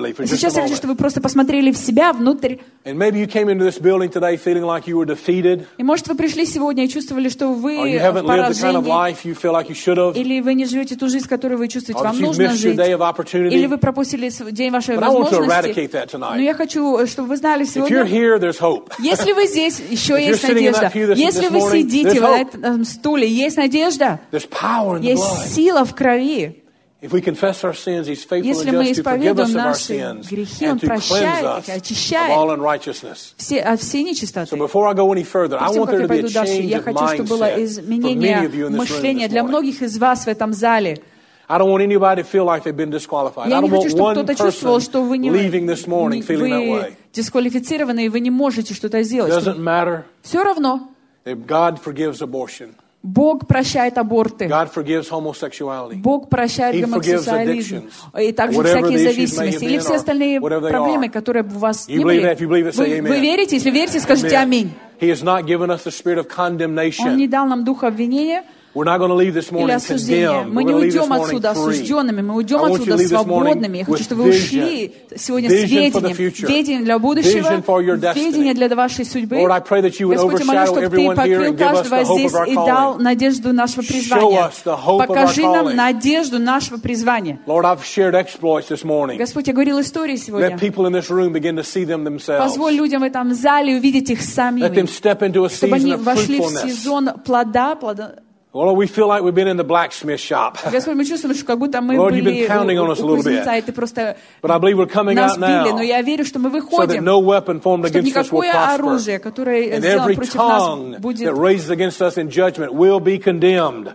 inwardly for just a
Сейчас я хочу,
moment.
чтобы вы просто посмотрели в себя, внутрь.
And maybe you came into this building today feeling like you were defeated,
И, может, вы пришли сегодня и чувствовали, что
or
вы
you
в
haven't lived the kind of
поражении,
life you feel like you should have,
или вы не живете ту жизнь, которую вы чувствуете,
or
вам
that you've
нужно
missed your
жить,
day of opportunity.
или вы пропустили день вашей
But I want to
возможности.
eradicate that tonight.
Но я хочу, чтобы вы знали
If you're
сегодня,
here, there's hope.
если вы здесь, еще
If
есть
you're sitting in that
надежда.
pew this
Если вы
morning,
сидите
there's
на
hope.
этом стуле, есть надежда,
There's power in the
есть
blood.
сила в крови.
If we confess our sins, He's faithful
Если
and
мы
just to forgive us
исповедуем
of our
наши
sins
грехи,
and
Он
to cleanse
прощает
us
их,
of
очищает
all unrighteousness.
все нечистоты.
So before I go any further, I
Перед тем,
want
как
there
я
to be a
пойду дальше,
change
я
of
хочу, чтобы было
mindset for many
изменение
of you in this room
мышления
this
для
morning.
многих из вас в этом зале.
I don't want anybody to feel like they've been disqualified. I
Я не
don't
хочу,
want
чтобы
one
кто-то чувствовал, что вы
person leaving this morning feeling that way.
дисквалифицированы, и вы не можете что-то сделать.
Doesn't matter
Все равно.
if God forgives abortion.
Бог прощает аборты.
God forgives homosexuality.
Бог прощает
He forgives
гомосексуализм.
addictions.
И также
Whatever
всякие
the issues may have
зависимости. Или
been
все
or
остальные
whatever they
проблемы,
are.
которые бы у вас
You
не
believe
были.
that? If you believe it, say
Вы
amen.
верите? Если верите, скажите аминь.
He has not given us the spirit of
Он не
condemnation.
дал нам духа обвинения
We're not going to leave this
или
morning
осуждения.
condemned.
Мы
We're
не
going to leave this
уйдем
morning
отсюда
free.
осужденными, мы уйдем
I want you to
отсюда
leave this morning
свободными. Я хочу,
with
чтобы вы
vision.
ушли сегодня с
Vision for the
ведением.
future.
Ведение для будущего,
Vision for your destiny.
ведение для вашей судьбы.
Lord, I pray that you would
Господи, молю,
overshadow
чтобы Ты
everyone here
покрыл
and give us
каждого
the hope
здесь
of our
и дал
calling.
надежду нашего
Show
призвания.
us the hope of our
Покажи нам
calling.
надежду нашего призвания.
Lord, I've shared exploits this morning.
Господь, я говорил истории сегодня.
Let people in this room begin to see them themselves.
Позволь людям в этом зале увидеть их
Let them
самими,
step into a
чтобы
season
они
of
вошли в
fruitfulness.
сезон плода.
Lord, we feel like we've been in the blacksmith shop.
Господь, мы чувствуем, что как будто мы
Lord, you've
были
been counting on us a
у
little
кузнеца,
bit.
и Ты просто
But I believe we're coming
нас
out
били.
now
Но я верю, что мы
so that
выходим,
no weapon formed
чтобы
against us will
никакое
prosper.
оружие, которое
And
сделано
every
против нас,
tongue
будет
that raises against us in judgment will be condemned.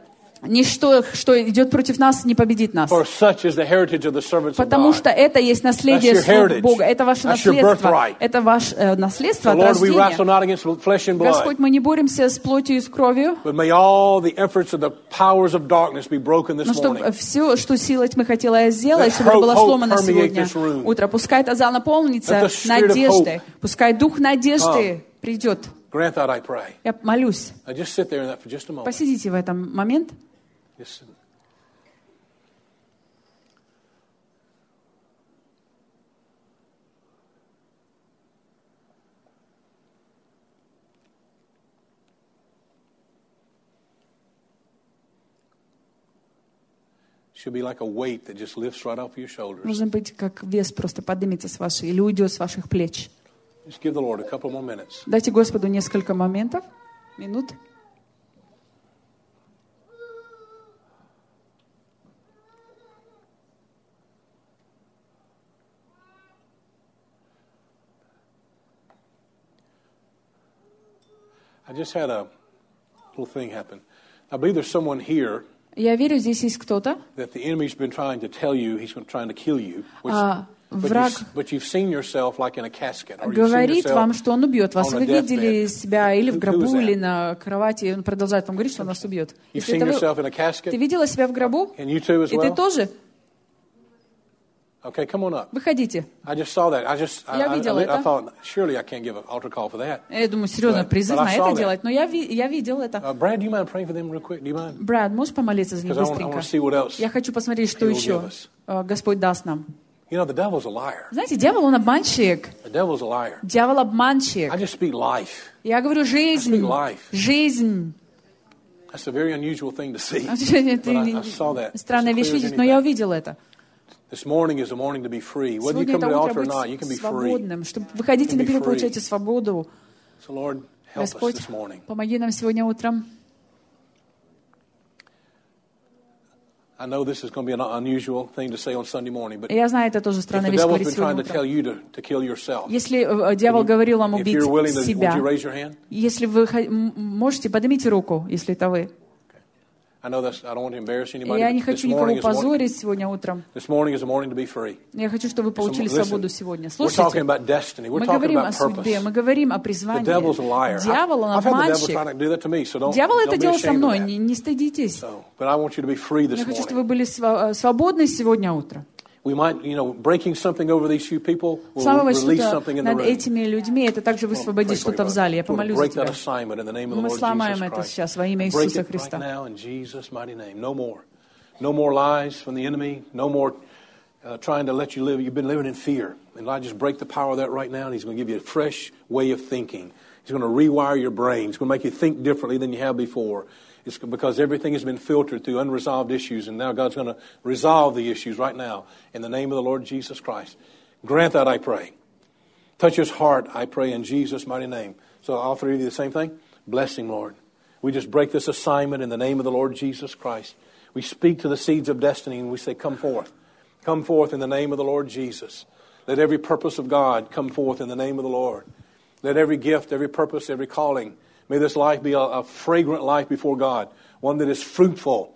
ничто, что идет против нас, не победит нас.
For such is the heritage of the servants of
Потому
God.
что это есть наследие
That's your
слуг
heritage.
Бога. Это ваше
That's your
наследство.
birthright.
Это ваше наследство
So,
от
Lord, we wrestle
рождения.
not against flesh and blood,
Господь, мы не боремся с плотью и с кровью,
but may all the efforts of the powers of darkness be broken this
но
morning.
чтобы все, что сила тьмы хотела сделать,
Let
чтобы было
hope
сломано
permeate
сегодня
this room.
утро. Пускай этот зал наполнится
Let the spirit of
надеждой.
hope
Пускай дух надежды придет.
Grant that, I pray.
Я молюсь.
Now just sit there in that for just a moment.
Посидите в этом момент.
Just sit. Should be like a weight that just lifts right off your shoulders.
Должен быть, как вес просто поднимется с вашей или уйдет с ваших плеч.
Just give the Lord a couple more minutes.
Дайте Господу несколько минут.
I just had a little thing happen. I believe there's someone here
Я верю, здесь есть кто-то.
that the enemy's been trying to tell you he's trying to kill you.
Враг
But you've seen yourself like in a casket. Or you've seen
говорит вам,
yourself
что он убьет вас.
on a
Вы видели
deathbed.
себя или в
Who is
гробу,
that?
или на кровати, и он продолжает вам говорить, что он нас убьет.
You've
Если
seen
это
yourself
вы,
in a casket?
ты видела себя в гробу?
And you too as
И ты
well?
тоже?
Okay, come on up.
Выходите.
I just saw that.
Я видела
I
это.
thought, surely I can't give an altar call for that.
Я думаю, серьезно,
But
призыв
I
на
saw
это
that.
делать. Но я видел это.
Brad, do you mind praying for them real quick? Do you mind?
Брат, можешь помолиться за них
Because I
быстренько?
want to see what else
Я хочу посмотреть, что
He will
еще
give us.
Господь даст нам.
You know, the devil's a liar.
Знаете, дьявол, он обманщик.
The devil's a liar.
Дьявол обманщик.
I just speak life.
Я говорю, жизнь.
I speak life.
Жизнь.
That's a very unusual thing to see.
Это
But I saw that.
странная
It's as
вещь
clear as
видеть, но я
anything.
увидел это.
This morning is a morning to be free. Whether you
Сегодня
come to
это
the
утро
altar or not, you
быть
can be free.
свободным. Чтобы выходите
You can
на
be
период,
free.
получайте свободу.
So, Lord, help us
Господь,
this morning.
помоги нам сегодня утром.
I know this is going to be an unusual thing to say on Sunday morning, but
Я знаю, это тоже
if
странная
the
вещь
devil's
говорить
been trying
сегодня
to tell
утром.
you to kill yourself,
Если дьявол говорил вам
if
убить
you're willing to, would
себя,
you raise your hand?
если вы можете, поднимите руку, если это вы.
I know that's, I don't want to embarrass anybody.
Я не
but
хочу
this
никого
morning is a morning.
позорить сегодня утром.
This morning is a morning to be free.
Я хочу, чтобы вы получили
Listen,
свободу сегодня.
we're talking
Слушайте,
about destiny. We're
мы
talking
говорим
about
о судьбе,
purpose.
мы говорим о
The
призвании.
devil's a liar.
Дьявол, он
I've had the devil
обманщик.
trying to do that to me, so don't
Дьявол это
be
делал со
ashamed of
мной,
that.
не стыдитесь.
So, but I want you to be free this
Я хочу, чтобы вы
morning.
были свободны сегодня утром.
We might, breaking something over these few people will
Слава
release
что-то
something in the
над
room.
этими людьми, это также высвободить что-то в зале. Я помолюсь за
Break that
тебя.
assignment in the name of the
Мы
Lord
сломаем
Jesus
это
Christ.
сейчас во имя
Break
Иисуса
it right
Христа.
now in Jesus' mighty name. No more. No more lies from the enemy. No more trying to let you live. You've been living in fear. And I just break the power of that right now, and He's going to give you a fresh way of thinking. He's going to rewire your brain. He's going to make you think differently than you have before. It's because everything has been filtered through unresolved issues, and now God's going to resolve the issues right now in the name of the Lord Jesus Christ. Grant that, I pray. Touch his heart, I pray, in Jesus' mighty name. So all three of you the same thing? Bless him, Lord. We just break this assignment in the name of the Lord Jesus Christ. We speak to the seeds of destiny, and we say, come forth. Come forth in the name of the Lord Jesus. Let every purpose of God come forth in the name of the Lord. Let every gift, every purpose, every calling, may this life be a fragrant life before God, one that is fruitful.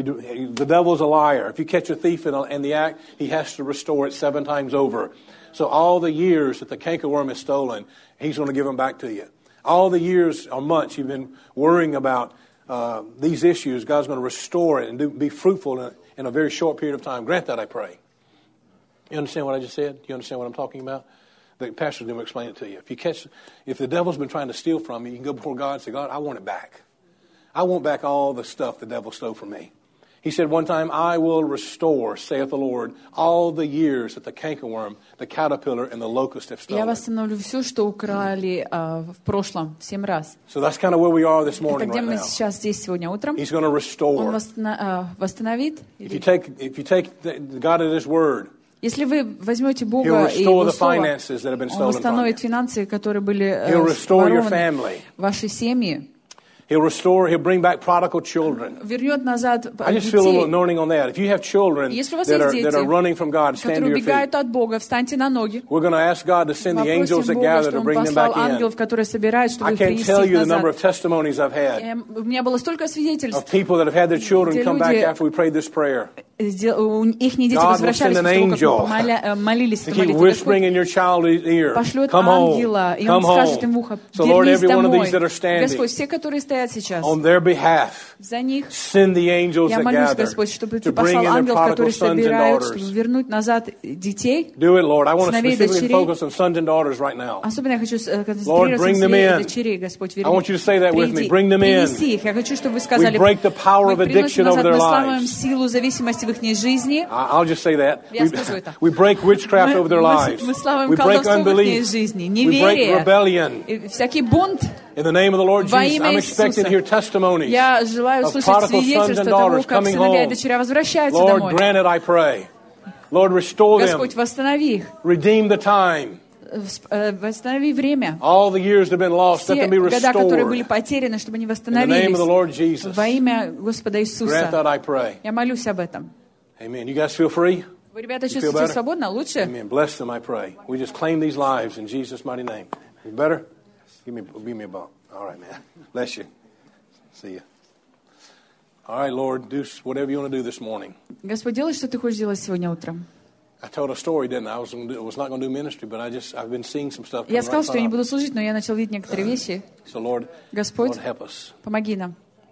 The devil's a liar. If you catch a thief in the act, he has to restore it 7 times over. So all the years that the cankerworm has stolen, he's going to give them back to you. All the years or months you've been worrying about these issues, God's going to restore it and be fruitful in a very short period of time. Grant that, I pray. You understand what I just said? You understand what I'm talking about? The pastor's going to explain it to you. If the devil's been trying to steal from you, you can go before God and say, God, I want it back. I want back all the stuff the devil stole from me. He said one time, I will restore, saith the Lord, all the years that the cankerworm, the caterpillar, and the locust have stolen.
Я восстановлю все, что украли в прошлом 7 раз.
So that's kind of where we are this morning
Это где
right
мы
now.
сейчас здесь сегодня утром.
He's going to restore.
Он восстановит.
If you take God at His word,
Если вы возьмете
He'll
Бога и
restore
Его
the
Слово,
finances that have been
Он
stolen from you.
восстановит финансы, которые были
He'll restore your
ворованы,
family.
ваши семьи.
He'll bring back prodigal children.
Вернет назад
I just feel a little
детей.
anointing on that. If you have children
Если у вас
that
есть
are
дети,
running from God, stand to
которые
your feet.
убегают от Бога, встаньте на ноги.
We're going to ask God to send the angels
Попросим
that
Бога,
gather
что
to
Он
bring them back
послал
in.
ангелов, которые собирают,
I
чтобы
can't
принести
tell
их
you the number
назад.
of testimonies I've had
У меня было столько свидетельств.
of people that have had their children
Где
come back
люди
after we prayed this prayer.
Их дети
God will
возвращались
send an
после того,
angel
как мы молились
to
эту
keep
молитву.
whispering in your child's ear,
Пошлет
come home,
ангела, и
come
он скажет им в
home.
ухо,
So Lord,
вернись
every one of
домой.
these that are standing
Господь, все, которые стоят сейчас,
on their behalf,
за них
send the angels
я
that
молюсь,
gather
Господь, чтобы
to
Ты
bring
послал
in their
ангелов,
prodigal
которые
sons and
собирают, чтобы
daughters.
вернуть назад детей,
Do it, Lord. I want to
сыновей и
specifically
дочерей.
focus on sons and daughters right now.
Особенно я хочу
Lord,
концентрироваться
bring
на
them
сыновей
in.
и дочерей, Господь,
I want you to say that with me. Bring them in.
принеси их. Я хочу, чтобы вы сказали,
We break the power of
мы
addiction
приносим
over
назад,
their
мы сломаем
lives.
силу зависимости в их жизни.
I'll just say that.
Я скажу это.
We break witchcraft over their lives.
Мы славим
We break
колдовство в их
unbelief.
жизни,
We break
неверие,
rebellion.
и всякий бунт.
In the name of the Lord
Во
Jesus,
имя
I'm expecting to
Иисуса.
hear testimonies
Я желаю
of
услышать
prodigal sons
свидетельство
and
того,
daughters
как
coming
сыновья и
home.
дочеря возвращаются
Lord,
домой.
grant it, I pray. Lord, restore them.
Господь, восстанови их.
Redeem the time.
Восстанови время.
All the years that have been lost, let
Все
them be
года, которые были
restored.
потеряны, чтобы они
In the name of the
восстановились.
Lord Jesus.
Во имя Господа
Grant
Иисуса.
that, I pray.
Я молюсь об этом.
Amen. You guys feel free?
Вы, ребята,
You feel
чувствуете
better?
свободно? Лучше?
Amen. Bless them, I pray. We just claim these lives in Jesus' mighty name. You better? Give me a bump. All right, man. Bless you. See you. All right, Lord, do whatever you want to do this morning.
Господь, делай, что Ты хочешь делать сегодня утром.
I told a story, didn't I? I was not going to do ministry, but I've been seeing some stuff.
Я сказал, что я не буду служить, но я начал видеть некоторые вещи.
So, Lord,
Господь,
Lord, help us.
помоги нам.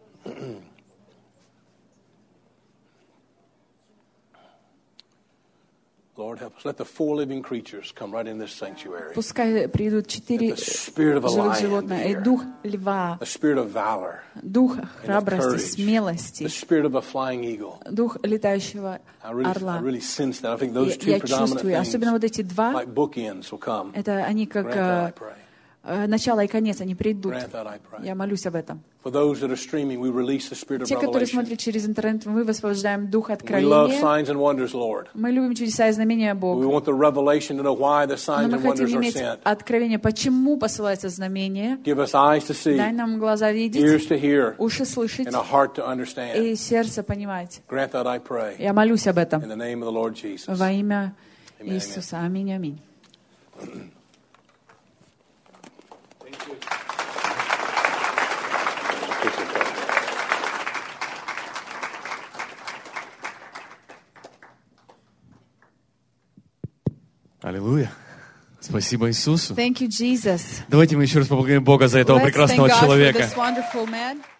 Lord, help us. Let the 4 living creatures come right in this sanctuary.
Пускай придут 4
The spirit of a
живых
lion
животных, и
here.
дух льва,
The spirit of valor.
дух
and of
храбрости,
courage.
смелости,
The spirit of a flying eagle.
дух летающего
I
орла.
really sense that. I think those two
Я
predominant
чувствую, особенно вот эти
things,
два,
like bookends, will come.
это они как
Grant that, I pray.
начало и конец, они придут.
Grant that, I pray.
Я молюсь об этом.
For those that are streaming, we release the spirit of
Те, которые
revelation.
смотрят через интернет, мы высвобождаем дух
We love
откровения.
signs and wonders, Lord.
Мы любим чудеса и знамения
We
Бога.
want the revelation to know why the
Но
signs
мы
and
хотим
wonders are
иметь
sent.
откровение, почему посылается знамение.
Give us eyes to see,
Дай нам глаза видеть,
ears to hear,
уши слышать
and a heart to understand.
и сердце понимать.
Grant that, I pray.
Я молюсь об этом.
In the name of the Lord Jesus.
Во имя
Amen,
Иисуса. Аминь, аминь.
Аллилуйя. Спасибо Иисусу.
Thank you, Jesus.
Давайте мы еще раз поблагодарим Бога за этого
Let's thank
прекрасного
God for
человека.
this wonderful man.